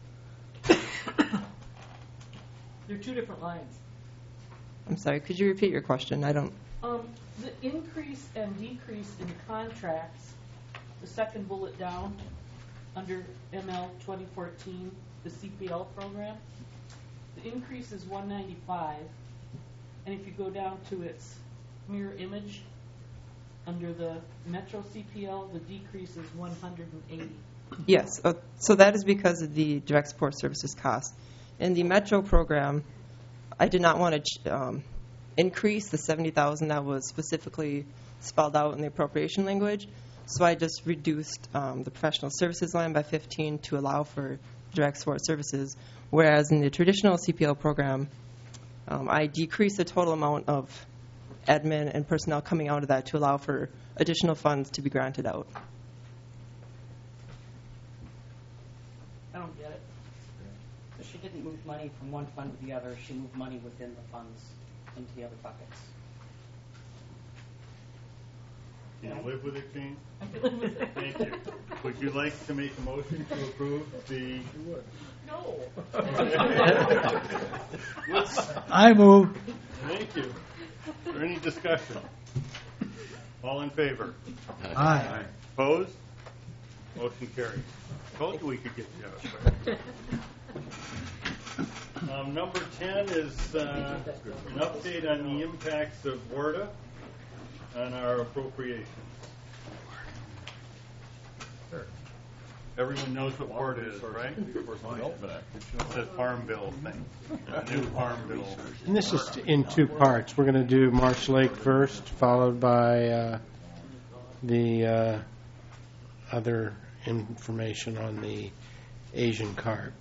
They're two different lines. I'm sorry, could you repeat your question? I don't... Um, the increase and decrease in contracts, the second bullet down, under M L twenty fourteen, the C P L program, the increase is one ninety-five, and if you go down to its mirror image, under the Metro C P L, the decrease is one hundred eighty. Yes, uh, so that is because of the direct support services cost. In the Metro program, I did not want to um, increase the seventy thousand that was specifically spelled out in the appropriation language, so I just reduced um, the professional services line by fifteen to allow for direct support services, whereas in the traditional C P L program, um, I decreased the total amount of admin and personnel coming out of that to allow for additional funds to be granted out. I don't get it. So she didn't move money from one fund to the other. She moved money within the funds into the other buckets. Can you live with it, Jane? I can live with it. Thank you. Would you like to make a motion to approve the... No. I move. Thank you. Is there any discussion? All in favor? Aye. Opposed? Motion carries. Told you we could get you out of there. Um, number ten is uh, an update on the impacts of WERDA on our appropriations. Everyone knows what WERDA is, right? It's a farm bill thing, a new farm bill. And this is in two parts. We're going to do Marsh Lake first, followed by uh, the uh, other information on the Asian carp.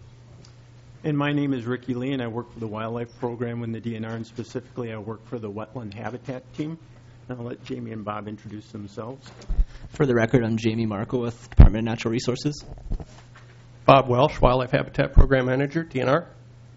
And my name is Ricky Lee, and I work for the wildlife program in the D N R, and specifically I work for the wetland habitat team. And I'll let Jamie and Bob introduce themselves. For the record, I'm Jamie Marco with Department of Natural Resources. Bob Welsh, Wildlife Habitat Program Manager, D N R.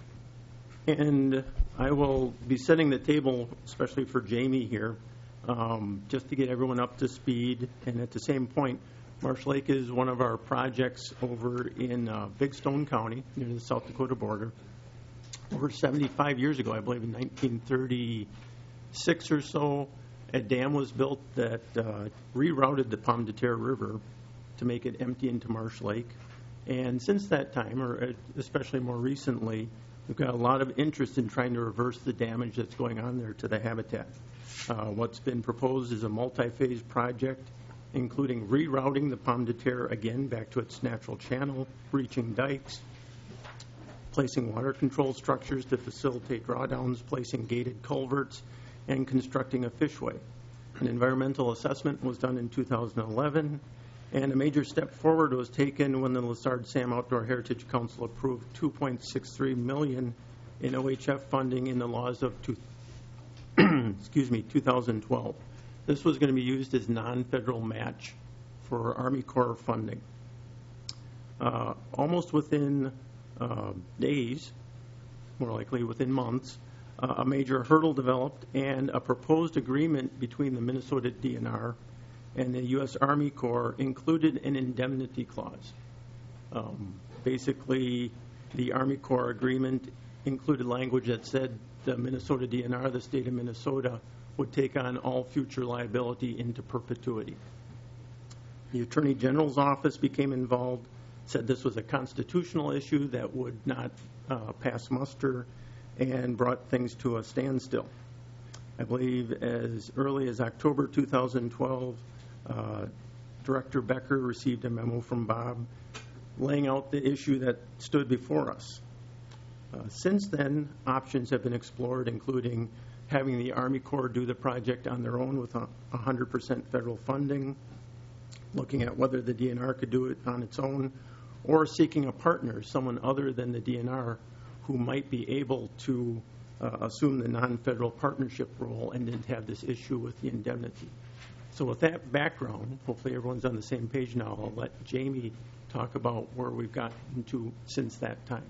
And I will be setting the table, especially for Jamie here, um, just to get everyone up to speed. And at the same point, Marsh Lake is one of our projects over in uh, Big Stone County, near the South Dakota border. Over seventy-five years ago, I believe in nineteen thirty-six or so, a dam was built that uh, rerouted the Pomme de Terre River to make it empty into Marsh Lake. And since that time, or especially more recently, we've got a lot of interest in trying to reverse the damage that's going on there to the habitat. Uh, what's been proposed is a multi-phase project, including rerouting the Pomme de Terre again back to its natural channel, breaching dikes, placing water control structures to facilitate drawdowns, placing gated culverts, and constructing a fishway. An environmental assessment was done in two thousand eleven, and a major step forward was taken when the Lessard Sam Outdoor Heritage Council approved two point six three million dollars in O H F funding in the laws of two, excuse me, two thousand twelve. This was going to be used as non-federal match for Army Corps funding. Uh, almost within uh, days, more likely within months, Uh, a major hurdle developed, and a proposed agreement between the Minnesota D N R and the U S Army Corps included an indemnity clause. Um, basically, the Army Corps agreement included language that said the Minnesota D N R, the state of Minnesota, would take on all future liability into perpetuity. The Attorney General's office became involved, said this was a constitutional issue that would not uh, pass muster, and brought things to a standstill. I believe as early as October two thousand twelve, uh, Director Becker received a memo from Bob laying out the issue that stood before us. Uh, since then, options have been explored, including having the Army Corps do the project on their own with one hundred percent federal funding, looking at whether the D N R could do it on its own, or seeking a partner, someone other than the D N R, who might be able to uh, assume the non-federal partnership role and didn't have this issue with the indemnity. So with that background, hopefully everyone's on the same page now. I'll let Jamie talk about where we've gotten to since that time.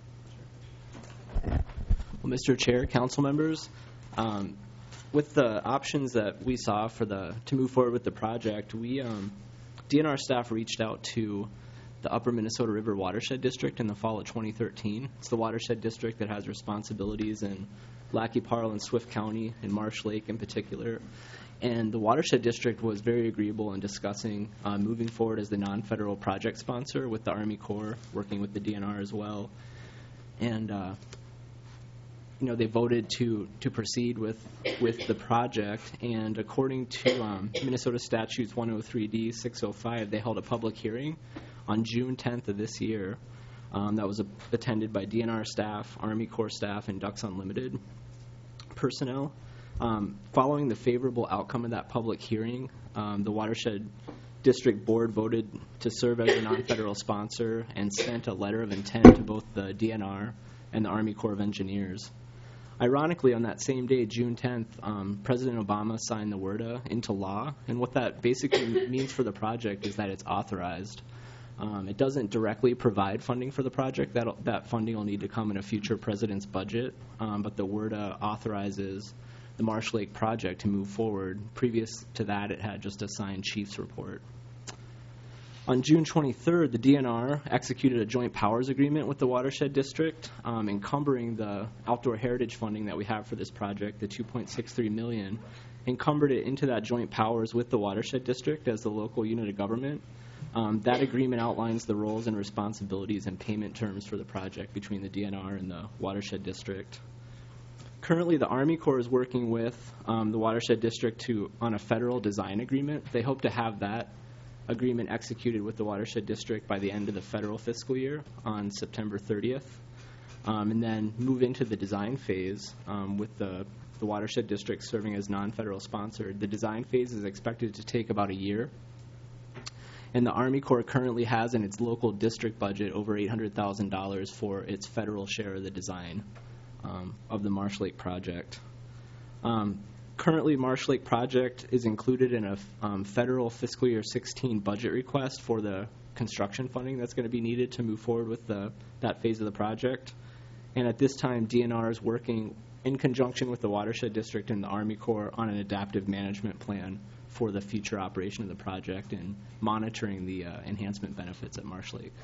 Well, Mister Chair, council members, um, with the options that we saw for the to move forward with the project, we um, D N R staff reached out to the Upper Minnesota River Watershed District in the fall of twenty thirteen. It's the watershed district that has responsibilities in Lackey, Parle, and Swift County, and Marsh Lake in particular. And the watershed district was very agreeable in discussing uh, moving forward as the non-federal project sponsor with the Army Corps, working with the D N R as well. And uh, you know, they voted to to proceed with with the project. And according to um, Minnesota Statutes one oh three D six oh five, they held a public hearing on June tenth of this year. Um, that was a, attended by D N R staff, Army Corps staff, and Ducks Unlimited personnel. Um, following the favorable outcome of that public hearing, um, the Watershed District Board voted to serve as a non-federal sponsor and sent a letter of intent to both the D N R and the Army Corps of Engineers. Ironically, on that same day, June tenth, um, President Obama signed the WRDA into law, and what that basically means for the project is that it's authorized. Um, it doesn't directly provide funding for the project. That that funding will need to come in a future president's budget, um, but the WRDA authorizes the Marsh Lake project to move forward. Previous to that, it had just a signed chief's report. On June twenty-third, the D N R executed a joint powers agreement with the Watershed District, um, encumbering the outdoor heritage funding that we have for this project, the two point six three million dollars, encumbered it into that joint powers with the Watershed District as the local unit of government. Um, that agreement outlines the roles and responsibilities and payment terms for the project between the D N R and the Watershed District. Currently, the Army Corps is working with um, the Watershed District to on a federal design agreement. They hope to have that agreement executed with the Watershed District by the end of the federal fiscal year on September thirtieth, um, and then move into the design phase um, with the, the Watershed District serving as non-federal sponsor. The design phase is expected to take about a year, and the Army Corps currently has in its local district budget over eight hundred thousand dollars for its federal share of the design Um, of the Marsh Lake project. Um, currently, Marsh Lake project is included in a um, federal fiscal year sixteen budget request for the construction funding that's going to be needed to move forward with the, that phase of the project. And at this time, D N R is working in conjunction with the Watershed District and the Army Corps on an adaptive management plan for the future operation of the project and monitoring the uh, enhancement benefits at Marsh Lake.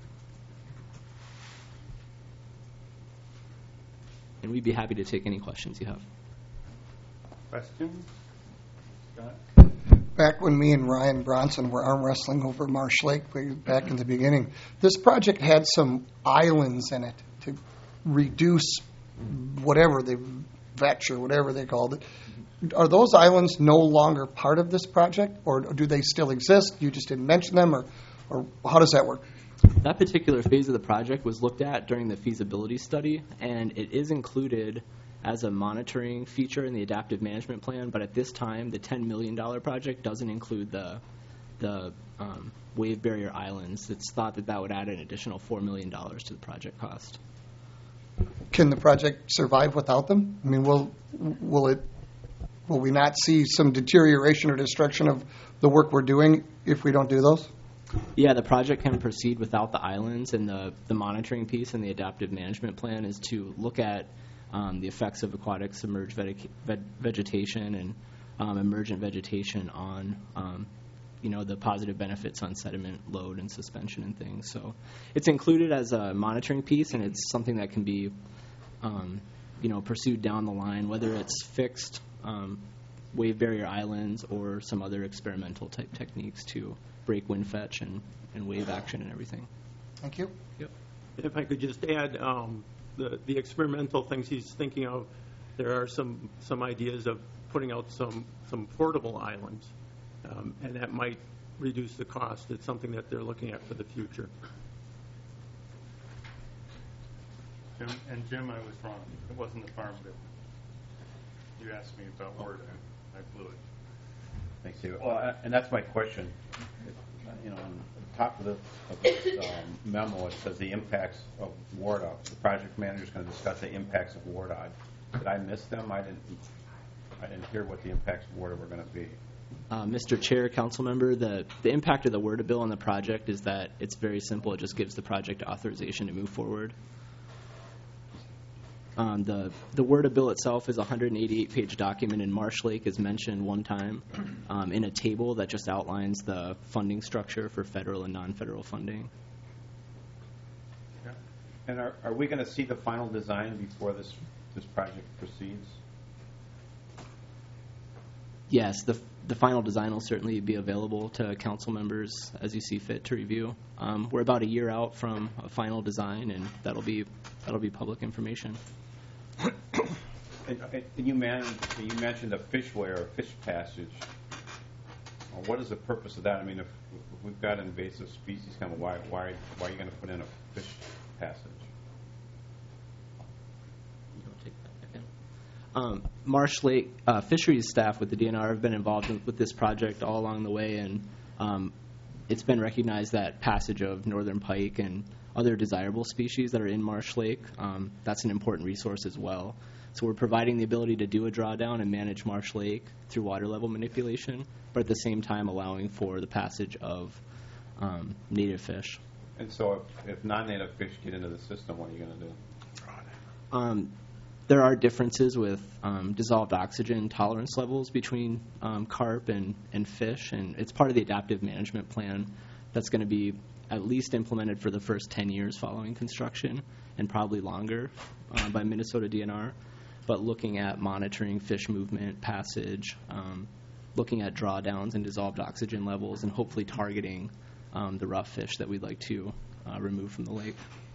And we'd be happy to take any questions you have. Questions? Scott? Back when me and Ryan Bronson were arm wrestling over Marsh Lake, back in the beginning, this project had some islands in it to reduce whatever the vetch or whatever they called it. Are those islands no longer part of this project, or do they still exist? You just didn't mention them, or, or how does that work? That particular phase of the project was looked at during the feasibility study, and it is included as a monitoring feature in the adaptive management plan, but at this time, the ten million dollars project doesn't include the the um, wave barrier islands. It's thought that that would add an additional four million dollars to the project cost. Can the project survive without them? I mean, will will it will we not see some deterioration or destruction of the work we're doing if we don't do those? Yeah, the project can proceed without the islands, and the, the monitoring piece and the adaptive management plan is to look at um, the effects of aquatic submerged veg- veg- vegetation and um, emergent vegetation on, um, you know, the positive benefits on sediment load and suspension and things. So it's included as a monitoring piece, and it's something that can be, um, you know, pursued down the line, whether it's fixed um, wave barrier islands or some other experimental type techniques to break wind fetch and, and wave action and everything. Thank you. Yep. If I could just add, um, the, the experimental things he's thinking of, there are some, some ideas of putting out some, some portable islands, um, and that might reduce the cost. It's something that they're looking at for the future. Jim, and Jim, I was wrong. It wasn't the farm bill. You asked me about WRDA. I blew it. Thank you. Well, I- and that's my question. It- You know, on the top of, the, of this um, memo, it says the impacts of WRDA. The project manager is going to discuss the impacts of WRDA. Did I miss them? I didn't. I didn't hear what the impacts of WRDA were going to be. Uh, Mister Chair, Council Member, the, the impact of the WRDA bill on the project is that it's very simple. It just gives the project authorization to move forward. Um, the, the WRDA bill itself is a one hundred eighty-eight page document, and Marsh Lake is mentioned one time um, in a table that just outlines the funding structure for federal and non-federal funding. And are, are we going to see the final design before this, this project proceeds? Yes, the the final design will certainly be available to council members as you see fit to review. Um, we're about a year out from a final design, and that'll be that'll be public information. And, and you, man, you mentioned a fishway or a fish passage. Well, what is the purpose of that? I mean, if, if we've got invasive species coming, why why why are you going to put in a fish passage? Um, Marsh Lake uh, fisheries staff with the D N R have been involved in, with this project all along the way, and um, it's been recognized that passage of northern pike and other desirable species that are in Marsh Lake, um, that's an important resource as well. So we're providing the ability to do a drawdown and manage Marsh Lake through water level manipulation, but at the same time allowing for the passage of um, native fish. And so if, if non-native fish get into the system, what are you going to do? Um, There are differences with um, dissolved oxygen tolerance levels between um, carp and, and fish, and it's part of the adaptive management plan that's going to be at least implemented for the first ten years following construction, and probably longer uh, by Minnesota D N R. But looking at monitoring fish movement, passage, um, looking at drawdowns and dissolved oxygen levels, and hopefully targeting um, the rough fish that we'd like to uh, remove from the lake.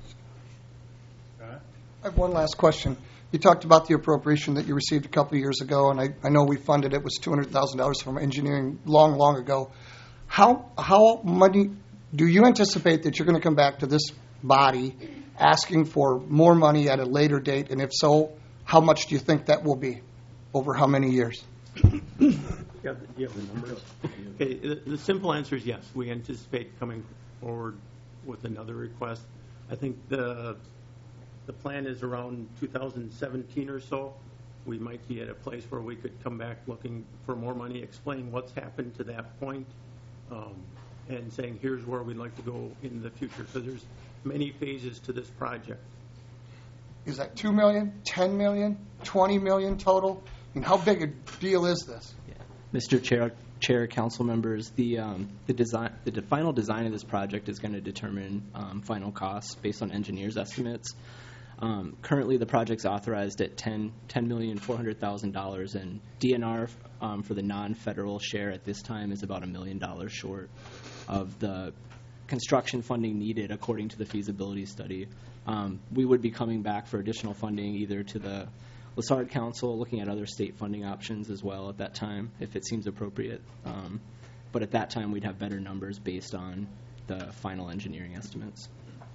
I have one last question. You talked about the appropriation that you received a couple of years ago, and I, I know we funded it. It was two hundred thousand dollars from engineering long, long ago. How how money do you anticipate that you're going to come back to this body asking for more money at a later date? And if so, how much do you think that will be over how many years? You have the, you have the numbers? Okay, the, the simple answer is yes. We anticipate coming forward with another request. I think the The plan is around two thousand seventeen or so. We might be at a place where we could come back looking for more money, explain what's happened to that point, um, and saying here's where we'd like to go in the future. So there's many phases to this project. Is that two million, ten million, twenty million total? I mean, how big a deal is this? Mister Chair, Chair, council members, the um, the design, the de- final design of this project is going to determine um, final costs based on engineers' estimates. Um, currently, the project's authorized at ten million four hundred thousand dollars, and D N R um, for the non-federal share at this time is about a million dollars short of the construction funding needed according to the feasibility study. Um, we would be coming back for additional funding either to the Lessard Council, looking at other state funding options as well at that time, if it seems appropriate. Um, but at that time, we'd have better numbers based on the final engineering estimates.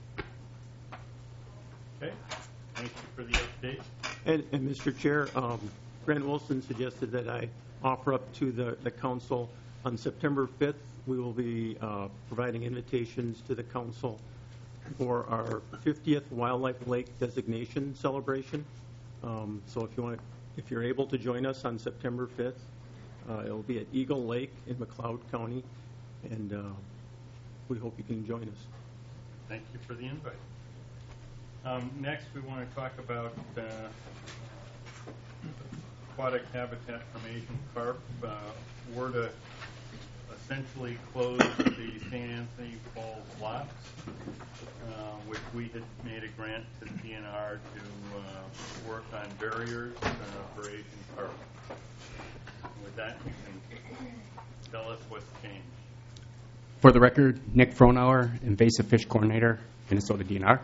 Okay. Thank you for the update. And, and Mister Chair, um, Grant Wilson suggested that I offer up to the, the council on September fifth. We will be uh, providing invitations to the council for our fiftieth Wildlife Lake designation celebration. Um, so if you want, if you're able to join us on September fifth, uh, it will be at Eagle Lake in McLeod County, and uh, we hope you can join us. Thank you for the invite. Um, next, we want to talk about uh, aquatic habitat from Asian carp. Uh, we're to essentially close the Saint Anthony Falls locks, uh, which we had made a grant to the D N R to uh, work on barriers uh, for Asian carp. And with that, you can tell us what's changed. For the record, Nick Fronauer, Invasive Fish Coordinator, Minnesota D N R.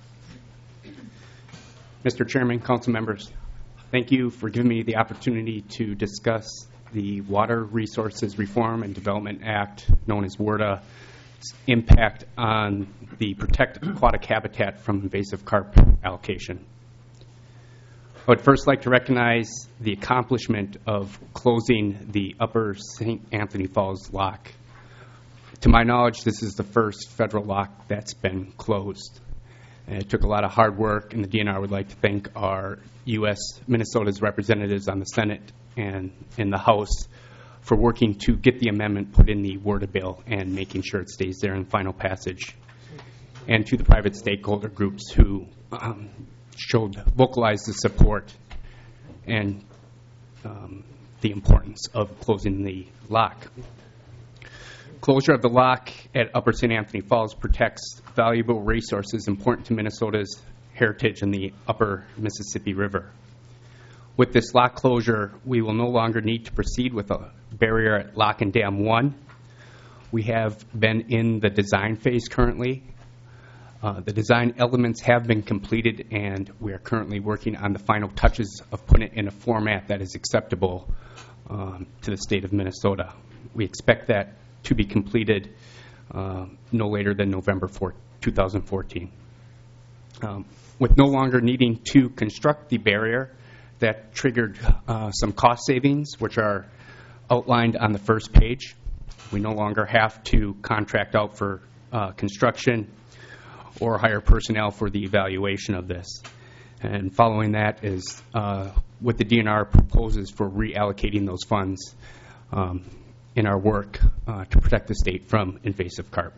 Mister Chairman, council members, thank you for giving me the opportunity to discuss the Water Resources Reform and Development Act, known as WRDA's impact on the protect aquatic habitat from invasive carp allocation. I would first like to recognize the accomplishment of closing the Upper Saint Anthony Falls lock. To my knowledge, this is the first federal lock that's been closed. And it took a lot of hard work, and the D N R would like to thank our U S Minnesota's representatives on the Senate and in the House for working to get the amendment put in the WRDA bill and making sure it stays there in final passage. And to the private stakeholder groups who um, showed, vocalized the support and um, the importance of closing the lock. Closure of the lock at Upper Saint Anthony Falls protects valuable resources important to Minnesota's heritage in the upper Mississippi River. With this lock closure, we will no longer need to proceed with a barrier at Lock and Dam one. We have been in the design phase currently. Uh, the design elements have been completed, and we are currently working on the final touches of putting it in a format that is acceptable um, to the state of Minnesota. We expect that to be completed uh, no later than November fourth, two thousand fourteen. Um, with no longer needing to construct the barrier, that triggered uh, some cost savings, which are outlined on the first page. We no longer have to contract out for uh, construction or hire personnel for the evaluation of this. And following that is uh, what the D N R proposes for reallocating those funds um, in our work uh, to protect the state from invasive carp.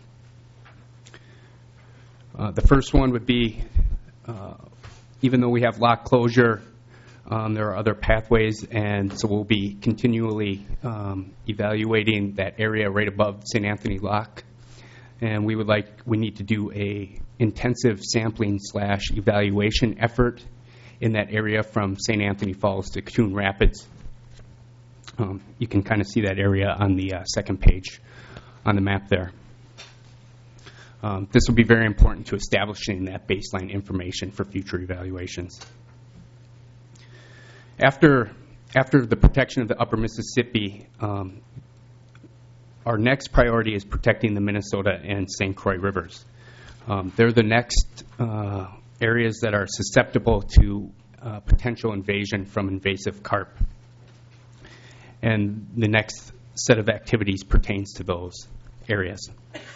Uh, the first one would be, uh, even though we have lock closure, um, there are other pathways, and so we'll be continually um, evaluating that area right above Saint Anthony Lock. And we would like, we need to do a intensive sampling slash evaluation effort in that area from Saint Anthony Falls to Coon Rapids. Um, you can kind of see that area on the uh, second page on the map there. Um, this will be very important to establishing that baseline information for future evaluations. After, after the protection of the upper Mississippi, um, our next priority is protecting the Minnesota and Saint Croix rivers. Um, they're the next uh, areas that are susceptible to uh, potential invasion from invasive carp. And the next set of activities pertains to those areas.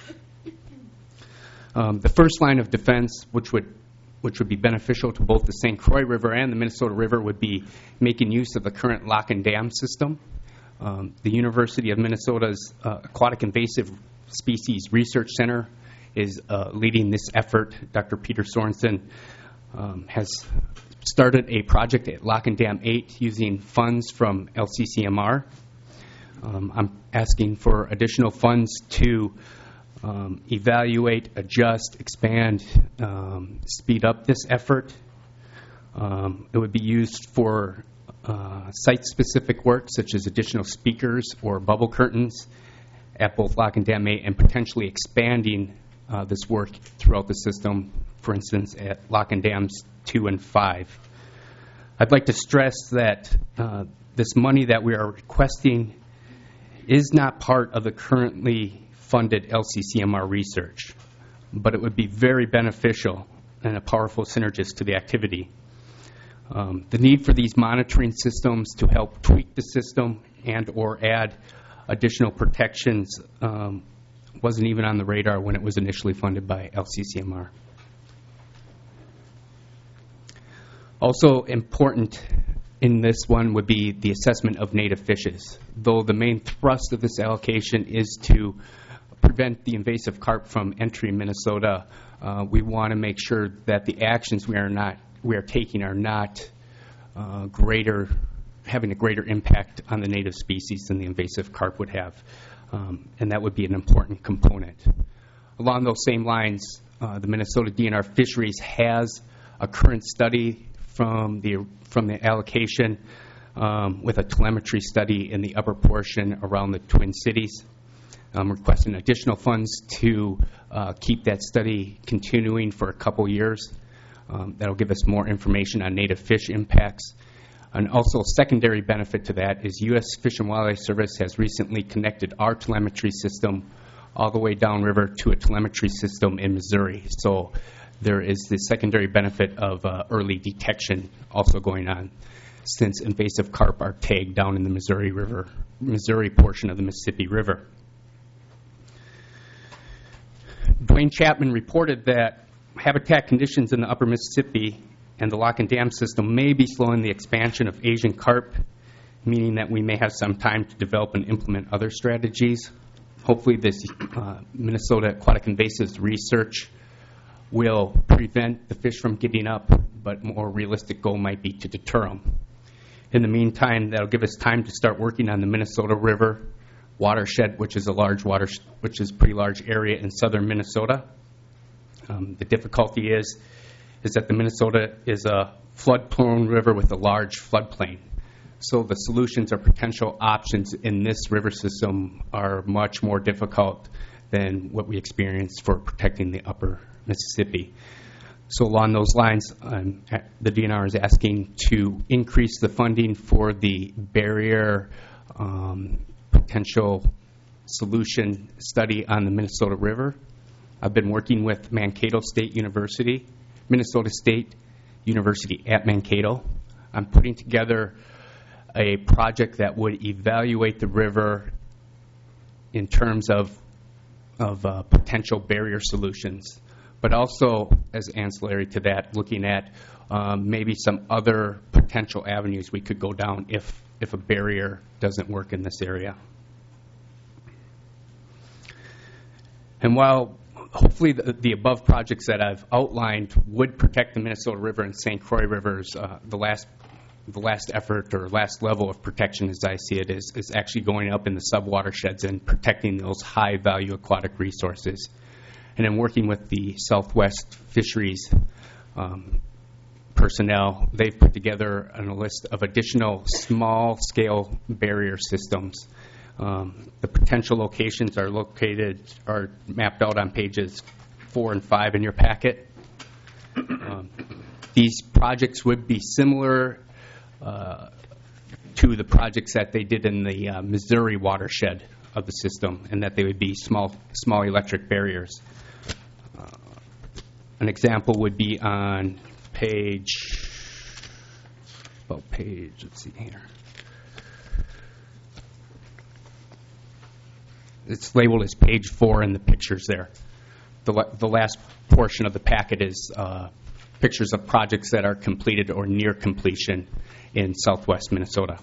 Um, the first line of defense, which would which would be beneficial to both the Saint Croix River and the Minnesota River, would be making use of the current lock and dam system. Um, the University of Minnesota's uh, Aquatic Invasive Species Research Center is uh, leading this effort. Doctor Peter Sorensen um, has started a project at Lock and Dam eight using funds from L C C M R. Um, I'm asking for additional funds to um, evaluate, adjust, expand, um, speed up this effort. Um, it would be used for uh, site-specific work, such as additional speakers or bubble curtains at both Lock and Dam eight, and potentially expanding uh, this work throughout the system, for instance, at Lock and Dams two and five. I'd like to stress that uh, this money that we are requesting is not part of the currently funded L C C M R research, but it would be very beneficial and a powerful synergist to the activity. Um, the need for these monitoring systems to help tweak the system and or add additional protections um, wasn't even on the radar when it was initially funded by L C C M R. Also important in this one would be the assessment of native fishes. Though the main thrust of this allocation is to prevent the invasive carp from entering Minnesota, uh, we want to make sure that the actions we are not we are taking are not uh, greater, having a greater impact on the native species than the invasive carp would have, um, and that would be an important component. Along those same lines, uh, the Minnesota D N R Fisheries has a current study from the from the allocation um, with a telemetry study in the upper portion around the Twin Cities. I'm requesting additional funds to uh, keep that study continuing for a couple years. Um, that'll give us more information on native fish impacts. And also a secondary benefit to that is U S Fish and Wildlife Service has recently connected our telemetry system all the way downriver to a telemetry system in Missouri. So there is the secondary benefit of uh, early detection also going on, since invasive carp are tagged down in the Missouri River, Missouri portion of the Mississippi River. Dwayne Chapman reported that habitat conditions in the upper Mississippi and the Lock and Dam system may be slowing the expansion of Asian carp, meaning that we may have some time to develop and implement other strategies. Hopefully this uh, Minnesota Aquatic Invasives research will prevent the fish from getting up, but more realistic goal might be to deter them. In the meantime, that'll give us time to start working on the Minnesota River watershed, which is a large water, which is a pretty large area in southern Minnesota. Um, the difficulty is is that the Minnesota is a flood-prone river with a large floodplain. So the solutions or potential options in this river system are much more difficult than what we experience for protecting the upper Mississippi. So along those lines, um, the D N R is asking to increase the funding for the barrier um, potential solution study on the Minnesota River. I've been working with Mankato State University, Minnesota State University at Mankato. I'm putting together a project that would evaluate the river in terms of, of uh, potential barrier solutions, but also as ancillary to that, looking at um, maybe some other potential avenues we could go down if, if a barrier doesn't work in this area. And while hopefully the, the above projects that I've outlined would protect the Minnesota River and Saint Croix rivers, uh, the last the last effort or last level of protection, as I see it, is, is actually going up in the subwatersheds and protecting those high-value aquatic resources. And in working with the Southwest Fisheries um, personnel, they've put together a list of additional small-scale barrier systems. Um, the potential locations are located, are mapped out on pages four and five in your packet. Um, these projects would be similar uh, to the projects that they did in the uh, Missouri watershed of the system, and that they would be small, small electric barriers. Uh, an example would be on page, about page, let's see here. It's labeled as page four in the pictures there. The, la the last portion of the packet is uh, pictures of projects that are completed or near completion in southwest Minnesota.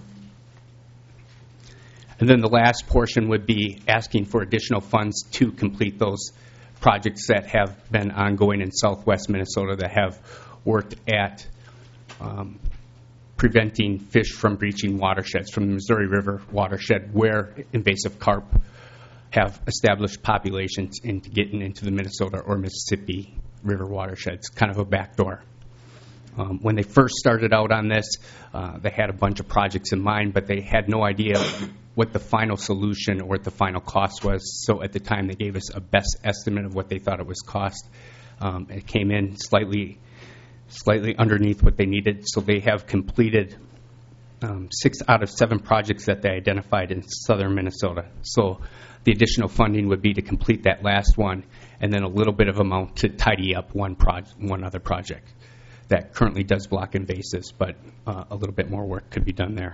And then the last portion would be asking for additional funds to complete those projects that have been ongoing in southwest Minnesota that have worked at um, preventing fish from breaching watersheds, from the Missouri River watershed where invasive carp have established populations into getting into the Minnesota or Mississippi River watersheds, kind of a backdoor. Um, when they first started out on this, uh, they had a bunch of projects in mind, but they had no idea what the final solution or what the final cost was. So at the time, they gave us a best estimate of what they thought it was cost. Um, it came in slightly, slightly underneath what they needed. So they have completed um, six out of seven projects that they identified in southern Minnesota. So the additional funding would be to complete that last one, and then a little bit of amount to tidy up one project, one other project that currently does block invasives, but uh, a little bit more work could be done there.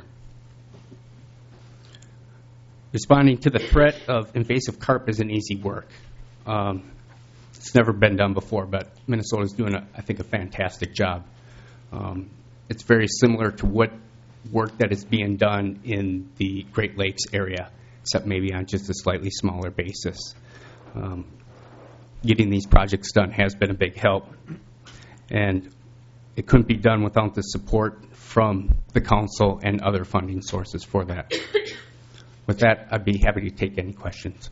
Responding to the threat of invasive carp isn't easy work. Um, it's never been done before, but Minnesota is doing, a, I think, a fantastic job. Um, it's very similar to what work that is being done in the Great Lakes area, except maybe on just a slightly smaller basis. Um, getting these projects done has been a big help, and it couldn't be done without the support from the council and other funding sources for that. With that, I'd be happy to take any questions.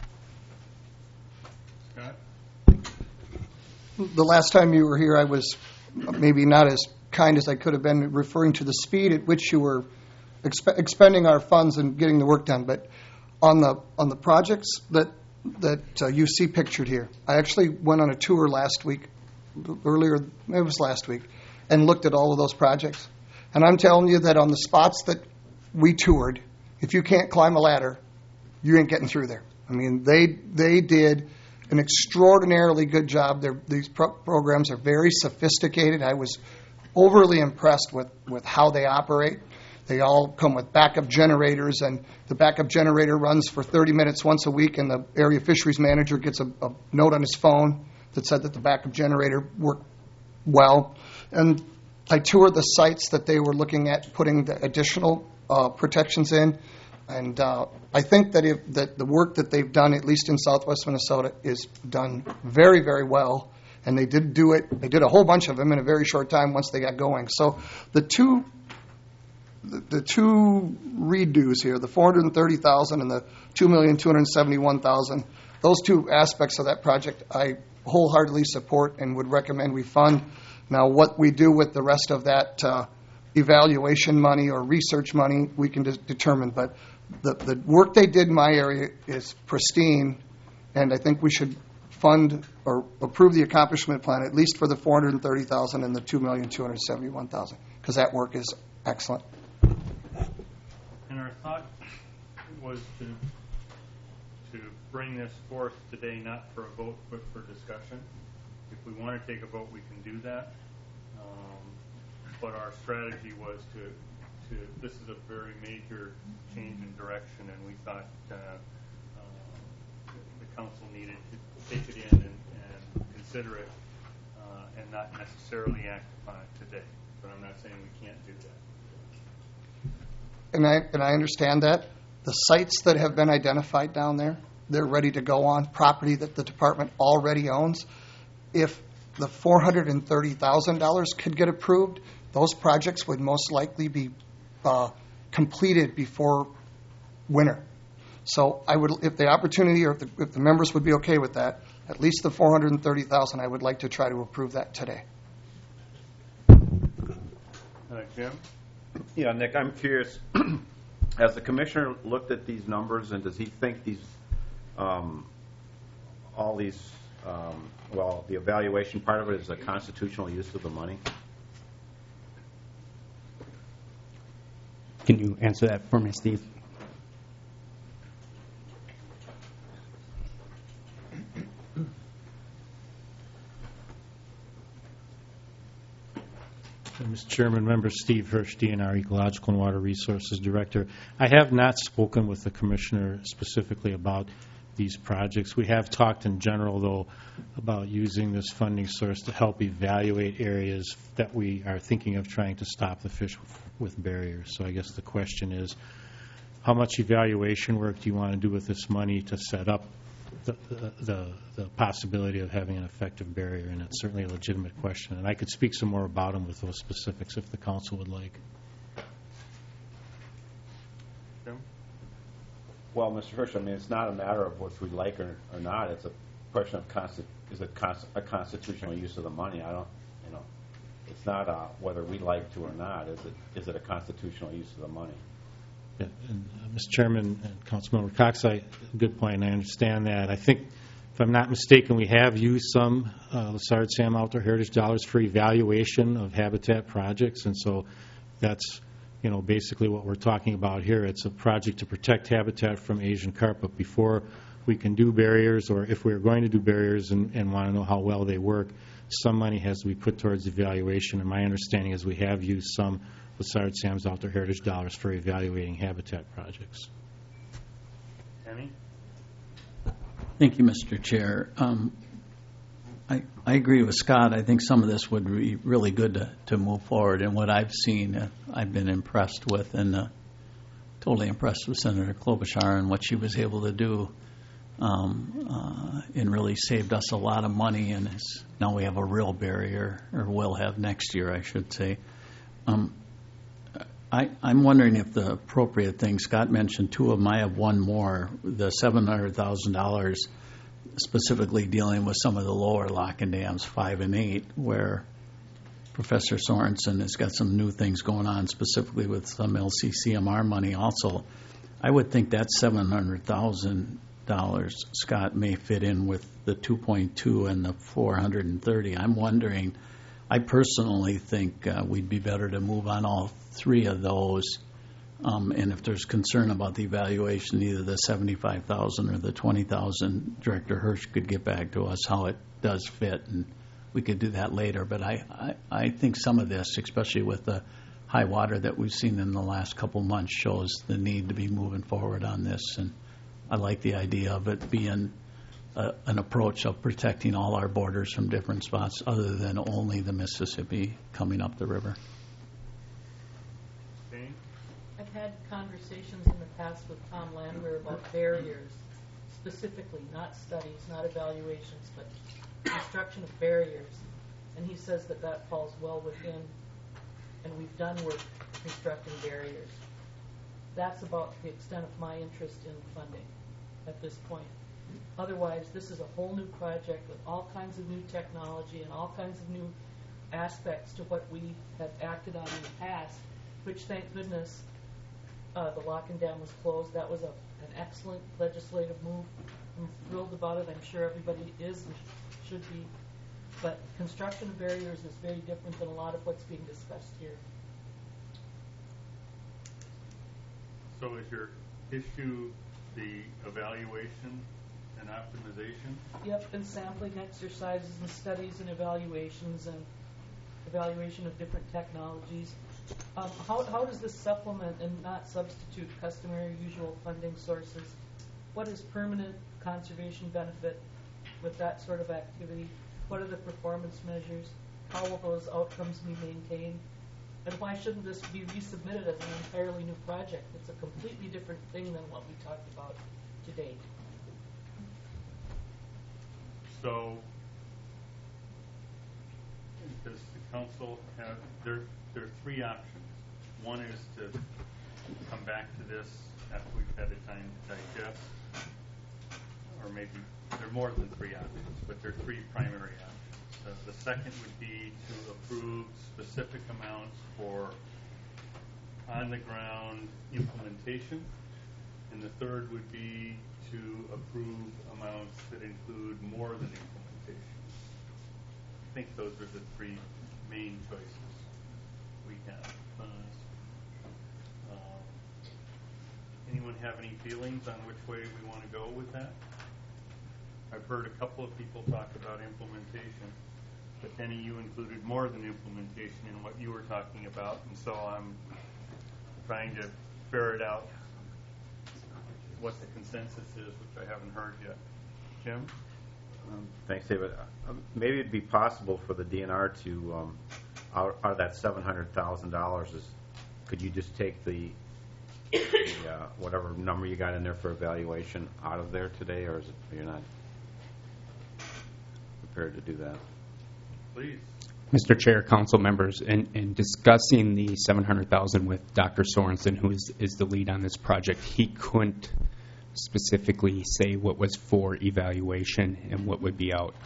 Scott? The last time you were here, I was maybe not as kind as I could have been, referring to the speed at which you were exp expending our funds and getting the work done. But on the on the projects that that uh, you see pictured here, I actually went on a tour last week, earlier, it was last week, and looked at all of those projects. And I'm telling you that on the spots that we toured, if you can't climb a ladder, you ain't getting through there. I mean, they they did an extraordinarily good job. They're, these pro programs are very sophisticated. I was overly impressed with, with how they operate. They all come with backup generators, and the backup generator runs for thirty minutes once a week, and the area fisheries manager gets a, a note on his phone that said that the backup generator worked well. And I toured the sites that they were looking at putting the additional uh, protections in, and uh, I think that, if, that the work that they've done, at least in southwest Minnesota, is done very, very well. And they did do it, they did a whole bunch of them in a very short time once they got going. So the two the, the two redos here, the four hundred thirty thousand dollars and the two million two hundred seventy-one thousand dollars, those two aspects of that project I wholeheartedly support and would recommend we fund. Now, what we do with the rest of that uh, evaluation money or research money, we can de- determine. But the, the work they did in my area is pristine, and I think we should fund or approve the accomplishment plan at least for the four hundred thirty thousand dollars and the two million two hundred seventy-one thousand dollars, because that work is excellent. And our thought was to to bring this forth today, not for a vote, but for discussion. If we want to take a vote, we can do that. Um, but our strategy was to, to, this is a very major change in direction, and we thought uh, uh, the council needed to take it in and, and consider it uh, and not necessarily act upon it today. But I'm not saying we can't do that. And I, and I understand that. The sites that have been identified down there, they're ready to go on property that the department already owns. If the four hundred thirty thousand dollars could get approved, those projects would most likely be uh, completed before winter. So I would, if the opportunity or if the, if the members would be okay with that, at least the four hundred thirty thousand dollars, I would like to try to approve that today. Uh, Jim? Yeah, Nick, I'm curious, has the commissioner looked at these numbers, and does he think these, um, all these, um, well, the evaluation part of it is a constitutional use of the money? Can you answer that for me, Steve? Mister Chairman, Member Steve Hirsch, D N R Ecological and Water Resources Director. I have not spoken with the Commissioner specifically about these projects. We have talked in general, though, about using this funding source to help evaluate areas that we are thinking of trying to stop the fish with barriers. So I guess the question is, how much evaluation work do you want to do with this money to set up the, the, the possibility of having an effective barrier? And it's certainly a legitimate question. And I could speak some more about them with those specifics if the council would like. Jim? Well, Mister Hirsch, I mean, it's not a matter of what we like or, or not. It's a question of consti- is it const- a constitutional use of the money? I don't, you know, it's not uh, whether we like to or not. Is it is it a constitutional use of the money? Yeah, and, uh, Mister Chairman and Councilmember Cox, I, good point, and I understand that. I think, if I'm not mistaken, we have used some uh, Lessard Sam Outdoor Heritage dollars for evaluation of habitat projects, and so that's, you know, basically what we're talking about here. It's a project to protect habitat from Asian carp, but before we can do barriers, or if we're going to do barriers and, and want to know how well they work, some money has to be put towards evaluation, and my understanding is we have used some Lessard Sam's Outdoor Heritage dollars for evaluating habitat projects. Kenny? Thank you, Mister Chair. Um, I, I agree with Scott. I think some of this would be really good to, to move forward. And what I've seen, uh, I've been impressed with, and uh, totally impressed with Senator Klobuchar and what she was able to do, um, uh, and really saved us a lot of money. And it's, now we have a real barrier, or will have next year, I should say. Um, I, I'm wondering if the appropriate thing, Scott mentioned two of them, I have one more, the seven hundred thousand dollars specifically dealing with some of the lower lock and dams, five and eight, where Professor Sorensen has got some new things going on, specifically with some L C C M R money also. I would think that seven hundred thousand dollars, Scott, may fit in with the two point two and the four hundred thirty. I'm wondering, I personally think uh, we'd be better to move on all three of those. Um, and if there's concern about the evaluation, either the seventy-five thousand or the twenty thousand, Director Hirsch could get back to us how it does fit, and we could do that later. But I, I, I think some of this, especially with the high water that we've seen in the last couple months, shows the need to be moving forward on this. And I like the idea of it being a, an approach of protecting all our borders from different spots other than only the Mississippi coming up the river. I've had conversations in the past with Tom Landwehr about barriers, specifically, not studies, not evaluations, but construction of barriers. And he says that that falls well within, and we've done work constructing barriers. That's about the extent of my interest in funding at this point. Otherwise, this is a whole new project with all kinds of new technology and all kinds of new aspects to what we have acted on in the past, which thank goodness uh, the lock and dam was closed. That was a, an excellent legislative move. I'm thrilled about it. I'm sure everybody is and sh- should be. But construction of barriers is very different than a lot of what's being discussed here. So is your issue the evaluation and optimization? Yep, and sampling exercises and studies and evaluations and evaluation of different technologies. Um, how, how does this supplement and not substitute customary usual funding sources? What is permanent conservation benefit with that sort of activity? What are the performance measures? How will those outcomes be maintained? And why shouldn't this be resubmitted as an entirely new project? It's a completely different thing than what we talked about to date. So, does the council have, there, there are three options. One is to come back to this after we've had a time to digest, or maybe, there are more than three options, but there are three primary options. Uh, the second would be to approve specific amounts for on-the-ground implementation, and the third would be to approve amounts that include more than implementation. I think those are the three main choices we have. Uh, um, anyone have any feelings on which way we want to go with that? I've heard a couple of people talk about implementation, but Denny, you included more than implementation in what you were talking about, and so I'm trying to ferret out what the consensus is, which I haven't heard yet. Jim? Um, thanks, David. Um, maybe it'd be possible for the D N R to, um, out, out of that seven hundred thousand dollars, is could you just take the, the uh, whatever number you got in there for evaluation out of there today, or is it, you're not prepared to do that? Please. Mister Chair, council members, in, in discussing the seven hundred thousand dollars with Doctor Sorensen, who is, is the lead on this project, he couldn't specifically say what was for evaluation and what would be out.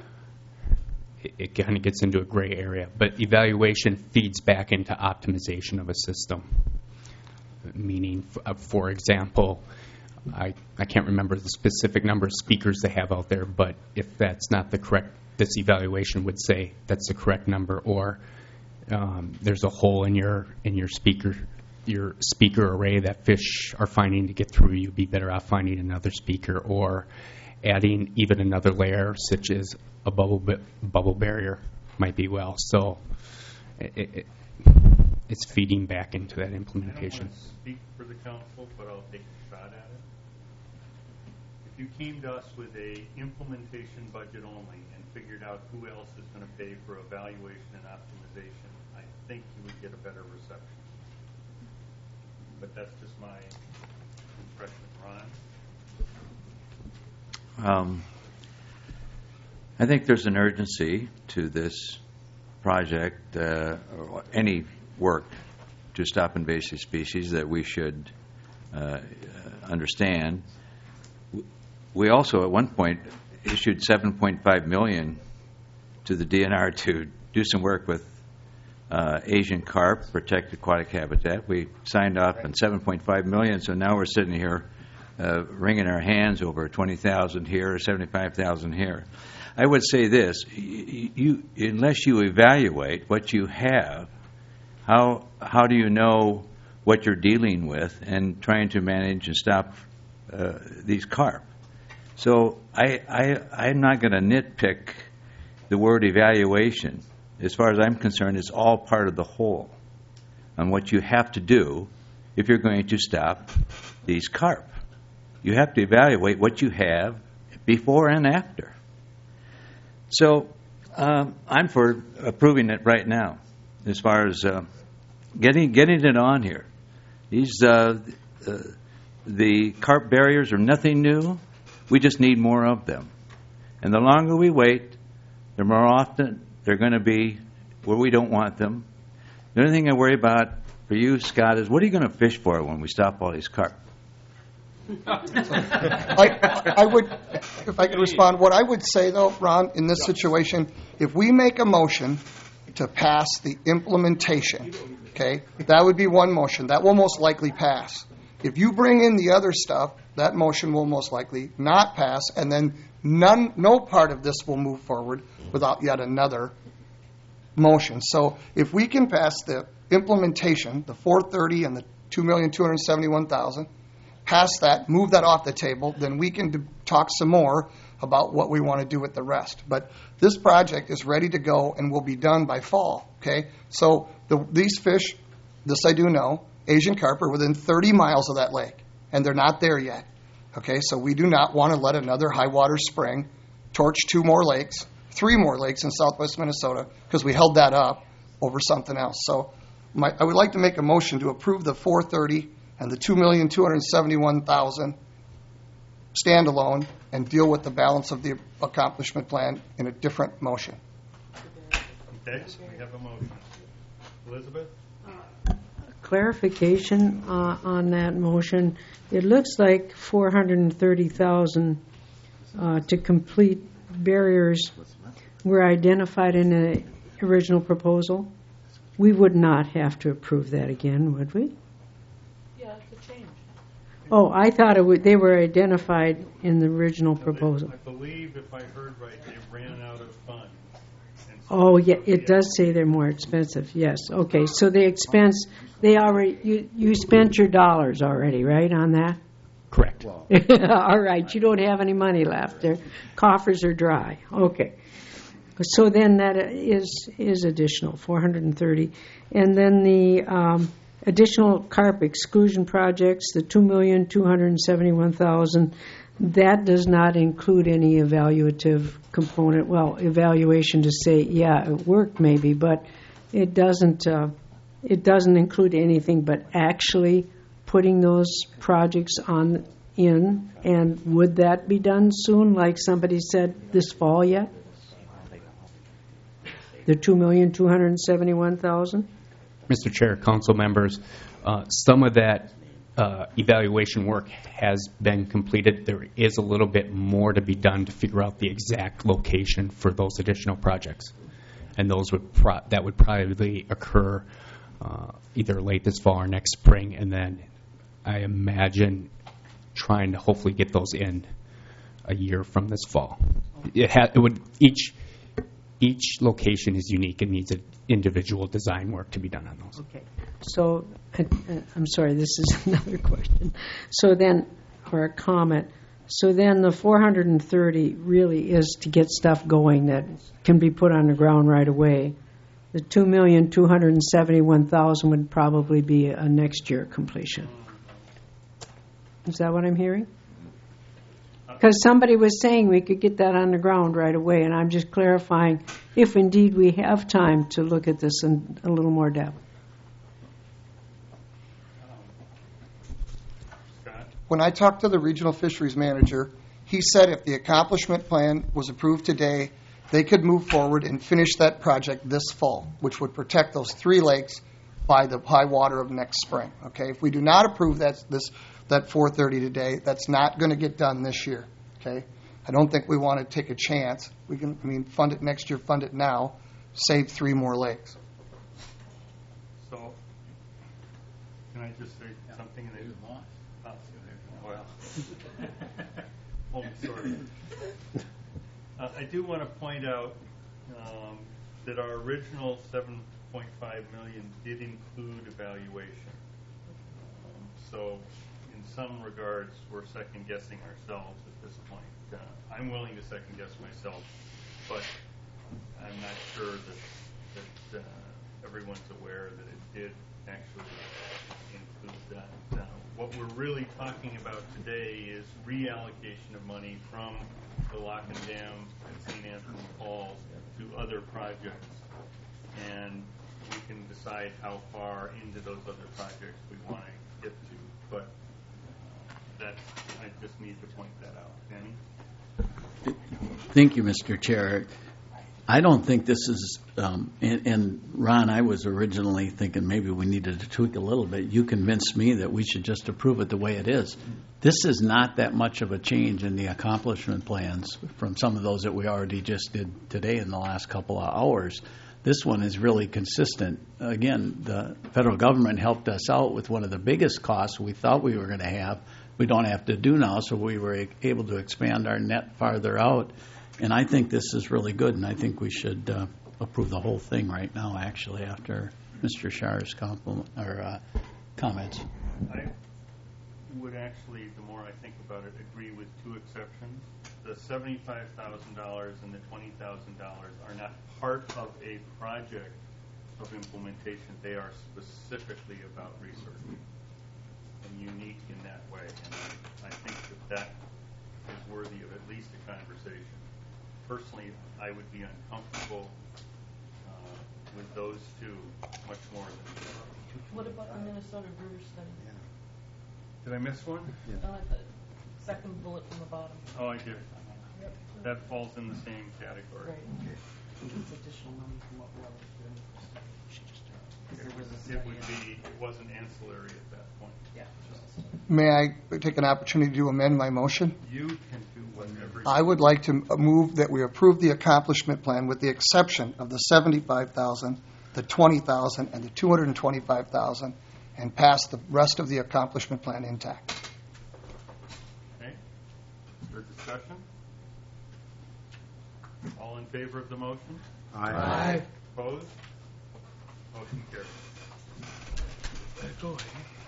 It, it kind of gets into a gray area, but evaluation feeds back into optimization of a system. Meaning, uh, for example, I, I can't remember the specific number of speakers they have out there, but if that's not the correct, this evaluation would say that's the correct number, or um, there's a hole in your in your speaker your speaker array that fish are finding to get through. You'd be better off finding another speaker, or adding even another layer, such as a bubble bubble barrier, might be well. So it, it, it's feeding back into that implementation. I don't want to speak for the council, but I'll take a shot at it. If you came to us with a implementation budget only and figured out who else is going to pay for evaluation and optimization, I think you would get a better reception. But that's just my impression. Ron? Um, I think there's an urgency to this project, uh, or any work to stop invasive species, that we should uh, understand. We also, at one point, issued seven point five million dollars to the D N R to do some work with uh, Asian carp, protect aquatic habitat. We signed off on seven point five million dollars, so now we're sitting here uh, wringing our hands over twenty thousand here or seventy-five thousand here. I would say this, you, you, unless you evaluate what you have, how, how do you know what you're dealing with and trying to manage and stop uh, these carp? So I, I, I'm not going to nitpick the word evaluation. As far as I'm concerned, it's all part of the whole on what you have to do if you're going to stop these carp. You have to evaluate what you have before and after. So um, I'm for approving it right now as far as uh, getting, getting it on here. These uh, uh, the carp barriers are nothing new. We just need more of them. And the longer we wait, the more often they're going to be where we don't want them. The only thing I worry about for you, Scott, is what are you going to fish for when we stop all these carp? I, I would, if I could respond, what I would say, though, Ron, in this situation, if we make a motion to pass the implementation, okay? That would be one motion. That will most likely pass. If you bring in the other stuff, that motion will most likely not pass, and then none, no part of this will move forward without yet another motion. So if we can pass the implementation, the four thirty and the two million two hundred seventy-one thousand, pass that, move that off the table, then we can do, talk some more about what we want to do with the rest. But this project is ready to go and will be done by fall, okay? So the, these fish, this I do know, Asian carp are within thirty miles of that lake, and they're not there yet, okay? So we do not want to let another high water spring torch two more lakes, three more lakes in southwest Minnesota, because we held that up over something else. So my, I would like to make a motion to approve the four thirty and the two million two hundred seventy-one thousand standalone and deal with the balance of the accomplishment plan in a different motion. Okay, we have a motion. Elizabeth? Clarification uh, on that motion. It looks like four hundred thirty thousand uh, to complete barriers were identified in the original proposal. We would not have to approve that again, would we? Yeah, it's a change. Oh, I thought it would, they were identified in the original proposal. I believe, if I heard right, they ran out of funds. Oh, yeah, it does say they're more expensive, yes. Okay, so the expense, they already, you, you spent your dollars already, right, on that? Correct. All right, you don't have any money left. Their coffers are dry. Okay. So then that is is additional, four hundred thirty. And then the um, additional carp exclusion projects, the two million two hundred seventy-one thousand, that does not include any evaluative component. Well, evaluation to say, yeah, it worked maybe, but it doesn't. Uh, it doesn't include anything but actually putting those projects on in. And would that be done soon, like somebody said, this fall yet? The two million two hundred seventy-one thousand? Mister Chair, council members, uh, some of that uh, evaluation work has been completed. There is a little bit more to be done to figure out the exact location for those additional projects. And those would pro that would probably occur uh, either late this fall or next spring, and then I imagine trying to hopefully get those in a year from this fall. It, ha it would each each location is unique and needs an individual design work to be done on those. Okay. So I, I'm sorry, this is another question. So then, or a comment. So then the four hundred thirty really is to get stuff going that can be put on the ground right away. The two million two hundred seventy-one thousand would probably be a next year completion. Is that what I'm hearing? Because somebody was saying we could get that on the ground right away, and I'm just clarifying if indeed we have time to look at this in a little more depth. When I talked to the regional fisheries manager, he said if the accomplishment plan was approved today, they could move forward and finish that project this fall, which would protect those three lakes by the high water of next spring. Okay, if we do not approve that this that four thirty today, that's not going to get done this year. Okay, I don't think we want to take a chance. We can, I mean, fund it next year, fund it now, save three more lakes. So, can I just say something? In the, oh, well, only sort of. Uh, I do want to point out um, that our original seven point five million did include evaluation. Um, so, in some regards, we're second guessing ourselves at this point. Uh, I'm willing to second guess myself, but I'm not sure that that uh, everyone's aware that it did actually include that. Uh, what we're really talking about today is reallocation of money from the Lock and Dam and Saint Anthony Falls to other projects, and we can decide how far into those other projects we want to get to. But that's, I just need to point that out. Danny? Thank you, Mister Chair. I don't think this is, um, and, and Ron, I was originally thinking maybe we needed to tweak a little bit. You convinced me that we should just approve it the way it is. This is not that much of a change in the accomplishment plans from some of those that we already just did today in the last couple of hours. this one is really consistent. Again, the federal government helped us out with one of the biggest costs we thought we were going to have. We don't have to do now, so we were able to expand our net farther out. And I think this is really good, and I think we should uh, approve the whole thing right now, actually, after Mister Schar's compliment, or, uh, comments. I would actually, the more I think about it, agree with two exceptions. The seventy-five thousand dollars and the twenty thousand dollars are not part of a project of implementation. They are specifically about research and unique in that way. And I, I think that that is worthy of at least a conversation. Personally, I would be uncomfortable uh, with those two much more than the other. What about the Minnesota River study? Did I miss one? Uh, the second bullet from the bottom. Oh, I did. Yep. That falls in the same category. Right. It's additional money from what we're already doing. It, was a, it would be, it wasn't ancillary at that point. Yeah. May I take an opportunity to amend my motion? You can do whatever you I would like to move that we approve the accomplishment plan with the exception of the seventy-five thousand dollars, the twenty thousand dollars, and the two hundred twenty-five thousand dollars, and pass the rest of the accomplishment plan intact. Okay. Is there discussion? All in favor of the motion? Aye. Aye. Opposed? Motion carries. Go ahead.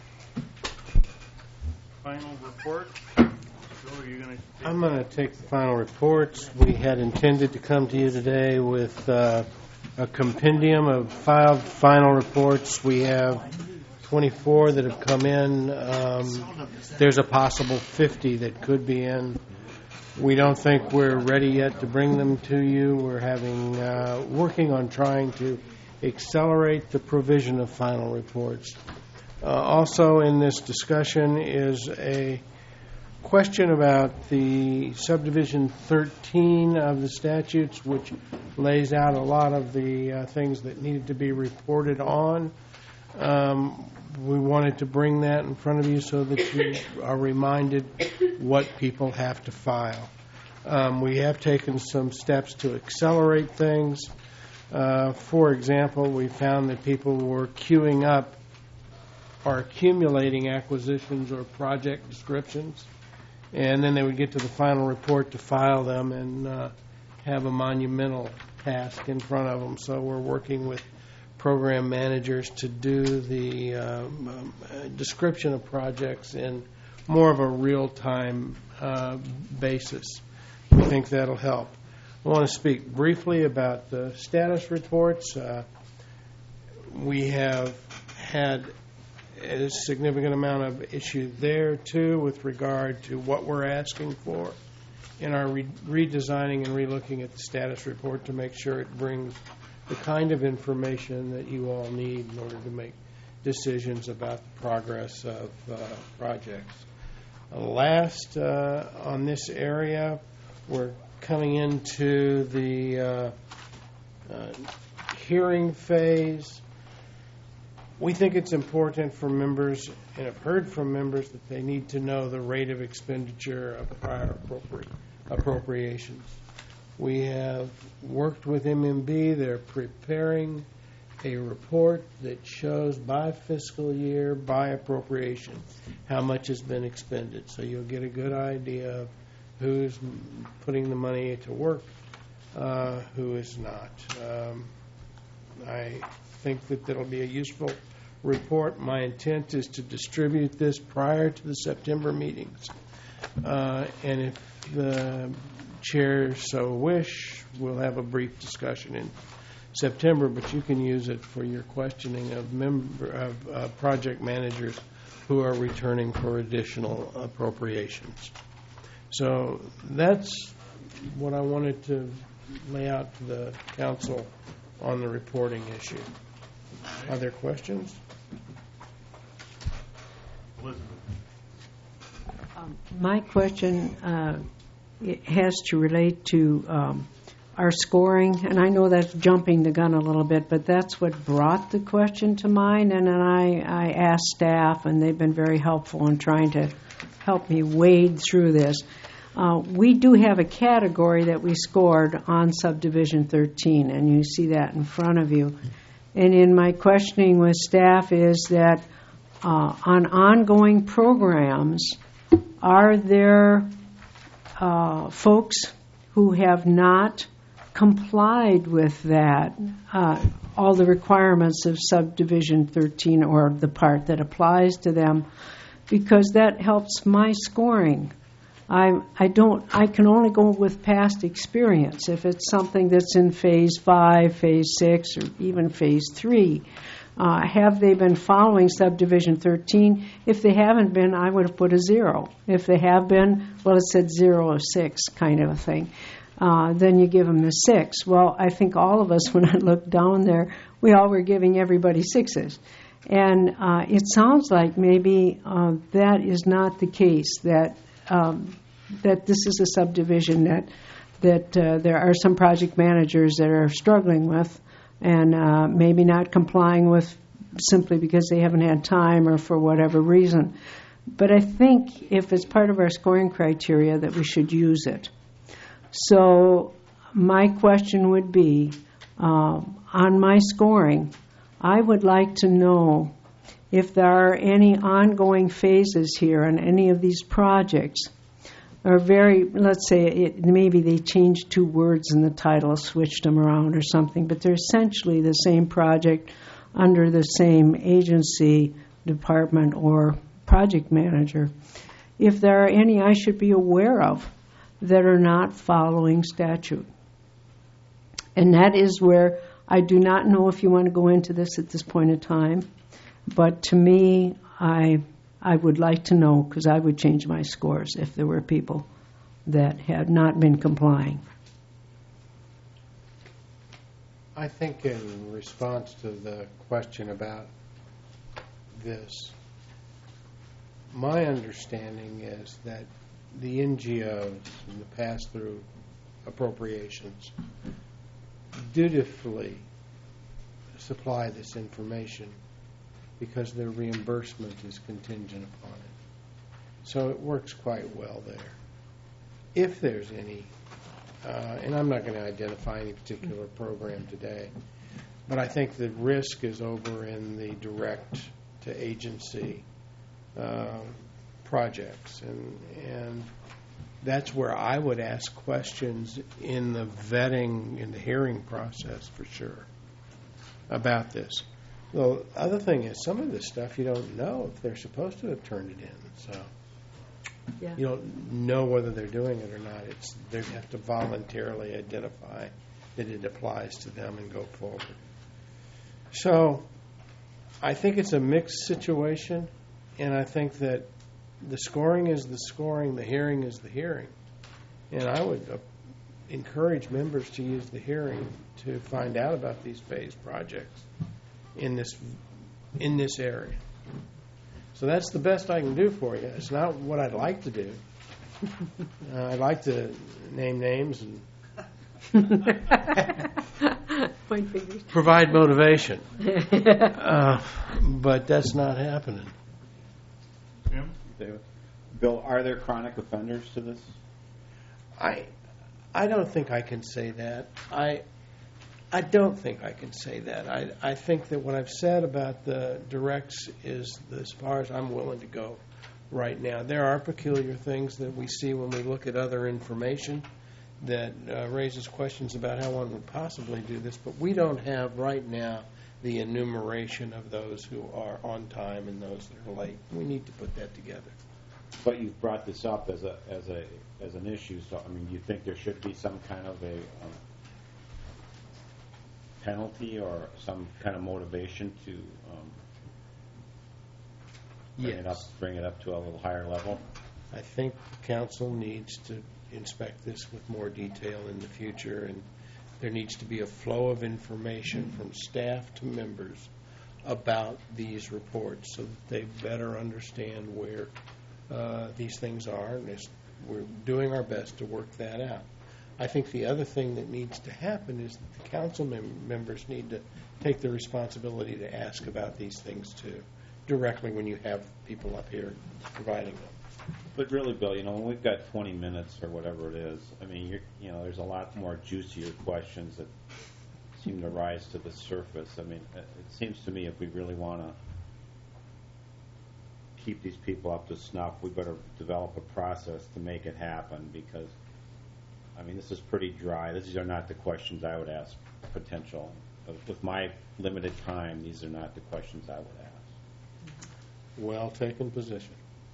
Final report. Joe, are you going to? I'm going to take the final reports. We had intended to come to you today with uh, a compendium of five final reports. We have twenty-four that have come in. Um, there's a possible fifty that could be in. We don't think we're ready yet to bring them to you. We're having uh, working on trying to accelerate the provision of final reports. Uh, also in this discussion is a question about the subdivision thirteen of the statutes, which lays out a lot of the uh, things that needed to be reported on. Um, we wanted to bring that in front of you so that you are reminded what people have to file. Um, we have taken some steps to accelerate things. Uh, for example, we found that people were queuing up or accumulating acquisitions or project descriptions, and then they would get to the final report to file them and uh, have a monumental task in front of them. So we're working with program managers to do the um, um, description of projects in more of a real-time uh, basis. We think that'll help. I want to speak briefly about the status reports. Uh, we have had a significant amount of issue there, too, with regard to what we're asking for in our re- redesigning and relooking at the status report to make sure it brings the kind of information that you all need in order to make decisions about the progress of uh, projects. Uh, last, uh, on this area, we're coming into the uh, uh, hearing phase. We think it's important for members, and have heard from members, that they need to know the rate of expenditure of prior appropri- appropriations. We have worked with M M B. They're preparing a report that shows by fiscal year, by appropriation, how much has been expended. So you'll get a good idea of who's putting the money to work, uh, who is not. Um, I think that that'll be a useful report. My intent is to distribute this prior to the September meetings. Uh, and if the chair so wish, we'll have a brief discussion in September, but you can use it for your questioning of member of uh, project managers who are returning for additional appropriations. So that's what I wanted to lay out to the council on the reporting issue. Are there questions? Um, my question uh, it has to relate to um, our scoring, and I know that's jumping the gun a little bit, but that's what brought the question to mind. And then I, I asked staff, and they've been very helpful in trying to help me wade through this. uh, we do have a category that we scored on subdivision thirteen, and you see that in front of you. And in my questioning with staff is that uh, on ongoing programs, are there uh, folks who have not complied with that, uh, all the requirements of subdivision thirteen or the part that applies to them, because that helps my scoring. I I don't I can only go with past experience. If it's something that's in phase five, phase six, or even phase three, uh, have they been following subdivision thirteen? If they haven't been, I would have put a zero. If they have been, well, it said zero or six kind of a thing. Uh, then you give them the six. Well, I think all of us, when I looked down there, we all were giving everybody sixes. And uh, it sounds like maybe uh, that is not the case, that um, that this is a subdivision that that uh, there are some project managers that are struggling with and uh, maybe not complying with simply because they haven't had time or for whatever reason. But I think if it's part of our scoring criteria that we should use it. So my question would be, um, on my scoring, I would like to know if there are any ongoing phases here on any of these projects, or very, let's say, it, maybe they changed two words in the title, switched them around or something, but they're essentially the same project under the same agency, department, or project manager. If there are any I should be aware of that are not following statute. And that is where I do not know if you want to go into this at this point in time, but to me, I I would like to know, because I would change my scores if there were people that had not been complying. I think in response to the question about this, my understanding is that the N G Os and the pass-through appropriations dutifully supply this information because their reimbursement is contingent upon it. So it works quite well there. If there's any, uh, and I'm not going to identify any particular program today, but I think the risk is over in the direct-to-agency uh, projects, and and that's where I would ask questions in the vetting, in the hearing process for sure about this. The other thing is some of this stuff you don't know if they're supposed to have turned it in, so yeah. You don't know whether they're doing it or not. It's they have to voluntarily identify that it applies to them and go forward. So I think it's a mixed situation, and I think that the scoring is the scoring, the hearing is the hearing. And I would uh, encourage members to use the hearing to find out about these phase projects in this in this area. So that's the best I can do for you. It's not what I'd like to do. Uh, I'd like to name names and point fingers, provide motivation. uh, but that's not happening. Jim? David? Bill, are there chronic offenders to this? I I don't think I can say that. I I don't think I can say that. I I think that what I've said about the directs is as far as I'm willing to go right now. There are peculiar things that we see when we look at other information that uh, raises questions about how one would possibly do this, but we don't have right now the enumeration of those who are on time and those that are late. We need to put that together. But you've brought this up as a as a as an issue. So I mean, do you think there should be some kind of a um, penalty or some kind of motivation to um, bring yes. it up, bring it up to a little higher level? I think council needs to inspect this with more detail in the future, and there needs to be a flow of information from staff to members about these reports so that they better understand where uh, these things are, and we're doing our best to work that out. I think the other thing that needs to happen is that the council mem- members need to take the responsibility to ask about these things too, directly when you have people up here providing them. But really, Bill, you know, when we've got twenty minutes or whatever it is, I mean, you're, you know, there's a lot more juicier questions that seem to rise to the surface. I mean, it, it seems to me if we really want to keep these people up to snuff, we better develop a process to make it happen because, I mean, this is pretty dry. These are not the questions I would ask potential. With my limited time, these are not the questions I would ask. Well taken position.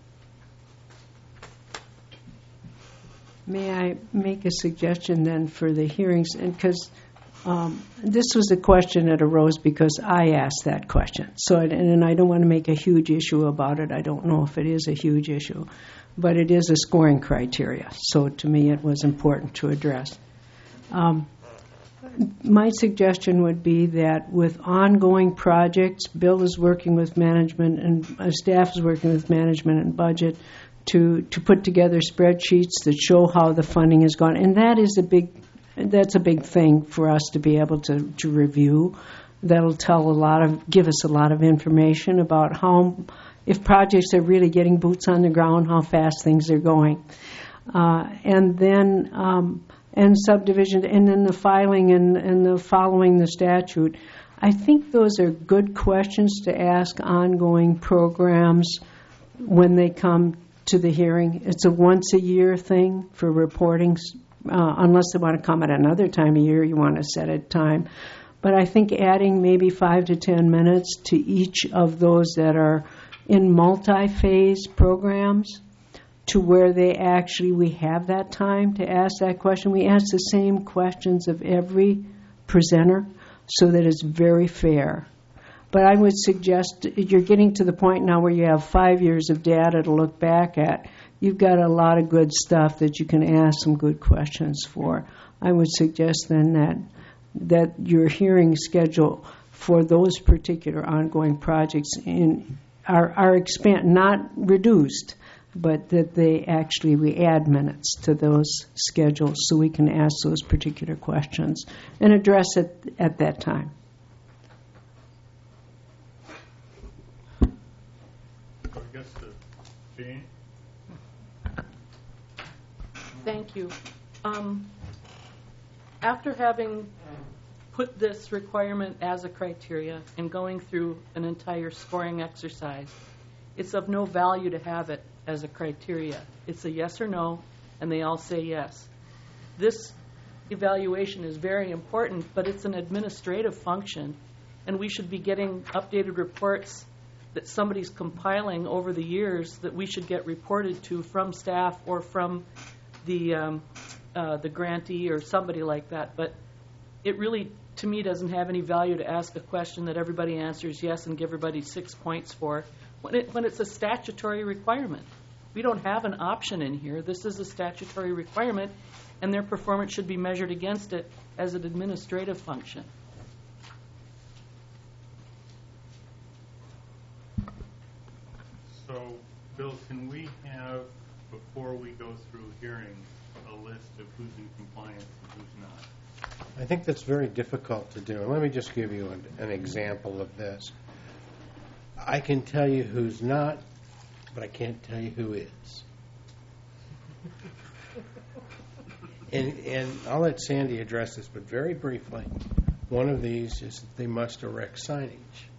May I make a suggestion then for the hearings? And because um, this was a question that arose because I asked that question. So, and, and I don't want to make a huge issue about it. I don't know if it is a huge issue, but it is a scoring criteria. So to me, it was important to address. Um, my suggestion would be that with ongoing projects, Bill is working with management and uh, staff is working with management and budget to to put together spreadsheets that show how the funding has gone, and that is a big that's a big thing for us to be able to, to review. That'll tell a lot of give us a lot of information about how if projects are really getting boots on the ground, how fast things are going, uh, and then um, and subdivision, and then the filing and and the following the statute. I think those are good questions to ask ongoing programs when they come to the hearing. It's a once a year thing for reporting, uh, unless they want to come at another time of year, you want to set a time. But I think adding maybe five to ten minutes to each of those that are in multi-phase programs to where they actually, we have that time to ask that question. We ask the same questions of every presenter so that it's very fair. But I would suggest you're getting to the point now where you have five years of data to look back at. You've got a lot of good stuff that you can ask some good questions for. I would suggest then that that your hearing schedule for those particular ongoing projects in are are expand not reduced, but that they actually we add minutes to those schedules so we can ask those particular questions and address it at that time. Jane? Thank you. Um, after having put this requirement as a criteria and going through an entire scoring exercise, it's of no value to have it as a criteria. It's a yes or no, and they all say yes. This evaluation is very important, but it's an administrative function, and we should be getting updated reports that somebody's compiling over the years that we should get reported to from staff or from the um, uh, the grantee or somebody like that. But it really, to me, doesn't have any value to ask a question that everybody answers yes and give everybody six points for when, it, when it's a statutory requirement. We don't have an option in here. This is a statutory requirement, and their performance should be measured against it as an administrative function. So, Bill, can we have, before we go through hearings, a list of who's in compliance and who's not? I think that's very difficult to do. And let me just give you an, an example of this. I can tell you who's not, but I can't tell you who is. And, and I'll let Sandy address this, but very briefly, one of these is that they must erect signage.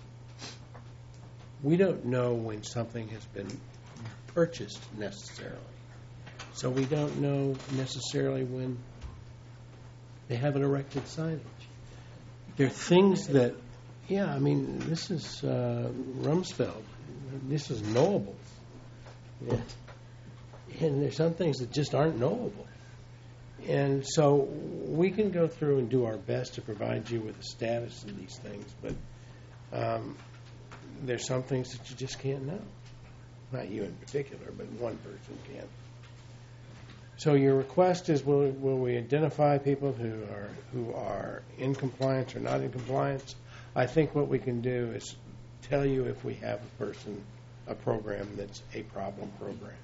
We don't know when something has been purchased necessarily. So we don't know necessarily when they haven't erected signage. There are things that, yeah, I mean, this is uh, Rumsfeld. This is knowable. Yeah. And there's some things that just aren't knowable. And so we can go through and do our best to provide you with the status of these things, but um, there's some things that you just can't know. Not you in particular, but one person can. So your request is, will, will we identify people who are who are in compliance or not in compliance? I think what we can do is tell you if we have a person, a program that's a problem program,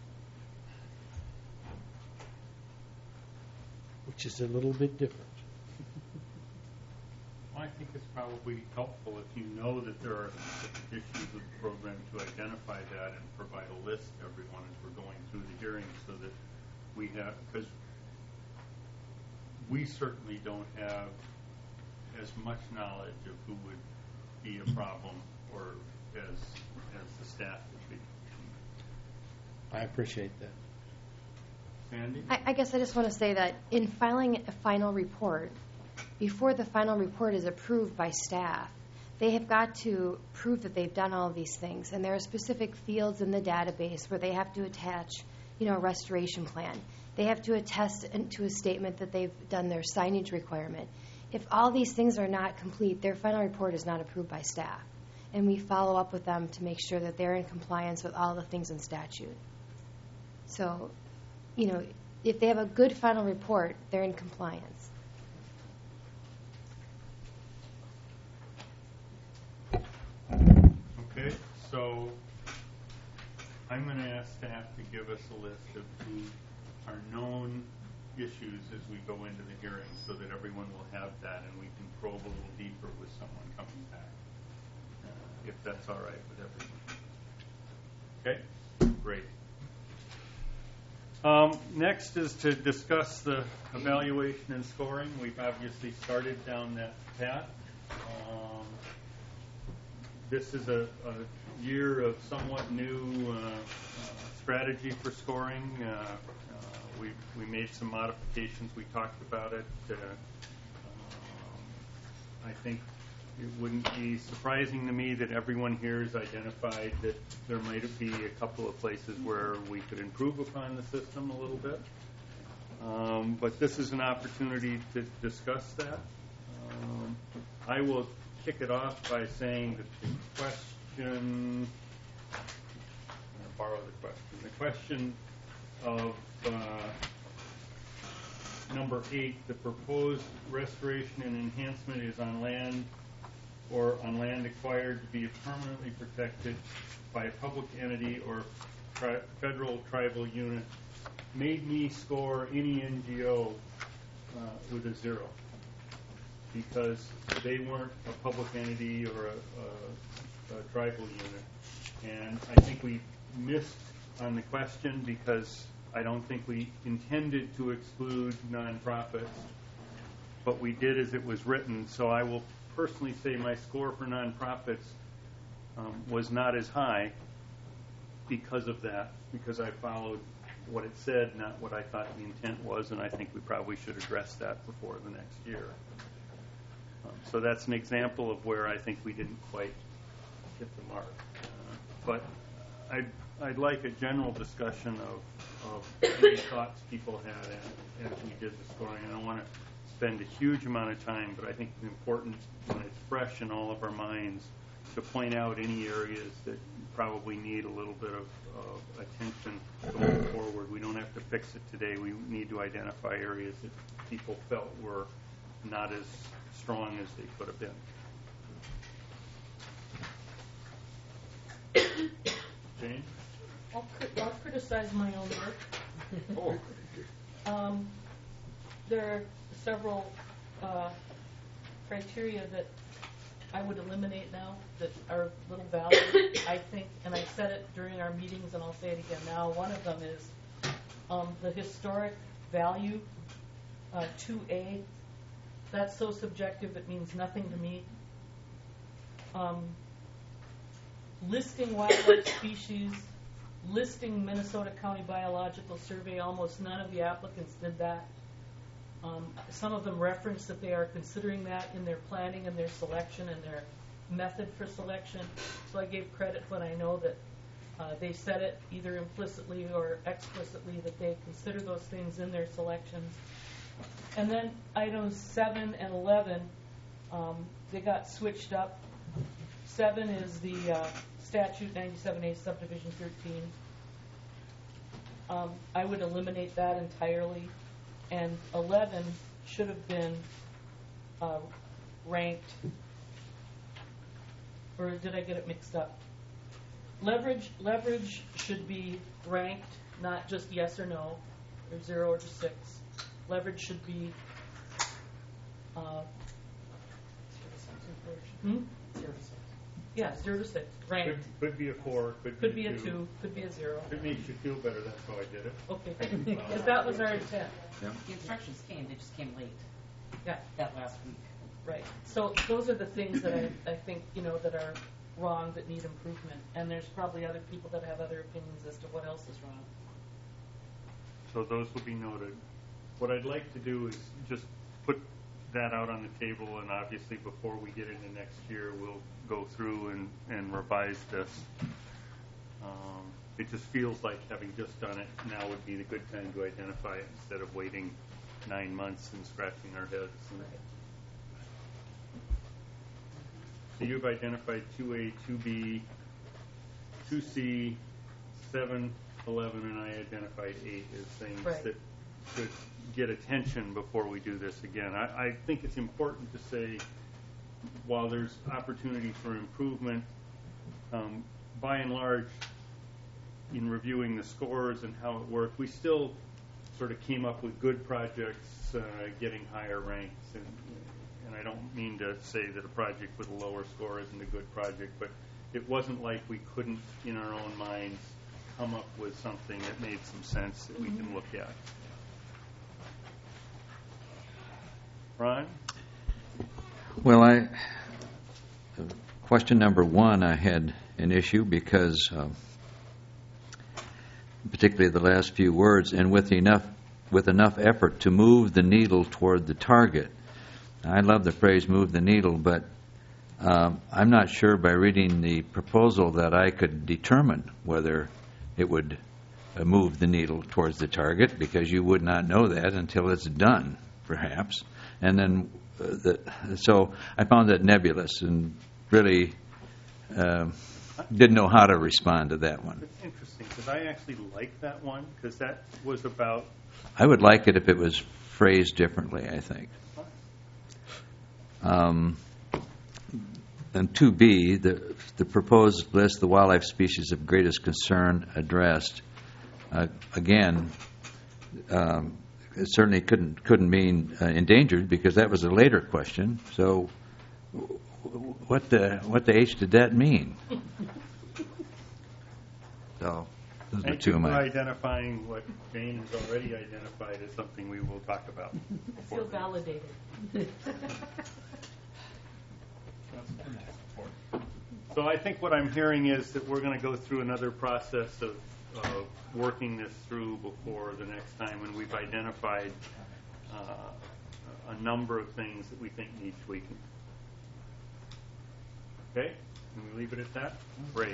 which is a little bit different. Well, I think it's probably helpful if you know that there are specific issues with the program to identify that and provide a list to everyone as we're going through hearing so that we have, because we certainly don't have as much knowledge of who would be a problem or as as the staff would be. I appreciate that. Sandy? I, I guess I just want to say that in filing a final report, before the final report is approved by staff, they have got to prove that they've done all of these things. And there are specific fields in the database where they have to attach, you know, a restoration plan. They have to attest to a statement that they've done their signage requirement. If all these things are not complete, their final report is not approved by staff. And we follow up with them to make sure that they're in compliance with all the things in statute. So, you know, if they have a good final report, they're in compliance. Okay, so I'm going to ask staff to give us a list of who are known issues as we go into the hearing so that everyone will have that and we can probe a little deeper with someone coming back, uh, if that's all right with everyone. Okay, great. Um, next is to discuss the evaluation and scoring. We've obviously started down that path. Um, this is a, a year of somewhat new uh, uh, strategy for scoring. Uh, uh, we we made some modifications. We talked about it. Uh, um, I think it wouldn't be surprising to me that everyone here has identified that there might be a couple of places where we could improve upon the system a little bit. Um, but this is an opportunity to discuss that. Um, I will kick it off by saying that the question, I'm going to borrow the question, the question of uh, number eight, the proposed restoration and enhancement is on land or on land acquired to be permanently protected by a public entity or tri- federal tribal unit, made me score any N G O uh, with a zero because they weren't a public entity or a, a, a tribal unit. And I think we missed on the question because I don't think we intended to exclude nonprofits, but we did as it was written. So I will personally say my score for nonprofits um, was not as high because of that, because I followed what it said, not what I thought the intent was, and I think we probably should address that before the next year. Um, so that's an example of where I think we didn't quite hit the mark. Uh, but I'd, I'd like a general discussion of, of any thoughts people had as, as we did the scoring. I don't want to spend a huge amount of time, but I think it's important when it's fresh in all of our minds to point out any areas that probably need a little bit of, of attention going forward. We don't have to fix it today. We need to identify areas that people felt were not as strong as they could have been. Jane? I'll, cri- I'll criticize my own work. Oh. um, there are several uh, criteria that I would eliminate now that are little valid, I think, and I said it during our meetings and I'll say it again now. One of them is um, the historic value, uh, two A. That's so subjective it means nothing to me. Um, listing wildlife species, listing Minnesota County Biological Survey, almost none of the applicants did that. Um, some of them reference that they are considering that in their planning and their selection and their method for selection. So I gave credit when I know that uh, they said it either implicitly or explicitly that they consider those things in their selections. And then items seven and eleven, um, they got switched up. Seven is the uh, statute ninety-seven A subdivision thirteen. Um, I would eliminate that entirely. And eleven should have been uh, ranked, or did I get it mixed up? Leverage leverage should be ranked, not just yes or no, or zero or six. Leverage should be uh, hmm? Yeah, zero to six, right. Could, could be a four, could, Could be a two, could be a zero. If it makes you feel better, that's how I did it. Okay, because that was our intent. The instructions came, they just came late. Yeah. That last week. Right. So those are the things that I, I think, you know, that are wrong, that need improvement. And there's probably other people that have other opinions as to what else is wrong. So those will be noted. What I'd like to do is just put that out on the table, and obviously before we get into next year, we'll go through and, and revise this. Um, it just feels like having just done it, now would be the good time to identify it instead of waiting nine months and scratching our heads. So you've identified two A, two B, two C, seven, eleven, and I identified eight as things Right. that should get attention before we do this again. I, I think it's important to say, while there's opportunity for improvement, um, by and large, in reviewing the scores and how it worked, we still sort of came up with good projects, uh, getting higher ranks. And, and I don't mean to say that a project with a lower score isn't a good project, but it wasn't like we couldn't, in our own minds, come up with something that made some sense that we can look at. Ron? Well, I, uh, question number one, I had an issue because, uh, particularly the last few words, and with enough with enough effort to move the needle toward the target. I love the phrase "move the needle," but um, I'm not sure by reading the proposal that I could determine whether it would uh, move the needle towards the target, because you would not know that until it's done, perhaps. And then, uh, the, so I found that nebulous and really uh, didn't know how to respond to that one. It's interesting, because I actually like that one, because that was about... I would like it if it was phrased differently, I think. Um, and two B, the, the proposed list, the wildlife species of greatest concern addressed, uh, again, um, it certainly couldn't couldn't mean uh, endangered, because that was a later question. So, what the what the H did that mean? So, those are Thank two you of for my. identifying what Jane has already identified as something we will talk about. I feel validated. So I think what I'm hearing is that we're going to go through another process of, of working this through before the next time, and we've identified uh, a number of things that we think need tweaking. Okay? Can we leave it at that? Great.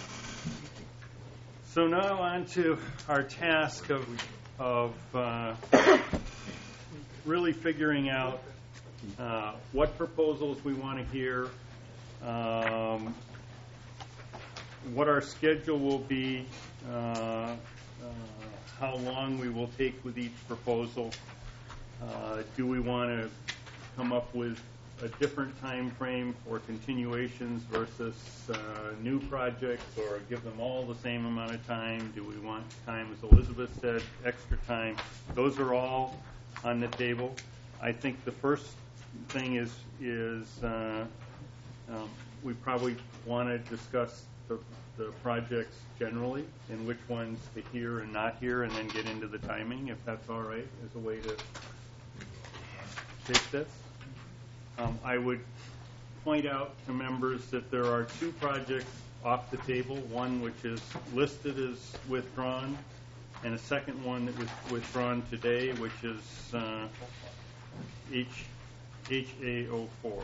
So now on to our task of, of uh, really figuring out uh, what proposals we want to hear, um, what our schedule will be, uh, uh, how long we will take with each proposal. Uh, do we want to come up with a different time frame for continuations versus uh, new projects, or give them all the same amount of time? Do we want time, as Elizabeth said, extra time? Those are all on the table. I think the first thing is is uh, um, we probably want to discuss the, the projects generally, and which ones to hear and not hear, and then get into the timing, if that's all right, as a way to take this. Um, I would point out to members that there are two projects off the table, one which is listed as withdrawn, and a second one that was withdrawn today, which is uh, H A zero four.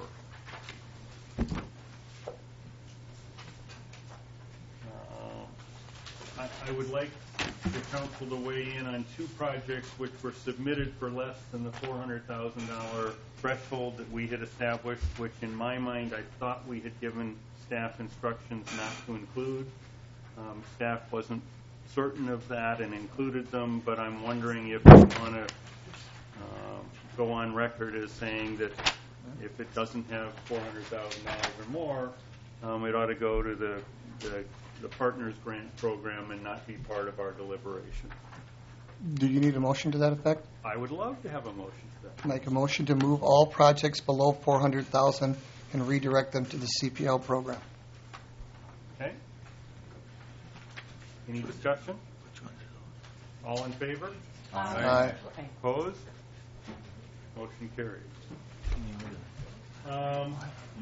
Uh, I, I would like the council to weigh in on two projects which were submitted for less than the four hundred thousand dollars threshold that we had established, which in my mind I thought we had given staff instructions not to include. Um, staff wasn't certain of that and included them, but I'm wondering if we want to uh, go on record as saying that if it doesn't have four hundred thousand dollars or more, um, it ought to go to the, the the Partners Grant Program and not be part of our deliberation. Do you need a motion to that effect? I would love to have a motion to that. Make a motion to move all projects below four hundred thousand and redirect them to the C P L program. Any discussion? All in favor? Aye. Aye. Opposed? Motion carries. Um,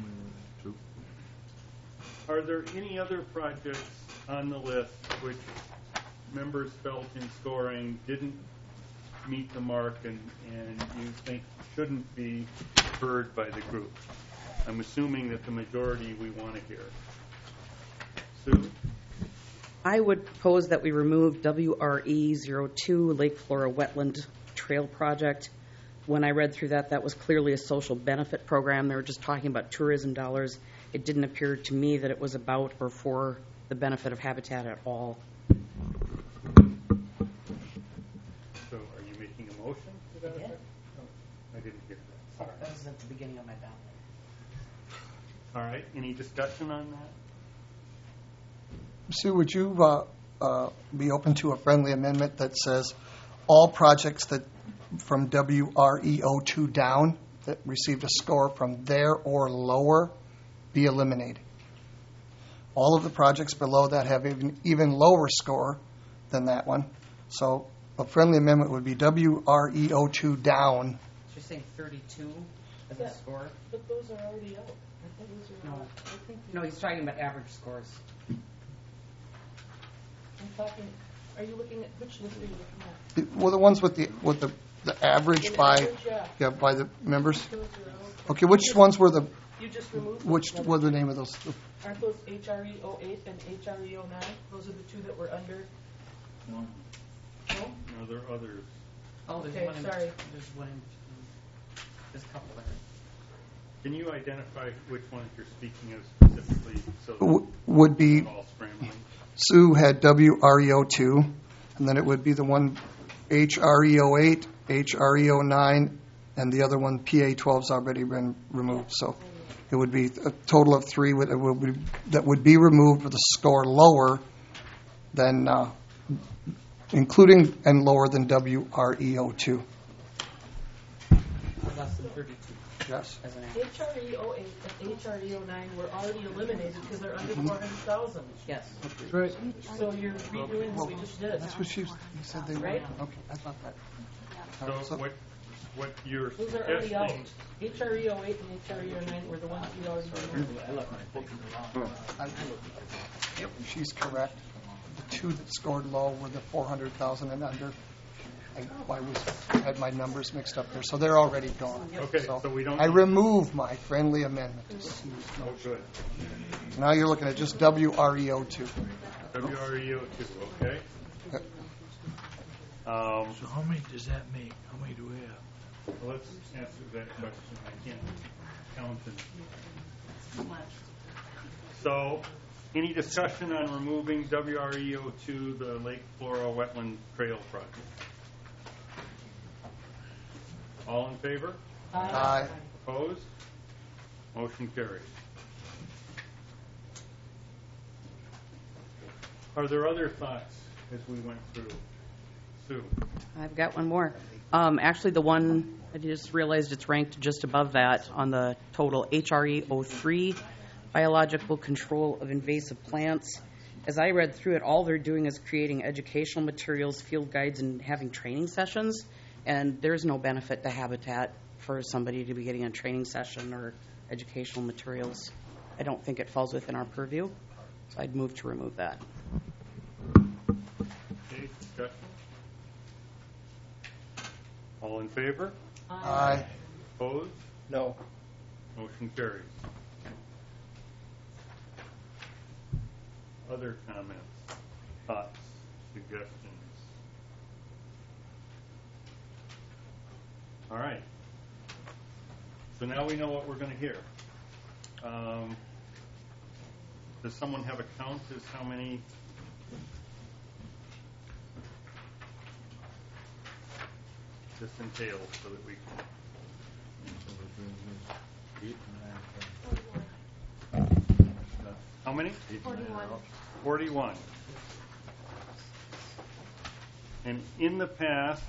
Are there any other projects on the list which members felt in scoring didn't meet the mark and, and you think shouldn't be heard by the group? I'm assuming that the majority we want to hear. Sue? I would propose that we remove W R E zero two Lake Flora Wetland Trail Project. When I read through that, that was clearly a social benefit program. They were just talking about tourism dollars. It didn't appear to me that it was about or for the benefit of habitat at all. So are you making a motion to that effect? Oh, I didn't hear that. Sorry. That was at the beginning of my ballot. All right. Any discussion on that? Sue, would you uh, uh, be open to a friendly amendment that says all projects that from W R E zero two down that received a score from there or lower be eliminated? All of the projects below that have even, even lower score than that one. So a friendly amendment would be W R E zero two down. So you're saying thirty-two as Yeah, a score? But those are already out. I think those are No. out. I think No, he's talking about average scores. I'm talking, are you looking at, which list are you looking at? Well, the ones with the with the, the average In by average, yeah. yeah by the members. Those are out. Okay, which ones were the You just removed which those. were the name of those? Aren't those H R E zero eight and H R E zero nine? Those are the two that were under. No. No? No, there are others. Oh, there's Okay, one in, sorry. there's one in, there's a couple there. Can you identify which ones you're speaking of specifically so that W- would be we're all scrambling? Sue had W R E zero two, and then it would be the one H R E zero eight, H R E zero nine, and the other one P A twelve's already been removed. So it would be a total of three would, would be, that would be removed with a score lower than, uh, including and lower than W R E zero two. Less than thirty-two. Yes. As an average. H R E zero eight and H R E zero nine were already eliminated because they're under four hundred thousand. Yes. Right. So you're redoing what we just did. That's what she said they were. Right? Okay, I thought that. So, So- what what you're Those are already out. suggesting? H R E zero eight and H R E zero nine were the ones we already removed. I- She's correct. The two that scored low were the four hundred thousand and under. I, I was had my numbers mixed up there, so they're already gone. Okay, so we don't- I remove my friendly amendment. Oh, good. Now you're looking at just W R E zero two. W R E zero two, okay? Um, So how many does that make? How many do we have? well, let's answer that question. I can't count it. So, any discussion on removing W R E zero two, the Lake Flora Wetland Trail Project? All in favor? Aye. Opposed? Motion carries. Are there other thoughts as we went through? Sue? I've got one more. Um, actually, the one, I just realized it's ranked just above that on the total H R E zero three, Biological Control of Invasive Plants. As I read through it, all they're doing is creating educational materials, field guides, and having training sessions. And there's no benefit to habitat for somebody to be getting a training session or educational materials. I don't think it falls within our purview, so I'd move to remove that. Okay, discussion? All in favor? Aye. Opposed? No. Motion carries. Other comments, thoughts, suggestions? All right. So now we know what we're going to hear. Um, does someone have a count as how many? This entails so that we can. How many? Forty-one. Forty-one. And in the past,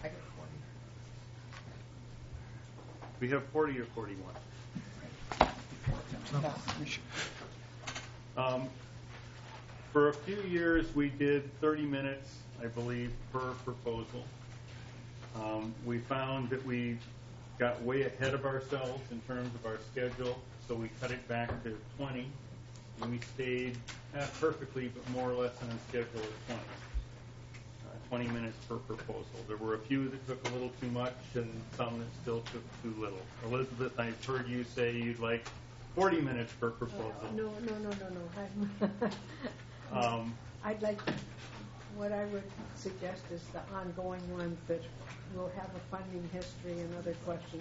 we have forty or forty-one. Um, for a few years, we did thirty minutes, I believe, per proposal. Um, we found that we got way ahead of ourselves in terms of our schedule, so we cut it back to twenty, and we stayed not perfectly, but more or less on schedule at twenty. Uh, twenty minutes per proposal. There were a few that took a little too much, and some that still took too little. Elizabeth, I've heard you say you'd like forty minutes per proposal. Uh, no, no, no, no, no. um, I'd like, what I would suggest is the ongoing ones that will have a funding history and other questions.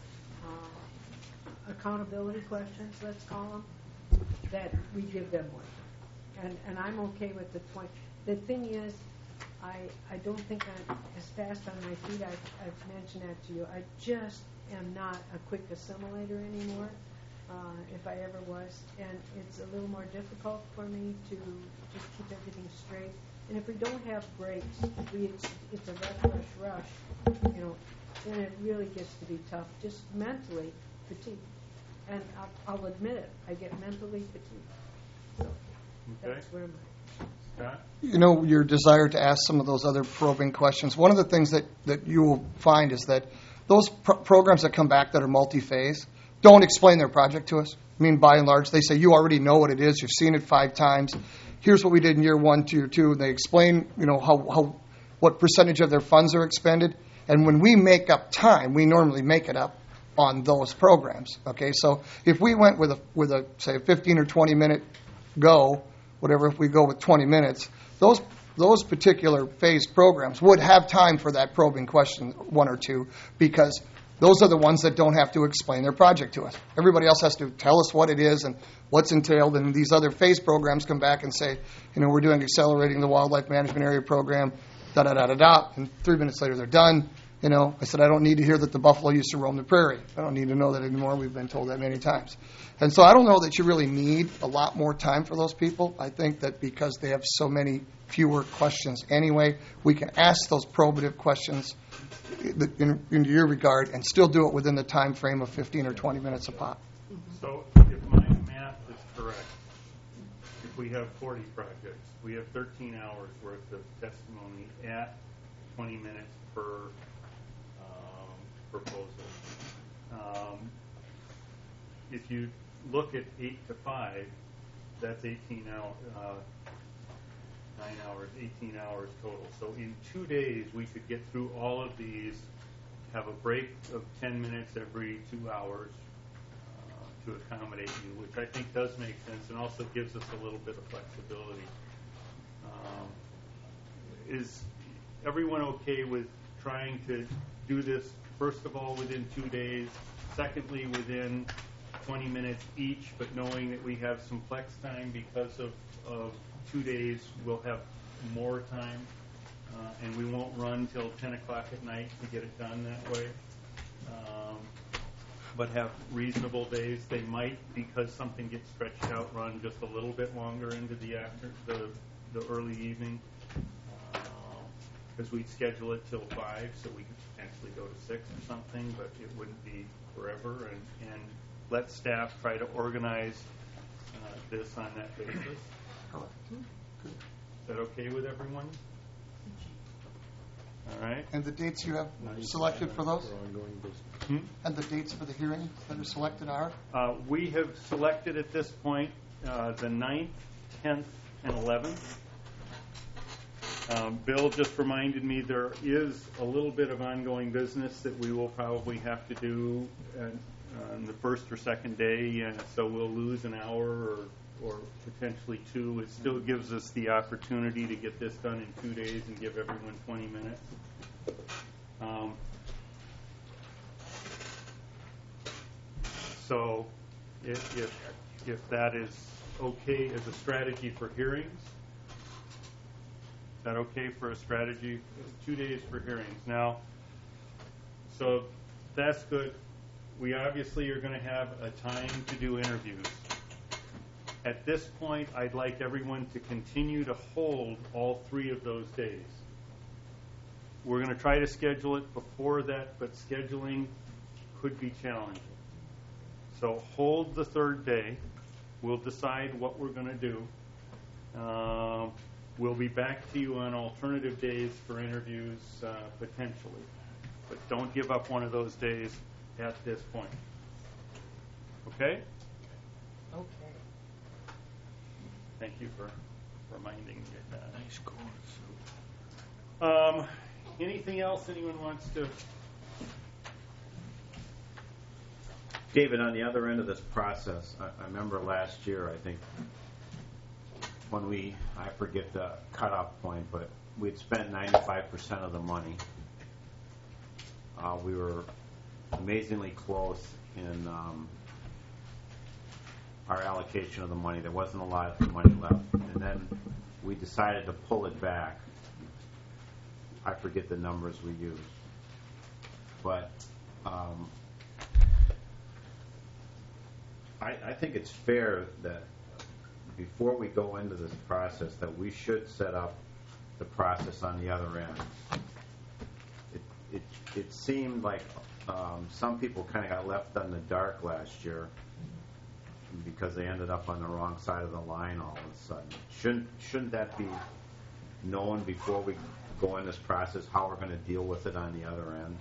Uh, accountability questions, let's call them, that we give them one. And, and I'm okay with the twenty. The thing is, I, I don't think I'm as fast on my feet. I've, I've mentioned that to you. I just am not a quick assimilator anymore. Uh, if I ever was, and it's a little more difficult for me to just keep everything straight. And if we don't have breaks, if we, it's, it's a rush, rush, rush, you know, then it really gets to be tough, just mentally fatigued. And I'll, I'll admit it, I get mentally fatigued. So okay. That's where my... Scott? You know, your desire to ask some of those other probing questions, one of the things that, that you will find is that those pro- programs that come back that are multi-phase don't explain their project to us. I mean, by and large, they say, you already know what it is. You've seen it five times. Here's what we did in year one, two, two. And they explain, you know, how, how what percentage of their funds are expended. And when we make up time, we normally make it up on those programs. Okay, so if we went with a, with a say, a fifteen or twenty minute go, whatever, if we go with twenty minutes, those those particular phase programs would have time for that probing question, one or two, because those are the ones that don't have to explain their project to us. Everybody else has to tell us what it is and what's entailed, and these other phase programs come back and say, you know, we're doing accelerating the wildlife management area program, da-da-da-da-da, and three minutes later they're done. You know, I said, I don't need to hear that the buffalo used to roam the prairie. I don't need to know that anymore. We've been told that many times. And so I don't know that you really need a lot more time for those people. I think that because they have so many fewer questions anyway, we can ask those probative questions in, in your regard and still do it within the time frame of fifteen or twenty minutes a pop. So if my math is correct, if we have forty projects, we have thirteen hours worth of testimony at twenty minutes per um, proposal. Um, if you look at eight to five, that's eighteen hours, uh, nine hours, eighteen hours total. So in two days, we could get through all of these, have a break of ten minutes every two hours uh, to accommodate you, which I think does make sense and also gives us a little bit of flexibility. Um, is everyone okay with trying to do this, first of all, within two days, secondly, within twenty minutes each, but knowing that we have some flex time because of, of two days, we'll have more time, uh, and we won't run till ten o'clock at night to get it done that way. Um, but have reasonable days. They might, because something gets stretched out, run just a little bit longer into the after the, the early evening, because uh, we'd schedule it till five, so we could potentially go to six or something, but it wouldn't be forever. And, and let staff try to organize uh, this on that basis. Is that okay with everyone? All right. And the dates you have selected for those? Hmm? And the dates for the hearing that are selected are? Uh, we have selected at this point uh, the ninth, tenth, and eleventh. Um, Bill just reminded me there is a little bit of ongoing business that we will probably have to do uh, on the first or second day, uh, so we'll lose an hour or, or potentially two. It still gives us the opportunity to get this done in two days and give everyone twenty minutes. Um, so if, if, if that is okay as a strategy for hearings, is that okay for a strategy? Two days for hearings. Now, so that's good. We obviously are going to have a time to do interviews. At this point, I'd like everyone to continue to hold all three of those days. We're going to try to schedule it before that, but scheduling could be challenging. So hold the third day. We'll decide what we're going to do. Um, We'll be back to you on alternative days for interviews, uh, potentially. But don't give up one of those days at this point. Okay? Okay. Thank you for reminding me of that. Nice course. Um, anything else anyone wants to? David, on the other end of this process, I, I remember last year, I think, when we, I forget the cutoff point, but we'd spent ninety-five percent of the money. Uh, we were amazingly close in um, our allocation of the money. There wasn't a lot of money left. And then we decided to pull it back. I forget the numbers we used. But um, I, I think it's fair that before we go into this process that we should set up the process on the other end. It, it, it seemed like um, some people kind of got left in the dark last year because they ended up on the wrong side of the line all of a sudden. Shouldn't, shouldn't that be known before we go in this process, how we're going to deal with it on the other end?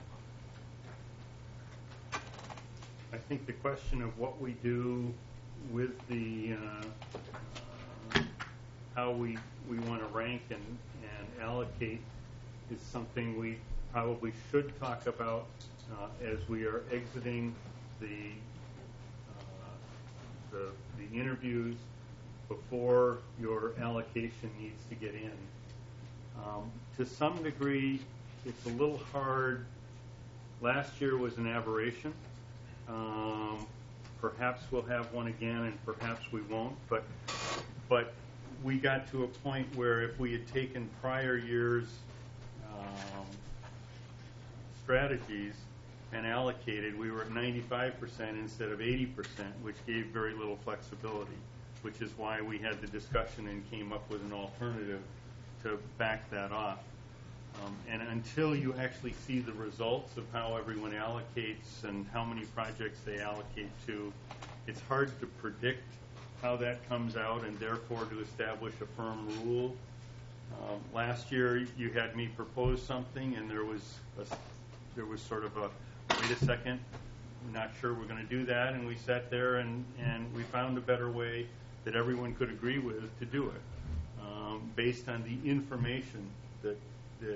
I think the question of what we do with the uh, uh, how we we want to rank and, and allocate is something we probably should talk about uh, as we are exiting the, uh, the the interviews before your allocation needs to get in. Um, to some degree, it's a little hard. Last year was an aberration. Um, Perhaps we'll have one again, and perhaps we won't. But, but we got to a point where if we had taken prior years' um, strategies and allocated, we were at ninety-five percent instead of eighty percent, which gave very little flexibility, which is why we had the discussion and came up with an alternative to back that off. Um, and until you actually see the results of how everyone allocates and how many projects they allocate to, it's hard to predict how that comes out and therefore to establish a firm rule. Um, last year you had me propose something and there was a, there was sort of a, wait a second, I'm not sure we're going to do that, and we sat there and, and we found a better way that everyone could agree with to do it um, based on the information that that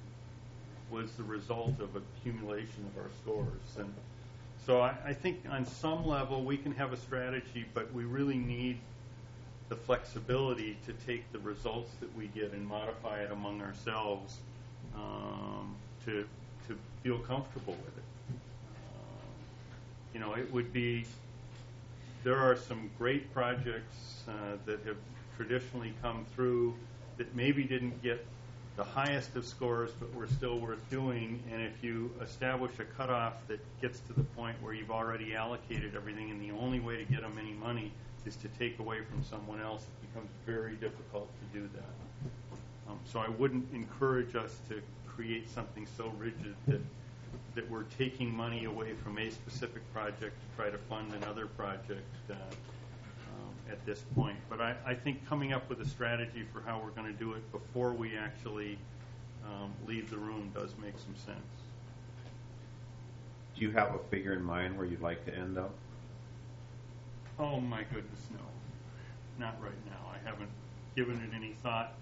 was the result of accumulation of our scores. And so I, I think on some level we can have a strategy, but we really need the flexibility to take the results that we get and modify it among ourselves um, to, to feel comfortable with it. Um, you know, it would be, there are some great projects uh, that have traditionally come through that maybe didn't get the highest of scores, but were still worth doing. And if you establish a cutoff that gets to the point where you've already allocated everything, and the only way to get them any money is to take away from someone else, it becomes very difficult to do that. Um, so I wouldn't encourage us to create something so rigid that that we're taking money away from a specific project to try to fund another project uh, um, at this point. But I, I think coming up with a strategy for how we're going to do it before we actually um, leave the room does make some sense. Do you have a figure in mind where you'd like to end up? Oh my goodness, no. Not right now. I haven't given it any thought.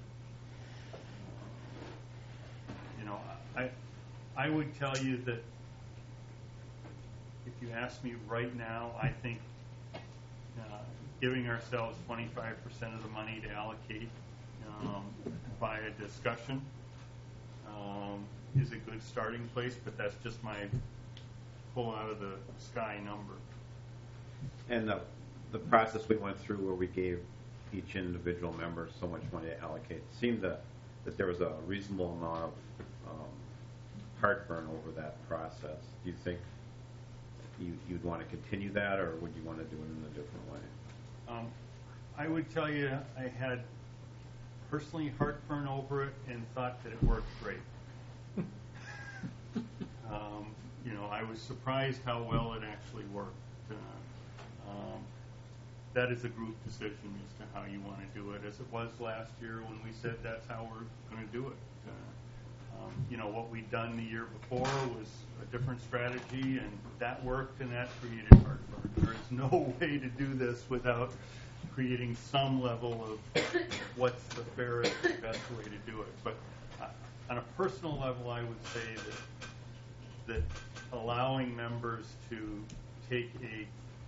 You know, I I would tell you that if you ask me right now, I think uh, giving ourselves twenty-five percent of the money to allocate um, by a discussion um, is a good starting place, but that's just my pull out of the sky number. And the, the process we went through where we gave each individual member so much money to allocate seemed that, that there was a reasonable amount of um, heartburn over that process. Do you think you, you'd want to continue that, or would you want to do it in a different way? Um, I would tell you I had personally heartburn over it and thought that it worked great. um, you know, I was surprised how well it actually worked. Uh, um, that is a group decision as to how you want to do it, as it was last year when we said that's how we're going to do it. Uh, um, you know, what we'd done the year before was a different strategy, and that worked, and that created heartburn. There is no way to do this without creating some level of what's the fairest and best way to do it. But uh, on a personal level, I would say that that allowing members to take a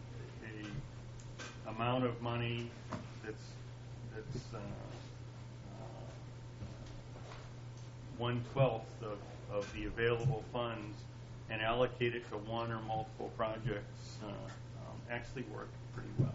a amount of money that's that's uh, uh, one twelfth of, of the available funds and allocate it to one or multiple projects uh, um, actually worked pretty well.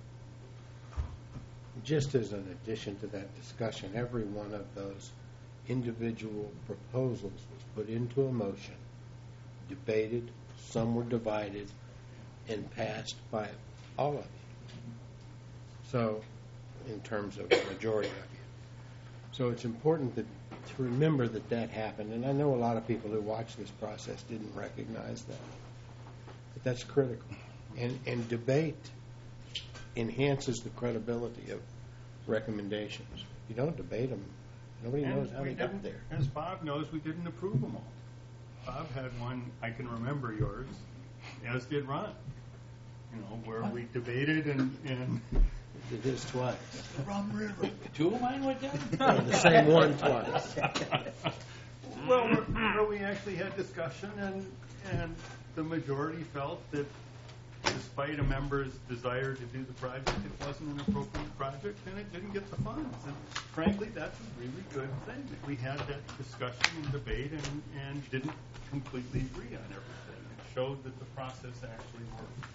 Just as an addition to that discussion, every one of those individual proposals was put into a motion, debated, some were divided, and passed by all of you. So, in terms of the majority of you. So it's important that, to remember that that happened, and I know a lot of people who watched this process didn't recognize that. But that's critical. And, and debate enhances the credibility of recommendations. If you don't debate them, nobody And knows how we they got didn't- there. As Bob knows, we didn't approve them all. Bob had one, I can remember yours, as did Ron. You know, where we debated and, and did his twice. Rum River. Two of mine went down? Yeah, the same one twice. Well, where, where we actually had discussion, and and the majority felt that despite a member's desire to do the project, it wasn't an appropriate project, and it didn't get the funds. And frankly, that's a really good thing, that we had that discussion and debate and, and didn't completely agree on everything. It showed that the process actually worked.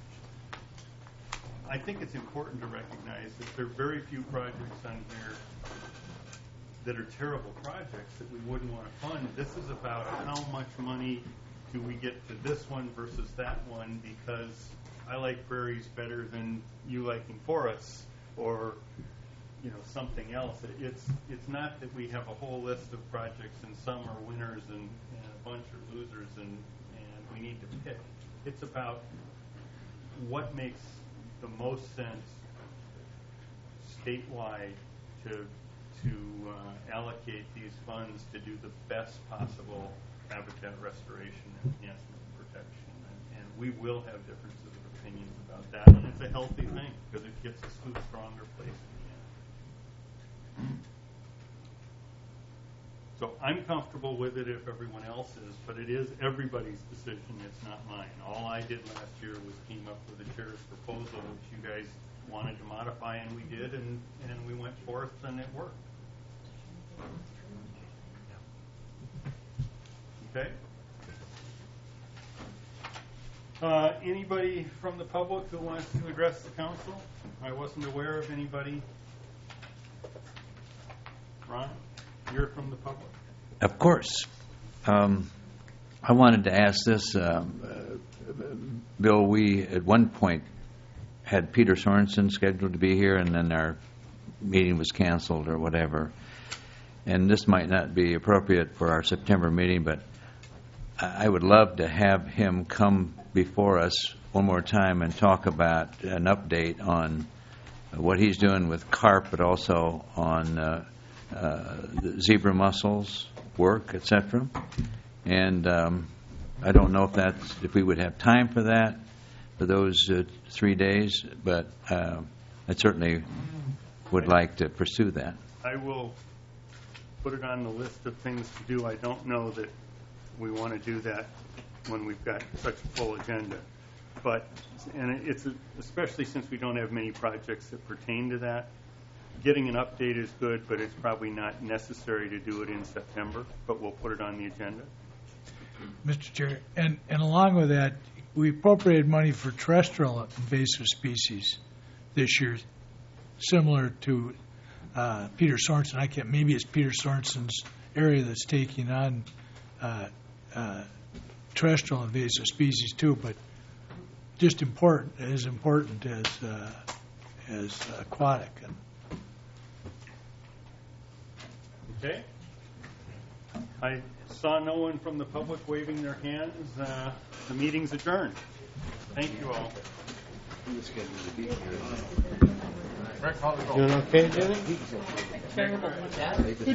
I think it's important to recognize that there are very few projects on here that are terrible projects that we wouldn't want to fund. This is about how much money do we get to this one versus that one, because I like prairies better than you liking forests, or you know, something else. It's it's not that we have a whole list of projects and some are winners and, and a bunch are losers, and, and we need to pick. It's about what makes the most sense statewide to to uh, allocate these funds to do the best possible habitat restoration and enhancement and protection. And, and we will have differences of opinions about that, and it's a healthy thing because it gets us to a stronger place in the end. So I'm comfortable with it if everyone else is, but it is everybody's decision. It's not mine. All I did last year was team up with the chair's proposal, which you guys wanted to modify, and we did, and, and we went forth, and it worked. Okay. Uh, anybody from the public who wants to address the council? I wasn't aware of anybody. Ron, you're from the public. Of course. Um, I wanted to ask this, um, uh, Bill. We at one point had Peter Sorensen scheduled to be here, and then our meeting was canceled or whatever. And this might not be appropriate for our September meeting, but I would love to have him come before us one more time and talk about an update on what he's doing with carp, but also on uh, uh, the zebra mussels work, et cetera. And um, I don't know if that's if we would have time for that for those uh, three days, but uh, I certainly would like to pursue that. I will put it on the list of things to do. I don't know that we want to do that when we've got such a full agenda. But, and it's a, especially since we don't have many projects that pertain to that, getting an update is good, but it's probably not necessary to do it in September, but we'll put it on the agenda. Mister Chair, and, and along with that, we appropriated money for terrestrial invasive species this year, similar to uh, Peter Sorensen. I can't, maybe it's Peter Sorensen's area that's taking on uh, uh, terrestrial invasive species too, but just important, as important as uh, as aquatic. And okay. I saw no one from the public waving their hands. Uh, the meeting's adjourned. Thank you all. Doing okay, Jenny? Terrible.